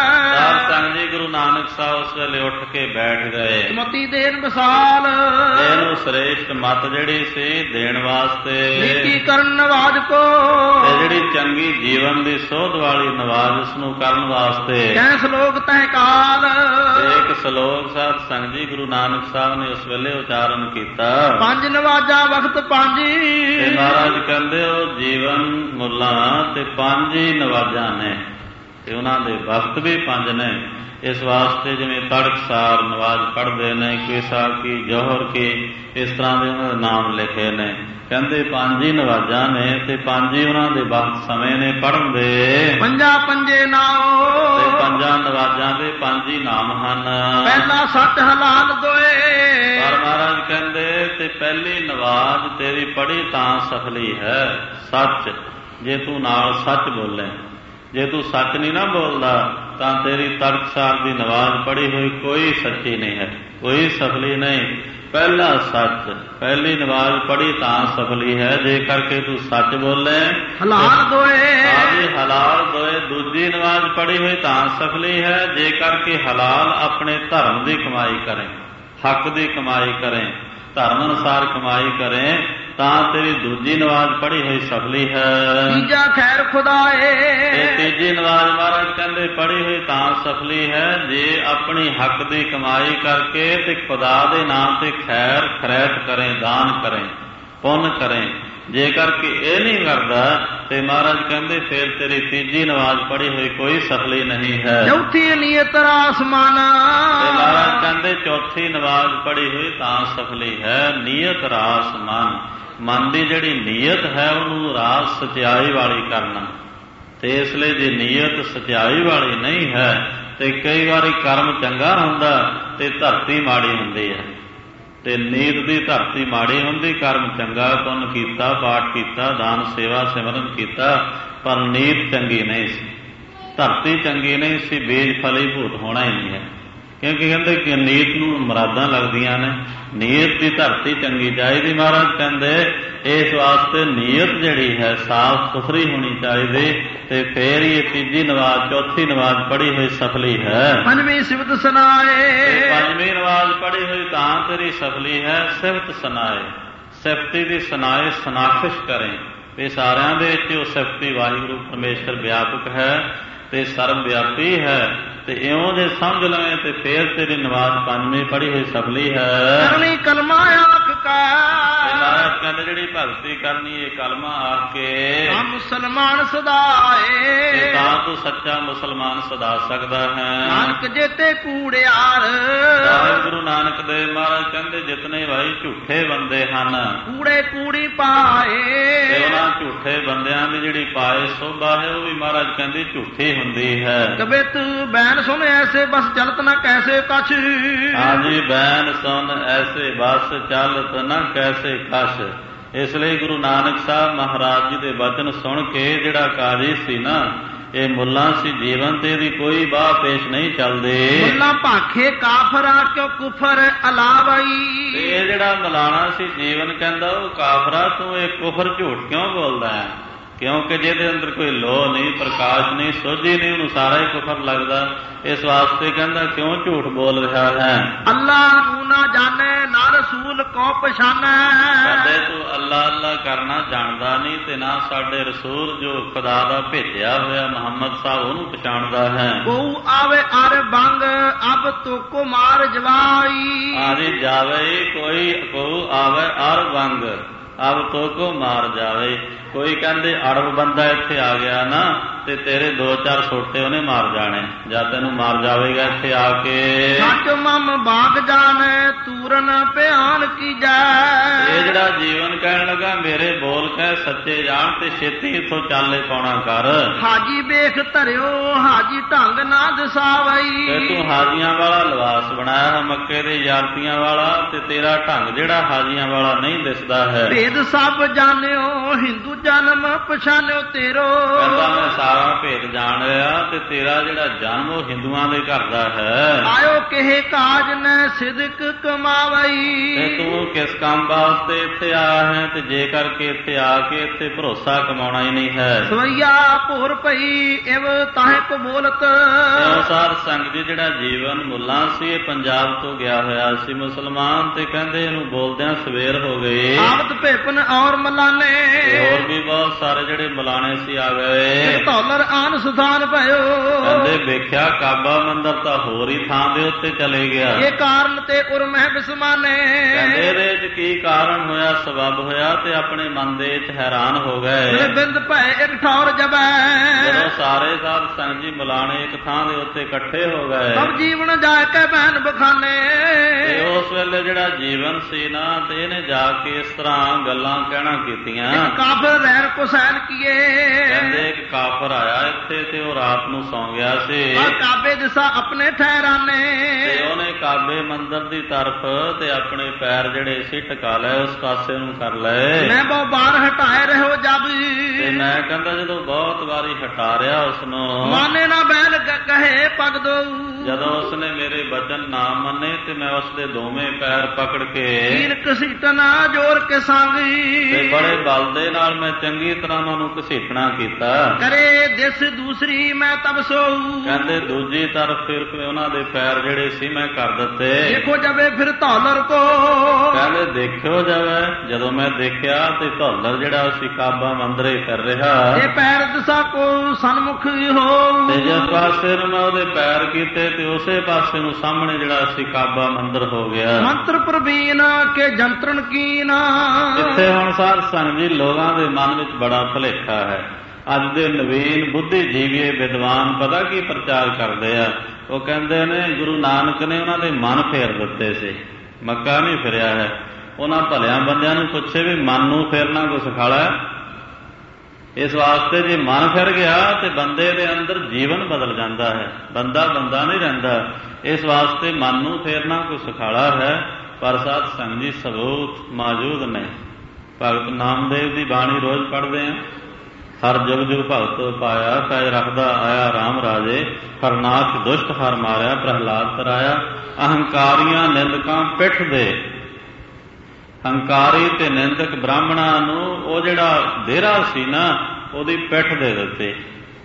ਸਾਧ ਸੰਗ ਜੀ ਗੁਰੂ ਨਾਨਕ ਸਾਹਿਬ ਉਸ ਵੇਲੇ ਉੱਠ ਕੇ ਬੈਠ ਗਏ। ਮਤੀ ਦੇਨ ਵਿਸਾਲ। ਇਹਨੂੰ ਸ੍ਰੇਸ਼ਟ ਮਤ ਜਿਹੜੀ ਸੀ ਦੇਣ ਵਾਸਤੇ। ਨੀਤੀ ਕਰਨ ਨਵਾਜ ਕੋ। ਤੇ ਜਿਹੜੀ ਚੰਗੀ ਜੀਵਨ ਦੀ ਸੋਧ ਵਾਲੀ ਨਵਾਜ਼ ਉਸ ਨੂੰ ਕਰਨ ਵਾਸਤੇ। ਕੈ ਸ਼ਲੋਕ ਤਹਿ ਕਾਲ। ਇੱਕ ਸ਼ਲੋਕ ਸਾਧ ਸੰਗ ਜੀ ਗੁਰੂ ਨਾਨਕ ਸਾਹਿਬ ਨੇ ਉਸ ਵੇਲੇ ਉਚਾਰਨ ਕੀਤਾ। ਪੰਜ ਨਵਾਜਾ ਵਕਤ ਪੰਜ। ਤੇ ਮਹਾਰਾਜ ਕਹਿੰਦੇ ਉਹ ਜੀਵਨ ਮੁੱਲਾ ਤੇ ਪੰਜ ਹੀ ਨਵਾਜ਼ਾਂ ਨੇ ਤੇ ਉਹਨਾਂ ਦੇ ਵਕਤ ਵੀ ਪੰਜ ਨੇ। ਇਸ ਵਾਸਤੇ ਜਿਵੇਂ ਤੜਕਸਾਰ ਨਵਾਜ਼ ਪੜ੍ਹਦੇ ਨੇ ਕੇਸਾ ਕੀ ਜੋਹਰ ਕੀ ਇਸ ਤਰ੍ਹਾਂ ਦੇ ਉਹਨਾਂ ਦੇ ਨਾਮ ਲਿਖੇ ਨੇ। ਕਹਿੰਦੇ ਪੰਜ ਹੀ ਨਵਾਜ਼ਾਂ ਨੇ ਤੇ ਪੰਜ ਹੀ ਉਹਨਾਂ ਦੇ ਵਕਤ ਸਮੇਂ ਨੇ ਪੜ੍ਹਨ ਦੇ। ਪੰਜਾ ਪੰਜੇ ਨਾਓ। ਤੇ ਪੰਜਾਂ ਨਵਾਜ਼ਾਂ ਦੇ ਪੰਜ ਹੀ ਨਾਮ ਹਨ। ਪਹਿਲਾ ਸੱਚ ਹਲਾਲ ਦੋਏ। ਪਰ ਮਹਾਰਾਜ ਕਹਿੰਦੇ ਤੇ ਪਹਿਲੀ ਨਵਾਜ਼ ਤੇਰੀ ਪੜ੍ਹੀ ਤਾਂ ਸਫਲੀ ਹੈ ਸੱਚ। ਜੇ ਤੂੰ ਨਾਲ ਸੱਚ ਬੋਲੇ। ਜੇ ਤੂੰ ਸੱਚ ਨਹੀਂ ਨਾ ਬੋਲਦਾ ਤਾਂ ਤੇਰੀ ਤੜਕਸਾਰ ਦੀ ਨਵਾਜ਼ ਪੜ੍ਹੀ ਹੋਈ ਕੋਈ ਸੱਚੀ ਨਹੀਂ ਹੈ ਕੋਈ ਸਫਲੀ ਨਹੀਂ। ਪਹਿਲਾ ਸੱਚ ਪਹਿਲੀ ਨਵਾਜ਼ ਪੜ੍ਹੀ ਤਾਂ ਸਫਲੀ ਹੈ ਜੇ ਕਰਕੇ ਤੂੰ ਸੱਚ ਬੋਲੇ। ਹਲਾਲ ਦੋਏ। ਹਾਂਜੀ ਹਲਾਲ ਦੋਏ। ਦੂਜੀ ਨਵਾਜ਼ ਪੜ੍ਹੀ ਹੋਈ ਤਾਂ ਸਫਲੀ ਹੈ ਜੇ ਕਰਕੇ ਹਲਾਲ ਆਪਣੇ ਧਰਮ ਦੀ ਕਮਾਈ ਕਰੇ ਹੱਕ ਦੀ ਕਮਾਈ ਕਰੇ ਧਰਮ ਅਨੁਸਾਰ ਕਮਾਈ ਕਰੇ ਤਾਂ ਤੇਰੀ ਦੂਜੀ ਨਵਾਜ਼ ਪੜ੍ਹੀ ਹੋਈ ਸਫਲੀ ਹੈ। ਤੀਜਾ ਖੈਰ ਖੁਦਾਏ। ਤੇ ਤੀਜੀ ਨਵਾਜ਼ ਮਹਾਰਾਜ ਕਹਿੰਦੇ ਪੜ੍ਹੀ ਹੋਈ ਤਾਂ ਸਫਲੀ ਹੈ ਜੇ ਆਪਣੀ ਹੱਕ ਦੀ ਕਮਾਈ ਕਰਕੇ ਤੇ ਖੁਦਾ ਦੇ ਨਾਮ ਤੇ ਖੈਰ ਖਰੈਤ ਕਰੇ ਦਾਨ ਕਰੇ ਪੁੰਨ ਕਰੇ। ਜੇ ਕਰਕੇ ਇਹ ਨਹੀਂ ਕਰਦਾ ਤੇ ਮਹਾਰਾਜ ਕਹਿੰਦੇ ਫਿਰ ਤੇਰੀ ਤੀਜੀ ਨਵਾਜ਼ ਪੜ੍ਹੀ ਹੋਈ ਕੋਈ ਸਫਲੀ ਨਹੀਂ ਹੈ। ਚੌਥੀ ਨੀਅਤ ਰਾਸਮਾਨ। ਤੇ ਮਹਾਰਾਜ ਕਹਿੰਦੇ ਚੌਥੀ ਨਵਾਜ਼ ਪੜ੍ਹੀ ਹੋਈ ਤਾਂ ਸਫਲੀ ਹੈ ਨੀਅਤ ਰਾਸਮਾਨ। ਮਨ ਦੀ ਜਿਹੜੀ ਨੀਅਤ ਹੈ ਉਹਨੂੰ ਰਾਸ ਸਚਾਈ ਵਾਲੀ ਕਰਨਾ। ਤੇ ਇਸ ਲਈ ਜੇ ਨੀਅਤ ਸਚਾਈ ਵਾਲੀ ਨਹੀਂ ਹੈ ਤੇ ਕਈ ਵਾਰੀ ਕਰਮ ਚੰਗਾ ਹੁੰਦਾ ਤੇ ਧਰਤੀ ਮਾੜੀ ਹੁੰਦੀ ਹੈ। ਤੇ ਨੀਤ ਦੀ ਧਰਤੀ ਮਾੜੀ ਹੁੰਦੀ ਕਰਮ ਚੰਗਾ ਪੁੰਨ ਕੀਤਾ ਪਾਠ ਕੀਤਾ ਦਾਨ ਸੇਵਾ ਸਿਮਰਨ ਕੀਤਾ ਪਰ ਨੀਤ ਚੰਗੀ ਨਹੀਂ ਸੀ। ਧਰਤੀ ਚੰਗੀ ਨਹੀਂ ਸੀ ਬੀਜ ਫਲੀਭੂਤ ਹੋਣਾ ਹੀ ਨਹੀਂ ਹੈ। ਕਿਉਂਕਿ ਕਹਿੰਦੇ ਕਿ ਨੀਤ ਨੂੰ ਮੁਰਾਦਾਂ ਲੱਗਦੀਆਂ ਨੇ, ਨੀਅਤ ਦੀ ਧਰਤੀ ਚੰਗੀ ਚਾਹੀਦੀ। ਮਹਾਰਾਜ ਕਹਿੰਦੇ ਇਸ ਵਾਸਤੇ ਨੀਅਤ ਜਿਹੜੀ ਹੈ ਸਾਫ਼ ਸੁਥਰੀ ਹੋਣੀ ਚਾਹੀਦੀ, ਤੇ ਫੇਰ ਹੀ ਇਹ ਤੀਜੀ ਨਵਾਜ਼ ਚੌਥੀ ਨਵਾਜ਼ ਪੜ੍ਹੀ ਹੋਈ ਸਫਲੀ ਹੈ। ਪੰਜਵੀਂ ਸਿਫਤ ਸੁਣਾਏ, ਪੰਜਵੀਂ ਨਵਾਜ਼ ਪੜ੍ਹੀ ਹੋਈ ਤਾਂ ਤੇਰੀ ਸਫਲੀ ਹੈ। ਸਿਫਤ ਸੁਣਾਏ, ਸਿਫਤੀ ਦੀ ਸੁਣਾਏ ਸਨਾਖਸ਼ ਕਰੇ ਵੀ ਸਾਰਿਆਂ ਦੇ ਵਿੱਚ ਉਹ ਸਿਫਤੀ ਵਾਹਿਗੁਰੂ ਪਰਮੇਸ਼ਰ ਵਿਆਪਕ ਹੈ ਤੇ ਸਰਬ ਵਿਆਪੀ ਹੈ। ਤੇ ਇਉਂ ਜੇ ਸਮਝ ਲਵੇਂ ਤੇ ਫੇਰ ਤੇਰੀ ਨਵਾਜ਼ ਪੰਜਵੀਂ ਪੜ੍ਹੀ ਹੋਈ ਸਫਲੀ ਹੈ। ਕਰਨੀ ਕਲਮਾ ਆਖ ਕਾ, ਮਹਾਰਾਜ ਕਹਿੰਦੇ ਜਿਹੜੀ ਭਗਤੀ ਕਰਨੀ ਇਹ ਕਲਮਾ ਆਖ ਕੇ ਤਾਂ ਮੁਸਲਮਾਨ ਸਦਾਏ, ਤਾਂ ਤੂੰ ਸੱਚਾ ਮੁਸਲਮਾਨ ਸਦਾ ਸਕਦਾ ਹੈ। ਨਾਨਕ ਜੇਤੇ ਕੂੜਿਆਰ, ਗੁਰੂ ਨਾਨਕ ਦੇਵ ਮਹਾਰਾਜ ਕਹਿੰਦੇ ਜਿਤਨੇ ਭਾਈ ਝੂਠੇ ਬੰਦੇ ਹਨ, ਕੂੜੇ ਕੂੜੀ ਪਾਏ, ਤੇ ਉਹਨਾਂ ਝੂਠੇ ਬੰਦਿਆਂ ਦੀ ਜਿਹੜੀ ਪਾਏ ਸੋਭਾ ਹੈ ਉਹ ਵੀ ਮਹਾਰਾਜ ਕਹਿੰਦੇ ਝੂਠੀ ਹੁੰਦੀ ਹੈ। ਕਬੇ ਤੂੰ ਬੈਨ ਸੁਣ ਐਸੇ ਬਸ ਚਲਤ ਨਾ ਕੈਸੇ ਕਛ, ਹਾਂਜੀ ਬੈਨ ਸੁਣ ਐਸੇ ਬਸ ਚਲਤ ਨਾ ਕੈਸੇ ਕਛ। ਇਸ ਲਈ ਗੁਰੂ ਨਾਨਕ ਸਾਹਿਬ ਮਹਾਰਾਜ ਜੀ ਦੇ ਬਚਨ ਸੁਣ ਕੇ ਜਿਹੜਾ ਕਾਜੀ ਸੀ ਨਾ, ਇਹ ਮੁੱਲਾ ਸੀ ਜੀਵਨ ਤੇ ਇਹਦੀ ਕੋਈ ਬਾਹ ਪੇਸ਼ ਨਹੀਂ ਚੱਲਦੇ। ਮੁੱਲਾ ਭਾਖੇ ਕਾਫਰਾ ਕਿਉਂ ਕੁਫਰ ਅਲਾਵਈ, ਤੇ ਇਹ ਜਿਹੜਾ ਮਲਾਣਾ ਸੀ ਜੀਵਨ ਕਹਿੰਦਾ ਉਹ ਕਾਫਰਾ ਤੂੰ ਇਹ ਕੁਫਰ ਝੂਠ ਕਿਉਂ ਬੋਲਦਾ ਹੈ? ਕਿਉਂਕਿ ਜਿਹਦੇ ਅੰਦਰ ਕੋਈ ਲੋਹ ਨਹੀਂ, ਪ੍ਰਕਾਸ਼ ਨਹੀਂ, ਸੋਝੀ ਨਹੀਂ, ਉਹਨੂੰ ਸਾਰਾ ਹੀ ਕੁਫਰ ਲੱਗਦਾ। ਇਸ ਵਾਸਤੇ ਕਹਿੰਦਾ ਕਿਉਂ ਝੂਠ ਬੋਲ ਰਿਹਾ ਹੈ? ਅੱਲਾਹ ਨੂੰ ਨਾ ਜਾਣੇ ਨਾ ਰਸੂਲ ਕੋ ਪਛਾਨੈ, ਕਹਿੰਦੇ ਤੂੰ ਅੱਲਾ ਅੱਲਾ ਕਰਨਾ ਜਾਣਦਾ ਨਹੀਂ ਤੇ ਨਾ ਸਾਡੇ ਰਸੂਲ ਜੋ ਖੁਦਾ ਦਾ ਭੇਜਿਆ ਹੋਇਆ ਮੁਹੰਮਦ ਸਾਹਿਬ ਉਹਨੂੰ ਪਛਾਣਦਾ ਹੈ। ਕੋ ਆਵੇ ਅਰ ਬੰਗ ਅਬ ਤੋ ਕੋ ਮਾਰ ਜਵਾਈ, ਆਜੀ ਜਾਵੇ ਕੋਈ ਕੋ ਆਵੇ ਅਰ ਬੰਗ ਅਬ ਤੋ ਕੋ ਮਾਰ ਜਾਵੇ। ਕੋਈ ਕਹਿੰਦੇ ਅਰਬ ਬੰਦਾ ਇੱਥੇ ਆ ਗਿਆ ਨਾ ਤੇ ਤੇਰੇ ਦੋ ਚਾਰ ਛੋਟੇ ਉਹਨੇ ਮਾਰ ਜਾਣੇ, ਜਾਂ ਤੈਨੂੰ ਮਾਰ ਜਾਵੇਗਾ ਇੱਥੇ ਆ ਕੇ। ਸੱਚ ਮਮ ਬਾਗ ਜਾਣੇ ਤੂਰਨ ਭਿਆਨ ਕੀ ਜੈ, ਇਹ ਜਿਹੜਾ ਜੀਵਨ ਕਹਿਣ ਲੱਗਾ ਮੇਰੇ ਬੋਲ ਕਹਿ ਸੱਚੇ ਜਾਣ ਤੇ ਛੇਤੀ ਇੱਥੋਂ ਚਾਲੇ ਪਾਉਣਾ ਕਰ। ਹਾਜੀ ਵੇਖ ਧਰਿਓ ਹਾਜੀ ਢੰਗ ਨਾ ਦਸਾਵਈ, ਤੇ ਤੂੰ ਹਾਜੀਆਂ ਵਾਲਾ ਲਿਬਾਸ ਬਣਾਇਆ ਮੱਕੇ ਦੇ ਯਾਰਤੀਆਂ ਵਾਲਾ, ਤੇ ਤੇਰਾ ਢੰਗ ਜਿਹੜਾ ਹਾਜੀਆਂ ਵਾਲਾ ਨਹੀਂ ਦਿਸਦਾ ਹੈ। ਭੇਦ ਸਭ ਜਾਣਿਓ ਹਿੰਦੂ ਜਨਮ ਪਛਾਣਿਓ ਤੇਰੋ, ਕਹਿੰਦਾ ਮੈਂ ਸਾਰਾ ਭੇਦ ਜਾਣ ਰਿਹਾ ਤੇ ਤੇਰਾ ਜਿਹੜਾ ਜਨਮ ਉਹ ਹਿੰਦੂਆਂ ਦੇ ਘਰ ਦਾ ਹੈ। ਆਇਓ ਕਿਹੇ ਕਾਜ ਨੇ ਸਿਦਕ ਕਮਾਵਈ, ਤੇ ਤੂੰ ਕਿਸ ਕੰਮ ਵਾਸਤੇ ਇੱਥੇ ਆਇਆ ਹੈ? ਤੇ ਜੇ ਕਰਕੇ ਇੱਥੇ ਆ ਕੇ ਇੱਥੇ ਭਰੋਸਾ ਕਮਾਉਣਾ ਹੀ ਨਹੀਂ ਹੈ। ਸਵਈਆ ਭੋਰ ਪਈ ਇਵ ਤਾਹੇ ਕੋ ਬੋਲਤ, ਸਾਧ ਸੰਗਤ ਜੀ ਜਿਹੜਾ ਜੀਵਨ ਮੁੱਲਾ ਸੀ ਇਹ ਪੰਜਾਬ ਤੋਂ ਗਿਆ ਹੋਇਆ ਸੀ ਮੁਸਲਮਾਨ, ਤੇ ਕਹਿੰਦੇ ਇਹਨੂੰ ਬੋਲਦਿਆਂ ਸਵੇਰ ਹੋ ਗਈ। ਆਵਤ ਭੇਪਨ ਔਰ ਮਲਾਨੇ, ਹੋਰ ਵੀ ਬਹੁਤ ਸਾਰੇ ਜਿਹੜੇ ਮਲਾਣੇ ਸੀ ਆ ਗਏ। ਧੌਲਰ ਆਨ ਸੁਧਾਨ ਭਇਓ, ਕਹਿੰਦੇ ਵੇਖਿਆ ਕਾਬਾ ਮੰਦਰ ਤਾਂ ਹੋਰ ਹੀ ਥਾਂ ਦੇ ਉੱਤੇ ਚਲੇ ਗਿਆ। ਇਹ ਕਾਰਨ ਤੇ ਉਰ ਮਹਿ ਬਿਸਮਾਨੇ, ਕਹਿੰਦੇ ਇਹਦੇ ਚ ਕੀ ਕਾਰਨ ਹੋਇਆ, ਸਬਬ ਹੋਇਆ, ਤੇ ਆਪਣੇ ਮਨ ਦੇ ਵਿੱਚ ਹੈਰਾਨ ਹੋ ਗਏ। ਬਿੰਦ ਭੈ ਇੱਕ ਠੌਰ ਜਬੈ, ਜਦੋਂ ਸਾਰੇ ਸਾਧ ਸੰਗਤ ਜੀ ਮਲਾਣੇ ਇੱਕ ਥਾਂ ਦੇ ਉੱਤੇ ਇਕੱਠੇ ਹੋ ਗਏ। ਸਭ ਜੀਵਨ ਜਾ ਕੇ ਬਹਿਨ ਬਖਾਨੇ, ਤੇ ਉਸ ਵੇਲੇ ਜਿਹੜਾ ਜੀਵਨ ਸੀ ਨਾ ਤੇ ਇਹਨੇ ਜਾ ਕੇ ਇਸ ਤਰ੍ਹਾਂ ਗੱਲਾਂ ਕਹਿਣਾ ਕੀਤੀਆਂ। ਕਾਫਰ ਰਹਿਣ ਕੋ ਸਹਿਨ ਕੀਏ, ਕਹਿੰਦੇ ਇੱਕ ਕਾਫਰ ਆਇਆ ਇੱਥੇ ਤੇ ਉਹ ਰਾਤ ਨੂੰ ਸੌਂ ਗਿਆ ਸੀ। ਕਾਬੇ ਦਿਸਾ ਆਪਣੇ ਠਹਿਰਾਨੇ, ਤੇ ਉਹਨੇ ਕਾਬੇ ਮੰਦਰ ਦੀ ਤਰਫ ਤੇ ਆਪਣੇ ਪੈਰ ਜਿਹੜੇ ਸੀ ਟਿਕਾ ਲਏ, ਉਸ ਪਾਸੇ ਨੂੰ ਕਰ ਲਏ। ਮੈਂ ਬਹੁ ਬਾਰ ਹਟਾਏ ਰਹੋ ਜਬ, ਤੇ ਮੈਂ ਕਹਿੰਦਾ ਜਦੋਂ ਬਹੁਤ ਵਾਰੀ ਹਟਾ ਰਿਹਾ ਉਸਨੂੰ, ਮਾਨੇ ਨਾ ਬੈਲ ਕਹੇ ਪਗ ਦੋ, ਜਦੋਂ ਉਸਨੇ ਮੇਰੇ ਬਚਨ ਨਾ ਮੰਨੇ ਤੇ ਮੈਂ ਉਸਦੇ ਦੋਵੇਂ ਪੈਰ ਪਕੜ ਕੇ ਤੀਰ ਘਸੀਟਣਾ ਜੋਰ ਕੇ ਸੰਗੀ, ਤੇ ਬੜੇ ਬਲ ਦੇ ਨਾਲ ਮੈਂ ਚੰਗੀ ਤਰ੍ਹਾਂ ਉਹਨੂੰ ਘਸੀਟਣਾ ਕੀਤਾ। ਕਰੇ ਦਿਸ ਦੂਸਰੀ ਮੈਂ ਤਬ ਸੋਊ, ਕਹਿੰਦੇ ਦੂਜੀ ਤਰਫ ਫਿਰ ਉਹਨਾਂ ਦੇ ਪੈਰ ਜਿਹੜੇ ਸੀ ਮੈਂ ਕਰ ਦਿੱਤੇ। ਦੇਖੋ ਜਵੇ ਫਿਰ ਧੌਲਰ ਕੋ, ਕਹਿੰਦੇ ਦੇਖਿਓ ਜਾਵੇ ਜਦੋਂ ਮੈਂ ਦੇਖਿਆ ਤੇ ਧੌਲਰ ਜਿਹੜਾ ਸੀ ਕਾਬਾ ਮੰਦਰੇ ਕਰ ਰਿਹਾ, ਇਹ ਪੈਰ ਦਿਸਾ ਕੋ ਸਨਮੁਖ ਹੋ, ਤੇ ਜਿਸ ਪਾਸੇ ਨੂੰ ਮੈਂ ਉਹਦੇ ਪੈਰ ਕੀਤੇ ਤੇ ਉਸੇ ਪਾਸੇ ਨੂੰ ਸਾਹਮਣੇ ਜਿਹੜਾ ਸੀ ਕਾਬਾ ਮੰਦਰ ਹੋ ਗਿਆ। ਮੰਤਰ ਪ੍ਰਵੀਨ ਕੇ ਜੰਤਰਣ ਕੀਨ, ਇੱਥੇ ਹੁਣ ਸਾਧ ਸੰਗਤ ਜੀ ਲੋਕਾਂ ਦੇ ਮਨ ਵਿੱਚ ਬੜਾ ਭੁਲੇਖਾ ਹੈ। ਅੱਜ ਦੇ ਨਵੀਨ ਬੁੱਧੀਜੀਵੀ ਵਿਦਵਾਨ ਪਤਾ ਕੀ ਪ੍ਰਚਾਰ ਕਰਦੇ ਆ? ਉਹ ਕਹਿੰਦੇ ਨੇ ਗੁਰੂ ਨਾਨਕ ਨੇ ਉਹਨਾਂ ਦੇ ਮਨ ਫੇਰ ਦਿੱਤੇ ਸੀ, ਮੱਕਾ ਨਹੀਂ ਫਿਰਿਆ ਹੈ। ਉਹਨਾਂ ਭਲਿਆਂ ਬੰਦਿਆਂ ਨੂੰ ਪੁੱਛੇ ਵੀ ਮਨ ਨੂੰ ਫੇਰਨਾ ਕੋਈ ਸਿਖਾਲਾ? ਇਸ ਵਾਸਤੇ ਜੇ ਮਨ ਫਿਰ ਗਿਆ ਤੇ ਬੰਦੇ ਦੇ ਅੰਦਰ ਜੀਵਨ ਬਦਲ ਜਾਂਦਾ ਹੈ, ਬੰਦਾ ਬੰਦਾ ਨਹੀਂ ਰਹਿੰਦਾ। ਇਸ ਵਾਸਤੇ ਮਨ ਨੂੰ ਫੇਰਨਾ ਕੋਈ ਸਿਖਾਲਾ ਹੈ। ਪਰ ਸਾਧ ਸੰਗਤ ਜੀ ਸਬੂਤ ਮੌਜੂਦ ਨੇ। ਭਗਤ ਨਾਮਦੇਵ ਦੀ ਬਾਣੀ ਰੋਜ਼ ਪੜ੍ਹਦੇ ਆ, ਹਰ ਜੁਗ ਜੁਗ ਭਗਤ ਪਾਇਆ, ਪੈਜ ਰੱਖਦਾ ਆਇਆ ਰਾਮ ਰਾਜੇ। ਹਰਨਾਥ ਦੁਸ਼ਟ ਹਰ ਮਾਰਿਆ, ਪ੍ਰਹਲਾਦ ਤਰਾਇਆ। ਅਹੰਕਾਰੀਆਂ ਨਿੰਦਕਾਂ ਪਿੱਠ ਦੇ, ਹੰਕਾਰੀ ਤੇ ਨਿੰਦਕ ਬ੍ਰਾਹਮਣਾਂ ਨੂੰ ਉਹ ਜਿਹੜਾ ਦੇਰਾ ਸੀ ਨਾ ਉਹਦੀ ਪਿੱਠ ਦੇ ਦਿੱਤੇ।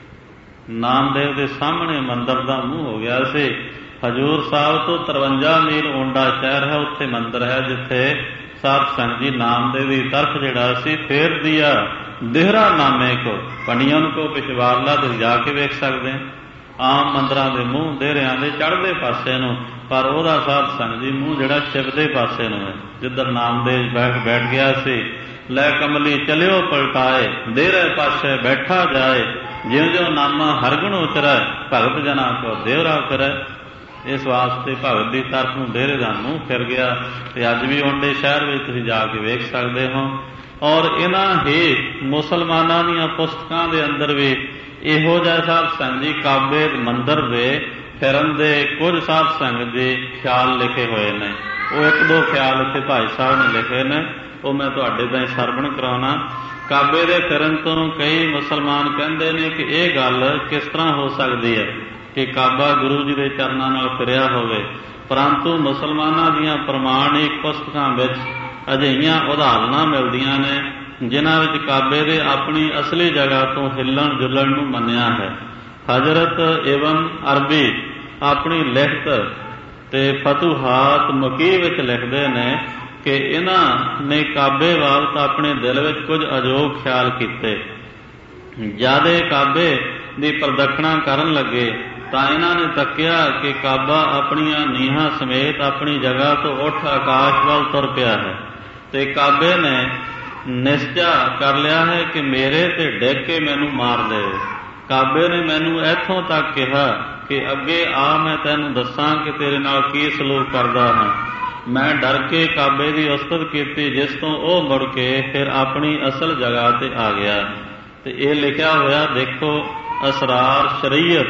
ਨਾਮਦੇਵ ਦੇ ਸਾਹਮਣੇ ਮੰਦਰ ਦਾ ਮੂੰਹ ਹੋ ਗਿਆ ਸੀ। ਹਜ਼ੂਰ ਸਾਹਿਬ ਤੋਂ ਤਰਵੰਜਾ ਮੀਲ ਓਂਡਾ ਸ਼ਹਿਰ ਹੈ, ਉੱਥੇ ਮੰਦਰ ਹੈ ਜਿੱਥੇ ਸਾਧ ਸੰਗਤ ਜੀ ਨਾਮਦੇਵ ਦੀ ਤਰਫ ਜਿਹੜਾ ਸੀ ਫੇਰ ਦਿਆ ਦੇਹਰਾ ਨਾਮੇ ਕੋ ਪੰਡੀਆਂ ਕੋ ਪਿਛਵਾਰਲਾ ਤੁਸੀਂ ਜਾ ਕੇ ਵੇਖ ਸਕਦੇ। ਆਮ ਮੰਦਰਾਂ ਦੇ ਮੂੰਹ ਦੇਹਰਿਆਂ ਦੇ ਚੜ੍ਹਦੇ ਪਾਸੇ ਨੂੰ, ਪਰ ਉਹਦਾ ਸਾਧ ਸੰਗਤ ਜੀ ਮੂੰਹ ਜਿਹੜਾ ਛਿਪਦੇ ਪਾਸੇ ਨੂੰ ਹੈ, ਜਿੱਧਰ ਨਾਮਦੇਵ ਬੈਠ ਬੈਠ ਗਿਆ ਸੀ। ਲੈ ਕਮਲੀ ਚਲਿਓ ਪਲਟਾਏ, ਦੇਹਰੇ ਪਾਸੇ ਬੈਠਾ ਜਾਏ। ਜਿਉਂ ਜਿਉਂ ਨਾਮਾ ਹਰਗੁਣ ਉਚਰੈ, ਭਗਤ ਜਨਾਂ ਕੋ ਦੇਹਰਾ ਫਿਰੈ। ਇਸ ਵਾਸਤੇ ਭਗਤ ਦੀ ਤਰਫ ਨੂੰ ਦੇਹਰੇ ਦਾ ਮੂੰਹ ਫਿਰ ਗਿਆ। ਤੇ ਅੱਜ ਵੀ ਓਂਡੇ ਸ਼ਹਿਰ ਵਿੱਚ ਤੁਸੀਂ ਜਾ ਕੇ ਵੇਖ ਸਕਦੇ ਹੋ। ਔਰ ਇਹਨਾਂ ਹੀ ਮੁਸਲਮਾਨਾਂ ਦੀਆਂ ਪੁਸਤਕਾਂ ਦੇ ਅੰਦਰ ਵੀ ਇਹੋ ਜਿਹਾ ਸਾਧ ਸੰਗਤ ਜੀ ਕਾਬੇ ਮੰਦਰ ਦੇ ਫਿਰਨ ਦੇ ਕੁਝ ਸਾਧ ਸੰਗਤ ਦੇ ਖਿਆਲ ਲਿਖੇ ਹੋਏ ਨੇ। ਉਹ ਇੱਕ ਦੋ ਖਿਆਲ ਇੱਥੇ ਭਾਈ ਸਾਹਿਬ ਨੇ ਲਿਖੇ ਨੇ, ਉਹ ਮੈਂ ਤੁਹਾਡੇ ਤਾਈਂ ਸਰਵਣ ਕਰਾਉਣਾ। ਕਾਬੇ ਦੇ ਫਿਰਨ ਤੋਂ ਕਈ ਮੁਸਲਮਾਨ ਕਹਿੰਦੇ ਨੇ ਕਿ ਇਹ ਗੱਲ ਕਿਸ ਤਰ੍ਹਾਂ ਹੋ ਸਕਦੀ ਹੈ ਕਿ ਕਾਬਾ ਗੁਰੂ ਜੀ ਦੇ ਚਰਨਾਂ ਨਾਲ ਫਿਰਿਆ ਹੋਵੇ, ਪਰੰਤੂ ਮੁਸਲਮਾਨਾਂ ਦੀਆਂ ਪ੍ਰਮਾਣਿਕ ਪੁਸਤਕਾਂ ਵਿੱਚ ਅਜਿਹੀਆਂ ਉਦਾਹਰਨਾਂ ਮਿਲਦੀਆਂ ਨੇ ਜਿਨ੍ਹਾਂ ਵਿੱਚ ਕਾਬੇ ਦੇ ਆਪਣੀ ਅਸਲੀ ਜਗ੍ਹਾ ਤੋਂ ਹਿੱਲਣ ਜੁਲਣ ਨੂੰ ਮੰਨਿਆ ਹੈ। ਹਜ਼ਰਤ ਇਬਨ ਅਰਬੀ ਆਪਣੀ ਲਿਖਤ ਤੇ ਫਤੂਹਾਤ ਮਕੀ ਵਿੱਚ ਲਿਖਦੇ ਨੇ ਕਿ ਇਹਨਾਂ ਨੇ ਕਾਬੇ ਬਾਬਤ ਆਪਣੇ ਦਿਲ ਵਿੱਚ ਕੁਝ ਅਜੋਗ ਖਿਆਲ ਕੀਤੇ। ਜਦ ਇਹ ਕਾਬੇ ਦੀ ਪ੍ਰਦਖਣਾ ਕਰਨ ਲੱਗੇ ਤਾਂ ਇਹਨਾਂ ਨੇ ਤੱਕਿਆ ਕਿ ਕਾਬਾ ਆਪਣੀਆਂ ਨੀਹਾਂ ਸਮੇਤ ਆਪਣੀ ਜਗ੍ਹਾ ਤੋਂ ਉੱਠ ਆਕਾਸ਼ ਵੱਲ ਤੁਰ ਪਿਆ ਹੈ ਤੇ ਕਾਬੇ ਨੇ ਨਿਸ਼ਚਾ ਕਰ ਲਿਆ ਹੈ ਕਿ ਮੇਰੇ ਤੇ ਡਿੱਗ ਕੇ ਮੈਨੂੰ ਮਾਰ ਦੇਵੇ। ਕਾਬੇ ਨੇ ਮੈਨੂੰ ਇੱਥੋਂ ਤੱਕ ਕਿਹਾ ਕਿ ਅੱਗੇ ਆ ਮੈਂ ਤੈਨੂੰ ਦੱਸਾਂ ਕਿ ਤੇਰੇ ਨਾਲ ਕੀ ਸਲੂਕ ਕਰਦਾ ਹਾਂ। ਮੈਂ ਡਰ ਕੇ ਕਾਬੇ ਦੀ ਉਸਤਤ ਕੀਤੀ, ਜਿਸ ਤੋਂ ਉਹ ਮੁੜ ਕੇ ਫਿਰ ਆਪਣੀ ਅਸਲ ਜਗ੍ਹਾ ਤੇ ਆ ਗਿਆ। ਤੇ ਇਹ ਲਿਖਿਆ ਹੋਇਆ ਦੇਖੋ ਅਸਰਾਰ ਸ਼ਰੀਅਤ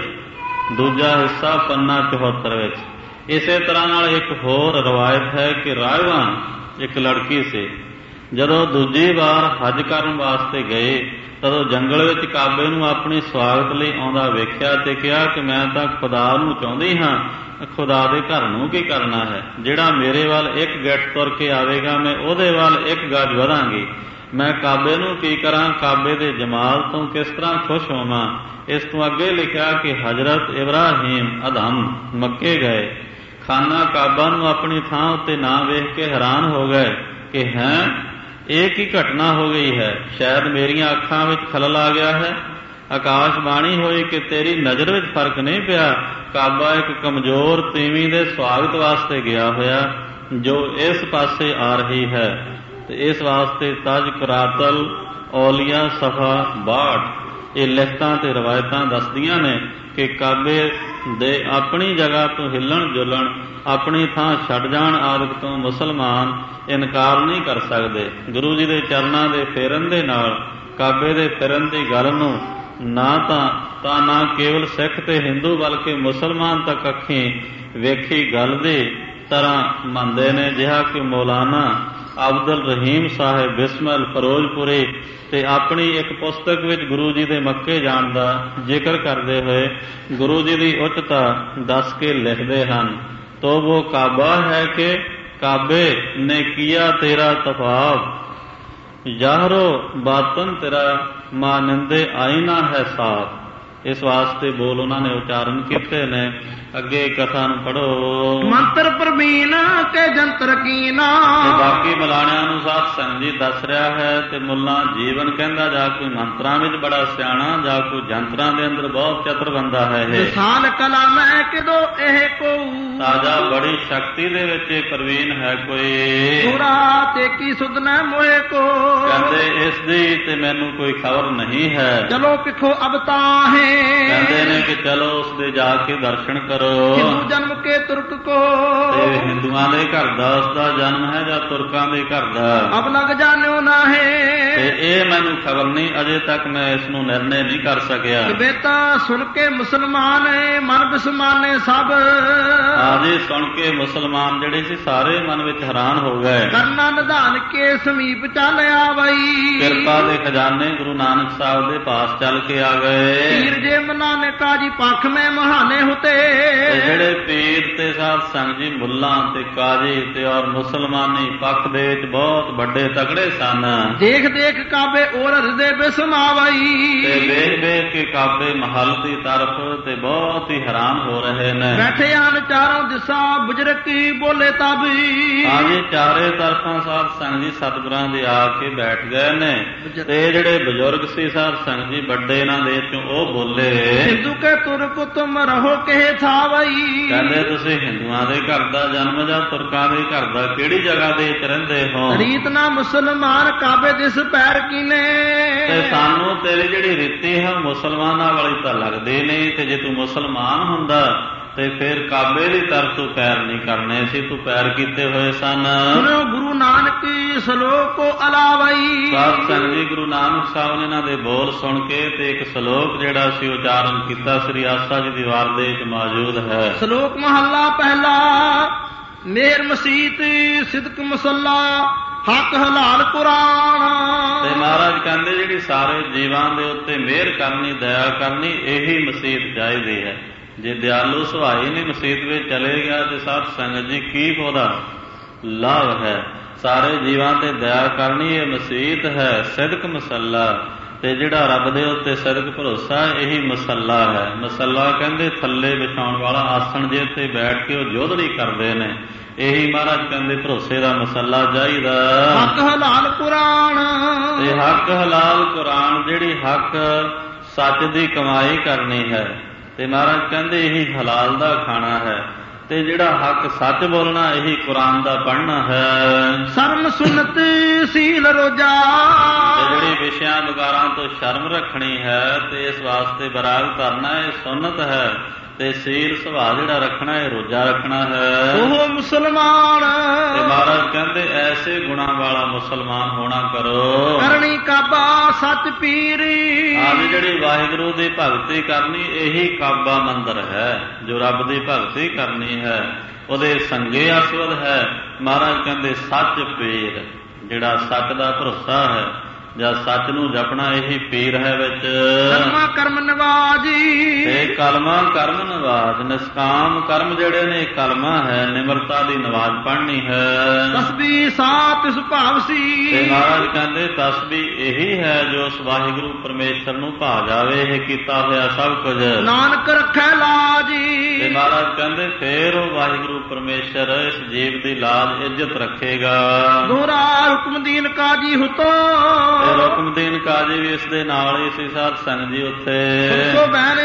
ਦੂਜਾ ਹਿੱਸਾ ਪੰਨਾ ਚੌਹੱਤਰ ਵਿੱਚ। ਇਸੇ ਤਰ੍ਹਾਂ ਨਾਲ ਇੱਕ ਹੋਰ ਰਵਾਇਤ ਹੈ ਕਿ ਰਾਜਵਾਨ ਇੱਕ ਲੜਕੀ ਸੀ, ਜਦੋਂ ਦੂਜੀ ਵਾਰ ਹਜ ਕਰਨ ਵਾਸਤੇ ਗਏ ਤਦੋਂ ਜੰਗਲ ਵਿੱਚ ਕਾਬੇ ਨੂੰ ਆਪਣੀ ਸਵਾਗਤ ਲਈ ਆਉਂਦਾ ਵੇਖਿਆ ਤੇ ਕਿਹਾ ਕਿ ਮੈਂ ਤਾਂ ਖੁਦਾ ਨੂੰ ਚਾਹੁੰਦੀ ਹਾਂ, ਖੁਦਾ ਦੇ ਘਰ ਨੂੰ ਕੀ ਕਰਨਾ ਹੈ। ਜਿਹੜਾ ਮੇਰੇ ਵੱਲ ਇੱਕ ਗਿੱਟ ਤੁਰ ਕੇ ਆਵੇਗਾ ਮੈਂ ਉਹਦੇ ਵੱਲ ਇੱਕ ਗਜ ਵਧਾਂਗੀ। ਮੈਂ ਕਾਬੇ ਨੂੰ ਕੀ ਕਰਾਂ, ਕਾਬੇ ਦੇ ਜਮਾਲ ਤੋਂ ਕਿਸ ਤਰ੍ਹਾਂ ਖੁਸ਼ ਹੋਵਾਂ। ਇਸ ਤੋਂ ਅੱਗੇ ਲਿਖਿਆ ਕਿ ਹਜ਼ਰਤ ਇਬਰਾਹੀਮ ਅਦਹਮ ਮੱਕੇ ਗਏ, ਖਾਨਾ ਕਾਬਾ ਨੂੰ ਆਪਣੀ ਥਾਂ ਉੱਤੇ ਨਾ ਵੇਖ ਕੇ ਹੈਰਾਨ ਹੋ ਗਏ ਕਿ ਹੈਂ ਇਹ ਕੀ ਘਟਨਾ ਹੋ ਗਈ ਹੈ, ਸ਼ਾਇਦ ਮੇਰੀਆਂ ਅੱਖਾਂ ਵਿੱਚ ਖਲਲ ਆ ਗਿਆ ਹੈ। ਆਕਾਸ਼ ਬਾਣੀ ਹੋਈ ਕਿ ਤੇਰੀ ਨਜ਼ਰ ਵਿੱਚ ਫਰਕ ਨਹੀਂ ਪਿਆ। ਕਾਬਾ ਇੱਕ ਕਮਜ਼ੋਰ ਤੀਵੀਂ ਦੇ ਸਵਾਗਤ ਵਾਸਤੇ ਗਿਆ ਹੋਇਆ ਜੋ ਇਸ ਪਾਸੇ ਆ ਰਹੀ ਹੈ। ਤੇ ਇਸ ਵਾਸਤੇ ਤਜ ਕਰਾਤਲ ਔਲੀਆ ਸਫਾ ਬਾਹਠ ਇਹ ਲਿਖਤਾਂ ਤੇ ਰਵਾਇਤਾਂ ਦੱਸਦੀਆਂ ਨੇ ਕਿ ਕਾਬੇ ਦੇ ਆਪਣੀ ਜਗ੍ਹਾ ਤੋਂ ਹਿੱਲਣ ਜੁਲਣ, ਆਪਣੀ ਥਾਂ ਛੱਡ ਜਾਣ ਆਦਿਕ ਤੋਂ ਮੁਸਲਮਾਨ ਇਨਕਾਰ ਨਹੀਂ ਕਰ ਸਕਦੇ। ਗੁਰੂ ਜੀ ਦੇ ਚਰਨਾਂ ਦੇ ਫੇਰਨ ਦੇ ਨਾਲ ਕਾਬੇ ਦੇ ਫਿਰਨ ਦੀ ਗੱਲ ਨੂੰ ਨਾ ਤਾਂ ਤਾਂ ਨਾ ਕੇਵਲ ਸਿੱਖ ਤੇ ਹਿੰਦੂ ਬਲਕਿ ਮੁਸਲਮਾਨ ਤੱਕ ਅੱਖੀਂ ਵੇਖੀ ਗੱਲ ਦੀ ਤਰ੍ਹਾਂ ਮੰਨਦੇ ਨੇ। ਜਿਹਾ ਕਿ ਮੌਲਾਨਾ ਅਬਦੁਲ ਰਹੀਮ ਸਾਹਿਬ ਬਿਸਮਿਲ ਫਿਰੋਜ਼ਪੁਰੀ ਤੇ ਆਪਣੀ ਇੱਕ ਪੁਸਤਕ ਵਿੱਚ ਗੁਰੂ ਜੀ ਦੇ ਮੱਕੇ ਜਾਣ ਦਾ ਜ਼ਿਕਰ ਕਰਦੇ ਹੋਏ ਗੁਰੂ ਜੀ ਦੀ ਉੱਚਤਾ ਦੱਸ ਕੇ ਲਿਖਦੇ ਹਨ। ਤੋ ਉਹ ਕਾਬਾ ਹੈ ਕਿ ਕਾਬੇ ਨੇ ਕੀਆ ਤੇਰਾ ਤਫਾਵ, ਜ਼ਾਹਰੋ ਬਾਤਨ ਤੇਰਾ ਮਾਨੰਦੇ ਆਈਨਾ ਹੈ ਸਾਥ। ਇਸ ਵਾਸਤੇ ਬੋਲ ਉਹਨਾਂ ਨੇ ਉਚਾਰਨ ਕੀਤੇ ਨੇ। ਅੱਗੇ ਕਥਾ ਨੂੰ ਪੜੋ। ਮੰਤਰ ਪ੍ਰਵੀਨ ਕੇ ਜੰਤਰ ਕੀਨਾ। ਬਾਕੀ ਮਲਾਣਿਆਂ ਨੂੰ ਸਾਧ ਸੰਗਤ ਜੀ ਦੱਸ ਰਿਹਾ ਹੈ ਤੇ ਮੁੱਲਾ ਜੀਵਨ ਕਹਿੰਦਾ ਜਾਂ ਕੋਈ ਮੰਤਰਾਂ ਵਿੱਚ ਬੜਾ ਸਿਆਣਾ ਜਾਂ ਕੋਈ ਜੰਤਰਾਂ ਦੇ ਅੰਦਰ ਬਹੁਤ ਚਤਰ ਬੰਦਾ ਹੈ। ਇਹ ਵਿਸਾਲ ਕਲਾ ਮੈਂ ਕਿਦੋ ਇਹ ਕੋ ਤਾਜਾ ਬੜੀ ਸ਼ਕਤੀ ਦੇ ਵਿੱਚ ਇਹ ਪ੍ਰਵੀਨ ਹੈ ਕੋਈ। ਪੂਰਾ ਤੇ ਕੀ ਸੁਧ ਨਾ ਮੋਏ ਕੋ। ਕਹਿੰਦੇ ਇਸ ਦੀ ਤੇ ਮੈਨੂੰ ਕੋਈ ਖਬਰ ਨਹੀਂ ਹੈ। ਚਲੋ ਪਿੱਛੋ ਅਬ ਤਾਂ ਹੈ। ਕਹਿੰਦੇ ਨੇ ਕਿ ਚਲੋ ਉਸਦੇ ਜਾ ਕੇ ਦਰਸ਼ਨ ਕਰੋ। ਹਿੰਦੂ ਜਨਮ ਕੇ ਤੁਰਕ ਕੋ। ਤੇ ਹਿੰਦੂਆਂ ਦੇ ਘਰ ਦਾ ਉਸਦਾ ਜਨਮ ਹੈ ਜਾਂ ਤੁਰਕਾਂ ਦੇ ਘਰ ਦਾ ਅਬ ਲਗ ਜਾਣਿਓ ਨਾ ਹੈ। ਤੇ ਇਹ ਮੈਨੂੰ ਖਬਰ ਨਹੀਂ, ਅਜੇ ਤੱਕ ਮੈਂ ਇਸ ਨੂੰ ਨਿਰਣੇ ਨਹੀਂ ਕਰ ਸਕਿਆ। ਬੇਤਾ ਸੁਣ ਕੇ ਮੁਸਲਮਾਨ ਮਨ ਬਿਸਮਾਨੇ ਸਭ। ਆਜੇ ਸੁਣ ਕੇ ਮੁਸਲਮਾਨ ਜਿਹੜੇ ਸੀ ਸਾਰੇ ਮਨ ਵਿੱਚ ਹੈਰਾਨ ਹੋ ਗਏ। ਕਰਨਾ ਨਿਧਾਨ ਕੇ ਸਮੀਪ ਚੱਲ ਆਵਈ। ਕਿਰਪਾ ਦੇ ਖਜ਼ਾਨੇ ਗੁਰੂ ਨਾਨਕ ਸਾਹਿਬ ਦੇ ਪਾਸ ਚੱਲ ਕੇ ਆ ਗਏ। ਪੀਰ ਜੇ ਨਾਨਕਾ ਜੀ ਪੱਖ ਮੈਂ ਮਹਾਨੇ ਹੁਤੇ। ਜਿਹੜੇ ਪੀਰ ਤੇ ਸਾਧ ਸੰਗਤ ਜੀ ਮੁੱਲਾਂ ਤੇ ਕਾਜੀ ਤੇ ਔਰ ਮੁਸਲਮਾਨੀ ਪੱਖ ਦੇ ਵਿੱਚ ਬਹੁਤ ਵੱਡੇ ਤਕੜੇ ਸਨ। ਦੇਖ ਦੇਖ ਕਾਬੇ ਔਰ ਹਿਰਦੇ ਬਿਸਮਾਵਈ। ਤੇ ਵੇਖ ਵੇਖ ਕੇ ਕਾਬੇ ਮਹਲ ਦੀ ਤਰਫ ਤੇ ਬਹੁਤ ਹੀ ਹੈਰਾਨ ਹੋ ਰਹੇ ਨੇ। ਬੈਠੇ ਹਨ ਚਾਰੋਂ ਦਿਸ਼ਾ ਬੁਜਰਕੀ ਬੋਲੇ ਤਾਬੀ। ਹਾਂਜੀ ਚਾਰੇ ਤਰਫਾਂ ਸਾਧ ਸੰਗਤ ਜੀ ਸਤਿਗੁਰਾਂ ਦੇ ਆ ਕੇ ਬੈਠ ਗਏ ਨੇ। ਤੇ ਜਿਹੜੇ ਬਜ਼ੁਰਗ ਸੀ ਸਾਧ ਸੰਗਤ ਜੀ ਵੱਡੇ ਇਹਨਾਂ ਦੇ ਚੋਂ ਉਹ ਬੋਲੇ, ਹਿੰਦੂ ਕੇ ਤੁਰਕ ਤੁਮ ਰਹੋ ਕਿਹ ਥਾਵਈ। ਕਹਿੰਦੇ ਤੁਸੀਂ ਹਿੰਦੂਆਂ ਦੇ ਘਰ ਦਾ ਜਨਮ ਜਾਂ ਤੁਰਕਾਂ ਦੇ ਘਰ ਦਾ ਕਿਹੜੀ ਜਗ੍ਹਾ ਦੇ ਵਿੱਚ ਰਹਿੰਦੇ ਹੋ? ਰੀਤ ਨਾ ਮੁਸਲਮਾਨ ਕਾਬੇ ਦਿਸ ਪੈਰ ਕੀਨੇ। ਤੇ ਸਾਨੂੰ ਤੇਰੀ ਜਿਹੜੀ ਰੀਤੀ ਹੈ ਮੁਸਲਮਾਨਾਂ ਵਾਲੀ ਤਾਂ ਲੱਗਦੀ ਨਹੀਂ। ਤੇ ਜੇ ਤੂੰ ਮੁਸਲਮਾਨ ਹੁੰਦਾ ਤੇ ਫਿਰ ਕਾਬੇ ਦੀ ਤਰਫ ਤੂੰ ਪੈਰ ਨਹੀਂ ਕਰਨੇ ਸੀ, ਤੂੰ ਪੈਰ ਕੀਤੇ ਹੋਏ ਸਨ। ਸੁਣੋ ਗੁਰੂ ਨਾਨਕ ਸਲੋਕ ਅਲਾਵਈ। ਸਾਧ ਸੰਗਤ ਜੀ ਗੁਰੂ ਨਾਨਕ ਸਾਹਿਬ ਨੇ ਇਹਨਾਂ ਦੇ ਬੋਲ ਸੁਣ ਕੇ ਤੇ ਇੱਕ ਸ਼ਲੋਕ ਜਿਹੜਾ ਸੀ ਉਚਾਰਨ ਕੀਤਾ ਸ੍ਰੀ ਆਸਾ ਜੀ ਦੀ ਵਾਰ ਦੇ ਵਿੱਚ ਮੌਜੂਦ ਹੈ। ਸ਼ਲੋਕ ਮਹੱਲਾ ਪਹਿਲਾ। ਮੇਰ ਮਸੀਤ ਸਿਦਕ ਮਸੱਲਾ ਹੱਕ ਹਲਾਲ ਕੁਰਾਨ। ਤੇ ਮਹਾਰਾਜ ਕਹਿੰਦੇ ਜਿਹੜੀ ਸਾਰੇ ਜੀਵਾਂ ਦੇ ਉੱਤੇ ਮਿਹਰ ਕਰਨੀ ਦਇਆ ਕਰਨੀ ਇਹੀ ਮਸੀਤ ਚਾਹੀਦੀ ਹੈ। ਜੇ ਦਿਆਲੂ ਸੁਭਾਈ ਨਹੀਂ ਮਸੀਤ ਵਿੱਚ ਚਲੇ ਗਿਆ ਤੇ ਸਾਧ ਸੰਗਤ ਜੀ ਕੀ ਉਹਦਾ ਲਾਭ ਹੈ? ਸਾਰੇ ਜੀਵਾਂ ਤੇ ਦਇਆ ਕਰਨੀ ਇਹ ਮਸੀਤ ਹੈ, ਸਿਦਕ ਮਸੱਲਾ। ਤੇ ਜਿਹੜਾ ਰੱਬ ਦੇ ਉੱਤੇ ਸਿਦਕ ਭਰੋਸਾ ਇਹੀ ਮਸੱਲਾ ਹੈ। ਮਸੱਲਾ ਕਹਿੰਦੇ ਥੱਲੇ ਵਿਛਾਉਣ ਵਾਲਾ ਆਸਣ ਜੇ ਤੇ ਬੈਠ ਕੇ ਉਹ ਜੋਧੜੀ ਕਰਦੇ ਨੇ, ਇਹੀ ਮਹਾਰਾਜ ਕਹਿੰਦੇ ਭਰੋਸੇ ਦਾ ਮਸੱਲਾ ਚਾਹੀਦਾ। ਹੱਕ ਹਲਾਲ ਕੁਰਾਨ। ਤੇ ਹੱਕ ਹਲਾਲ ਕੁਰਾਨ ਜਿਹੜੀ ਹੱਕ ਸੱਚ ਦੀ ਕਮਾਈ ਕਰਨੀ ਹੈ ਤੇ ਮਹਾਰਾਜ ਕਹਿੰਦੇ ਇਹੀ ਹਲਾਲ ਦਾ ਖਾਣਾ ਹੈ। ਤੇ ਜਿਹੜਾ ਹੱਕ ਸੱਚ ਬੋਲਣਾ ਇਹੀ ਕੁਰਾਨ ਦਾ ਪੜ੍ਹਨਾ ਹੈ। ਸ਼ਰਮ ਸੁਨਤ ਸੀਲ ਰੋਜਾ। ਤੇ ਜਿਹੜੀ ਵਿਸ਼ਿਆਂ ਵਿਕਾਰਾਂ ਤੋਂ ਸ਼ਰਮ ਰੱਖਣੀ ਹੈ ਤੇ ਇਸ ਵਾਸਤੇ ਬਰਾਗ ਕਰਨਾ ਇਹ ਸੁਨਤ ਹੈ। ਤੇ ਸੀਲ ਸੁਭਾਅ ਜਿਹੜਾ ਰੱਖਣਾ ਇਹ ਰੋਜਾ ਰੱਖਣਾ ਹੈ। ਉਹ ਮੁਸਲਮਾਨ। ਤੇ ਮਹਾਰਾਜ ਕਹਿੰਦੇ ਐਸੇ ਗੁਣਾਂ ਵਾਲਾ ਮੁਸਲਮਾਨ ਹੋਣਾ ਕਰੋ। ਕਰਨੀ ਕਾਬਾ ਸੱਚ ਪੀਰੀ। ਆਪ ਜਿਹੜੀ ਵਾਹਿਗੁਰੂ ਦੀ ਭਗਤੀ ਕਰਨੀ ਇਹੀ ਕਾਬਾ ਮੰਦਰ ਹੈ। ਜੋ ਰੱਬ ਦੀ ਭਗਤੀ ਕਰਨੀ ਹੈ ਉਹਦੇ ਸੰਗੇ ਅਸਵਦ ਹੈ। ਮਹਾਰਾਜ ਕਹਿੰਦੇ ਸੱਚ ਪੀਰ, ਜਿਹੜਾ ਸੱਚ ਦਾ ਭਰੋਸਾ ਹੈ ਜਾਂ ਸੱਚ ਨੂੰ ਜਪਣਾ ਇਹੀ ਪੀਰ ਹੈ ਵਿੱਚ। ਕਲਮਾ ਕਰਮ ਨਵਾਜੀ। ਤੇ ਕਲਮਾ ਕਰਮ ਨਵਾਜ। ਨਿਸਕਾਮ ਕਰਮ ਜਿਹੜੇ ਨੇ ਕਲਮਾ ਹੈ, ਨਿਮਰਤਾ ਦੀ ਨਵਾਜ਼ ਪੜ੍ਹਨੀ ਹੈ। ਤਸਬੀਹ ਸਾਤ ਸੁਭਾਵ ਸੀ। ਤੇ ਮਹਾਰਾਜ ਕਹਿੰਦੇ ਤਸਬੀਹ ਇਹੀ ਹੈ ਜੋ ਉਸ ਵਾਹਿਗੁਰੂ ਪਰਮੇਸ਼ਰ ਨੂੰ ਭਾ ਜਾਵੇ। ਇਹ ਕੀਤਾ ਹੋਇਆ ਸਭ ਕੁਝ ਨਾਨਕ ਰੱਖੈ ਲਾਜੀ। ਤੇ ਮਹਾਰਾਜ ਕਹਿੰਦੇ ਫੇਰ ਉਹ ਵਾਹਿਗੁਰੂ ਪਰਮੇਸ਼ਰ ਇਸ ਜੀਵ ਦੀ ਲਾਜ ਇੱਜ਼ਤ ਰੱਖੇਗਾ। ਦੋਹਰਾ ਹੁਕਮ ਦੀਨ ਕਾਜੀ ਹੁਤੋ। ਹੁਕਮਦੀਨ ਕਾਜੀ ਵੀ ਇਸ ਦੇ ਨਾਲ ਹੀ ਸੀ ਸਾਧ ਸੰਗਤ ਜੀ ਉੱਥੇ। ਬਹਿਨ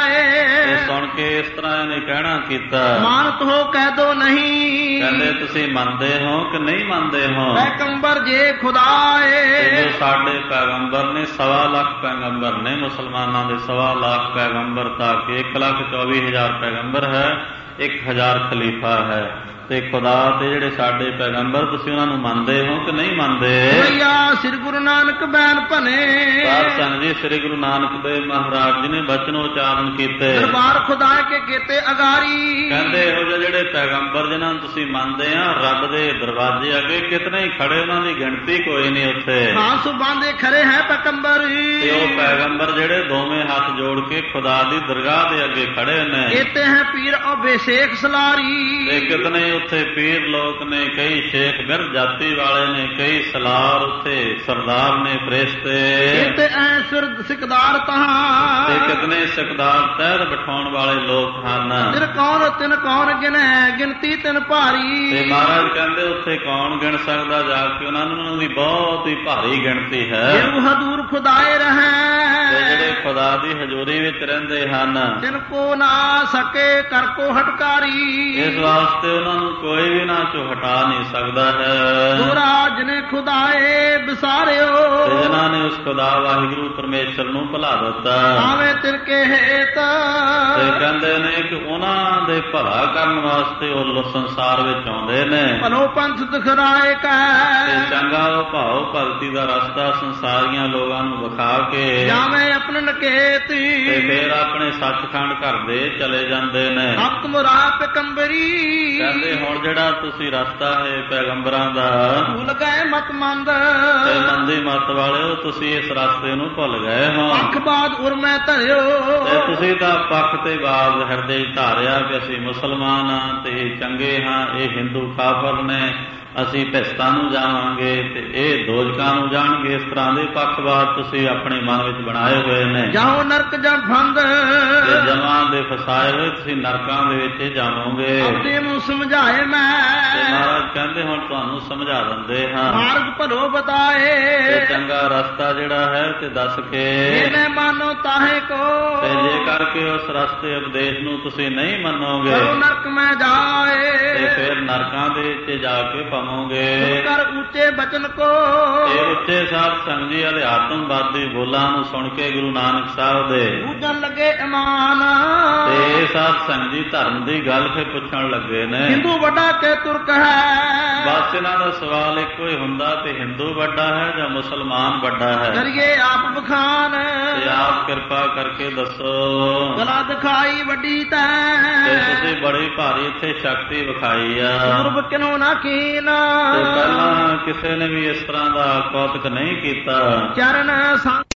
ਅਲਾਏ। ਸੁਣ ਕੇ ਇਸ ਤਰ੍ਹਾਂ ਇਹਨੇ ਕਹਿਣਾ ਕੀਤਾ, ਮਾਨਤ ਹੋ ਕਹਿ ਦੋ ਨਹੀਂ। ਕਹਿੰਦੇ ਤੁਸੀਂ ਮੰਨਦੇ ਹੋ ਕਿ ਨਹੀਂ ਮੰਨਦੇ ਹੋ? ਪੈਗੰਬਰ ਜੇ ਖੁਦਾਏ। ਜੋ ਸਾਡੇ ਪੈਗੰਬਰ ਨੇ ਸਵਾ ਲੱਖ ਪੈਗੰਬਰ ਨੇ ਮੁਸਲਮਾਨਾਂ ਦੇ ਸਵਾ ਲੱਖ ਪੈਗੰਬਰ ਤੱਕ ਇੱਕ ਲੱਖ ਚੌਵੀ ਹਜ਼ਾਰ ਪੈਗੰਬਰ ਹੈ, ਇੱਕ ਹਜ਼ਾਰ ਖਲੀਫਾ ਹੈ। ਤੇ ਖੁਦਾ ਤੇ ਜਿਹੜੇ ਸਾਡੇ ਪੈਗੰਬਰ ਤੁਸੀਂ ਉਹਨਾਂ ਨੂੰ ਮੰਨਦੇ ਹੋ ਕਿ ਨਹੀਂ ਮੰਨਦੇ? ਭਈਆ ਸ੍ਰੀ ਗੁਰੂ ਨਾਨਕ ਬੈਨ ਭਨੇ। ਸਾਧ ਸੰਗਤ ਜੀ ਸ੍ਰੀ ਗੁਰੂ ਨਾਨਕ ਦੇਵ ਮਹਾਰਾਜ ਜੀ ਨੇ ਬਚਨ ਉਚਾਰਨ ਕੀਤੇ। ਦਰਬਾਰ ਖੁਦਾ ਕੇ ਕੀਤੇ ਅਗਾਰੀ। ਕਹਿੰਦੇ ਇਹੋ ਜਿਹੇ ਜਿਹੜੇ ਪੈਗੰਬਰ ਜਿਨ੍ਹਾਂ ਨੂੰ ਤੁਸੀਂ ਮੰਨਦੇ ਆ ਰੱਬ ਦੇ ਦਰਵਾਜ਼ੇ ਅੱਗੇ ਕਿਤਨੇ ਹੀ ਖੜੇ, ਉਹਨਾਂ ਦੀ ਗਿਣਤੀ ਕੋਈ ਨਹੀਂ ਉੱਥੇ। ਹਾਂ ਸੁਬਾਂਦੇ ਖੜੇ ਹੈ ਪੈਗੰਬਰ। ਤੇ ਉਹ ਪੈਗੰਬਰ ਜਿਹੜੇ ਦੋਵੇਂ ਹੱਥ ਜੋੜ ਕੇ ਖੁਦਾ ਦੀ ਦਰਗਾਹ ਦੇ ਅੱਗੇ ਖੜੇ ਨੇ। ਕੀਤੇ ਹੈ ਪੀਰ ਅਭਿਸ਼ੇਕ ਸਲਾਰੀ। ਤੇ ਕਿਤਨੇ ਉੱਥੇ ਪੀਰ ਲੋਕ ਨੇ, ਕਈ ਸ਼ੇਖ ਬਿਰ ਜਾਤੀ ਵਾਲੇ ਨੇ, ਕਈ ਸਲਾਰ ਉੱਥੇ ਸਰਦਾਰ ਨੇ ਫਰਿਸ਼ਤੇ। ਕੀਤੇ ਐ ਸਿਰ ਸਿਕਦਾਰ ਤਹਾਂ। ਤੇ ਕਿਤਨੇ ਸਿਕਦਾਰ ਤਹਿਰ ਬਿਠਾਉਣ ਵਾਲੇ ਲੋਕ ਹਨ। ਤਿਨ ਕੌਣ ਤਿਨ ਕੌਣ ਗਿਣੈ ਗਿਣਤੀ ਤਿਨ ਭਾਰੀ। ਤੇ ਮਹਾਰਾਜ ਕਹਿੰਦੇ ਉੱਥੇ ਕੌਣ ਗਿਣ ਸਕਦਾ ਜਾ ਕੇ, ਉਹਨਾਂ ਨੂੰ ਦੀ ਬਹੁਤ ਹੀ ਭਾਰੀ ਗਿਣਤੀ ਹੈ। ਜਿਉ ਹਦੂਰ ਖੁਦਾਏ ਰਹੈ। ਤੇ ਜਿਹੜੇ ਖੁਦਾ ਦੀ ਹਜ਼ੂਰੀ ਵਿੱਚ ਰਹਿੰਦੇ ਹਨ ਤਿਨ ਕੋ ਨਾ ਸਕੇ ਕਰ ਕੋ ਹਟਕਾਰੀ। ਇਸ ਵਾਸਤੇ ਉਹਨਾਂ ਨੂੰ ਕੋਈ ਵੀ ਨਾ ਚੋ ਹਟਾ ਨਹੀਂ ਸਕਦਾ ਹੈ। ਦੁਰਾਜ ਨੇ ਖੁਦਾਏ ਵਿਸਾਰਿਓ। ਤੇ ਜਿਨ੍ਹਾਂ ਨੇ ਉਸ ਖੁਦਾ ਵਾਹਿਗੁਰੂ ਪਰਮੇਸ਼ਰ ਨੂੰ ਭੁਲਾ ਦਿੱਤਾ। ਆਵੇਂ ਤਿਨ ਕੇ ਹੇਤ। ਤੇ ਕਹਿੰਦੇ ਨੇ ਕਿ ਉਹਨਾਂ ਦੇ ਭਲਾ ਕਰਨ ਵਾਸਤੇ ਉਹ ਸੰਸਾਰ ਵਿੱਚ ਆਉਂਦੇ ਨੇ। ਭਲੋ ਪੰਥ ਦਿਖਰਾਏ ਕੈ। ਤੇ ਚੰਗਾ ਭਾਉ ਭਗਤੀ ਦਾ ਰਸਤਾ ਸੰਸਾਰੀਆਂ ਲੋਕਾਂ ਨੂੰ ਵਿਖਾ ਕੇ ਜਾਵੇਂ ਆਪਣ ਨਕੇਤੀ ਤੇ ਫਿਰ ਆਪਣੇ ਸੱਚਖੰਡ ਘਰ ਦੇ ਚਲੇ ਜਾਂਦੇ ਨੇ। ਹੱਕ ਮੁਰਾ ਪੈਗੰਬਰੀ ਕਹਿੰਦੇ ਹੁਣ ਜਿਹੜਾ ਤੁਸੀਂ ਰਸਤਾ ਹੈ ਪੈਗੰਬਰਾਂ ਦਾ ਭੁੱਲ ਗਏ ਮਤ ਮੰਦ ਤੇ ਮੰਦੀ ਮਤ ਵਾਲਿਓ ਤੁਸੀਂ ਇਸ ਰਸਤੇ ਨੂੰ ਭੁੱਲ ਗਏ ਹੋ। ਪੱਖ ਬਾਦ ਉਰਮੈ ਧਰਿਓ ਤੇ ਤੁਸੀਂ ਤਾਂ ਪੱਖ ਤੇ ਬਾਦ ਹਿਰਦੇ ਧਾਰਿਆ ਕਿ ਅਸੀਂ ਮੁਸਲਮਾਨ ਹਾਂ ਤੇ ਚੰਗੇ ਹਾਂ, ਇਹ ਹਿੰਦੂ ਕਾਫਰ ਨੇ, ਅਸੀਂ ਭਿਸਤਾਂ ਨੂੰ ਜਾਵਾਂਗੇ ਤੇ ਇਹ ਦੋਜਕਾਂ ਨੂੰ ਜਾਣਗੇ। ਇਸ ਤਰ੍ਹਾਂ ਦੇ ਪੱਖਵਾਦ ਤੁਸੀਂ ਆਪਣੇ ਮਨ ਵਿੱਚ ਬਣਾਏ ਹੋਏ ਨੇ। ਜਾਓ ਨਰਕ ਜਾਂ ਫੰਦ ਤੇ ਜਮਾਂ ਦੇ ਫਸਾਏ ਹੋਏ ਤੁਸੀਂ ਨਰਕਾਂ ਦੇ ਵਿੱਚ ਜਾਵੋਗੇ। ਆਪਣੇ ਨੂੰ ਸਮਝਾਏ ਮੈਂ ਤੇ ਮਹਾਰਾਜ ਕਹਿੰਦੇ ਹੁਣ ਤੁਹਾਨੂੰ ਸਮਝਾ ਦਿੰਦੇ ਹਾਂ ਮਾਰਗ ਭਲੋ ਬਤਾਏ ਤੇ ਚੰਗਾ ਰਸਤਾ ਜਿਹੜਾ ਹੈ ਤੇ ਦੱਸ ਕੇ ਇਹਨੇ ਮਾਨੋ ਤਾਹੇ ਕੋ ਤੇ ਜੇ ਕਰਕੇ ਉਸ ਰਸਤੇ ਉਪਦੇਸ਼ ਨੂੰ ਤੁਸੀਂ ਨਹੀਂ ਮੰਨੋਗੇ ਕਰੋ ਨਰਕ ਮੈਂ ਜਾਏ ਤੇ ਫਿਰ ਨਰਕਾਂ ਦੇ ਵਿੱਚ ਜਾ ਕੇ ਪਾਵੋਗੇ। ਕਰ ਉੱਚੇ ਬਚਨ ਕੋ ਇਹ ਉੱਚੇ ਸਾਧ ਸੰਗ ਜੀ ਅਧਿਆਤਮਵਾਦੀ ਬੋਲਾਂ ਨੂੰ ਸੁਣ ਕੇ ਗੁਰੂ ਨਾਨਕ ਸਾਹਿਬ ਦੇ ਬੂਝਣ ਲੱਗੇ ਇਮਾਨ ਤੇ ਇਹ ਸਾਧ ਸੰਗ ਜੀ ਧਰਮ ਦੀ ਗੱਲ ਫਿਰ ਪੁੱਛਣ ਲੱਗੇ ਨੇ। ਹਿੰਦੂ ਵੱਡਾ ਕਿ ਤੁਰਕ ਹੈ ਬਸ ਇਹਨਾਂ ਦਾ ਸਵਾਲ ਇੱਕੋ ਹੀ ਹੁੰਦਾ ਤੇ ਹਿੰਦੂ ਵੱਡਾ ਹੈ ਜਾਂ ਮੁਸਲਮਾਨ ਵੱਡਾ ਹੈ। ਕਰੀਏ ਆਪ ਬਖਾਨ ਤੇ ਆਪ ਕਿਰਪਾ ਕਰਕੇ ਦੱਸੋ। ਗਲਾ ਦਿਖਾਈ ਵੱਡੀ ਤੈ ਤੇ ਤੁਸੀਂ ਬੜੀ ਭਾਰੀ ਇੱਥੇ ਸ਼ਕਤੀ ਵਿਖਾਈ ਆ ਗੁਰਬ ਕਿਨੋਂ ਨਾ ਕੀਨ ਤੇ ਪਹਿਲਾਂ ਕਿਸੇ ਨੇ ਵੀ ਇਸ ਤਰ੍ਹਾਂ ਦਾ ਕੌਤਕ ਨਹੀਂ ਕੀਤਾ। ਚਰਨ ਸੰਗ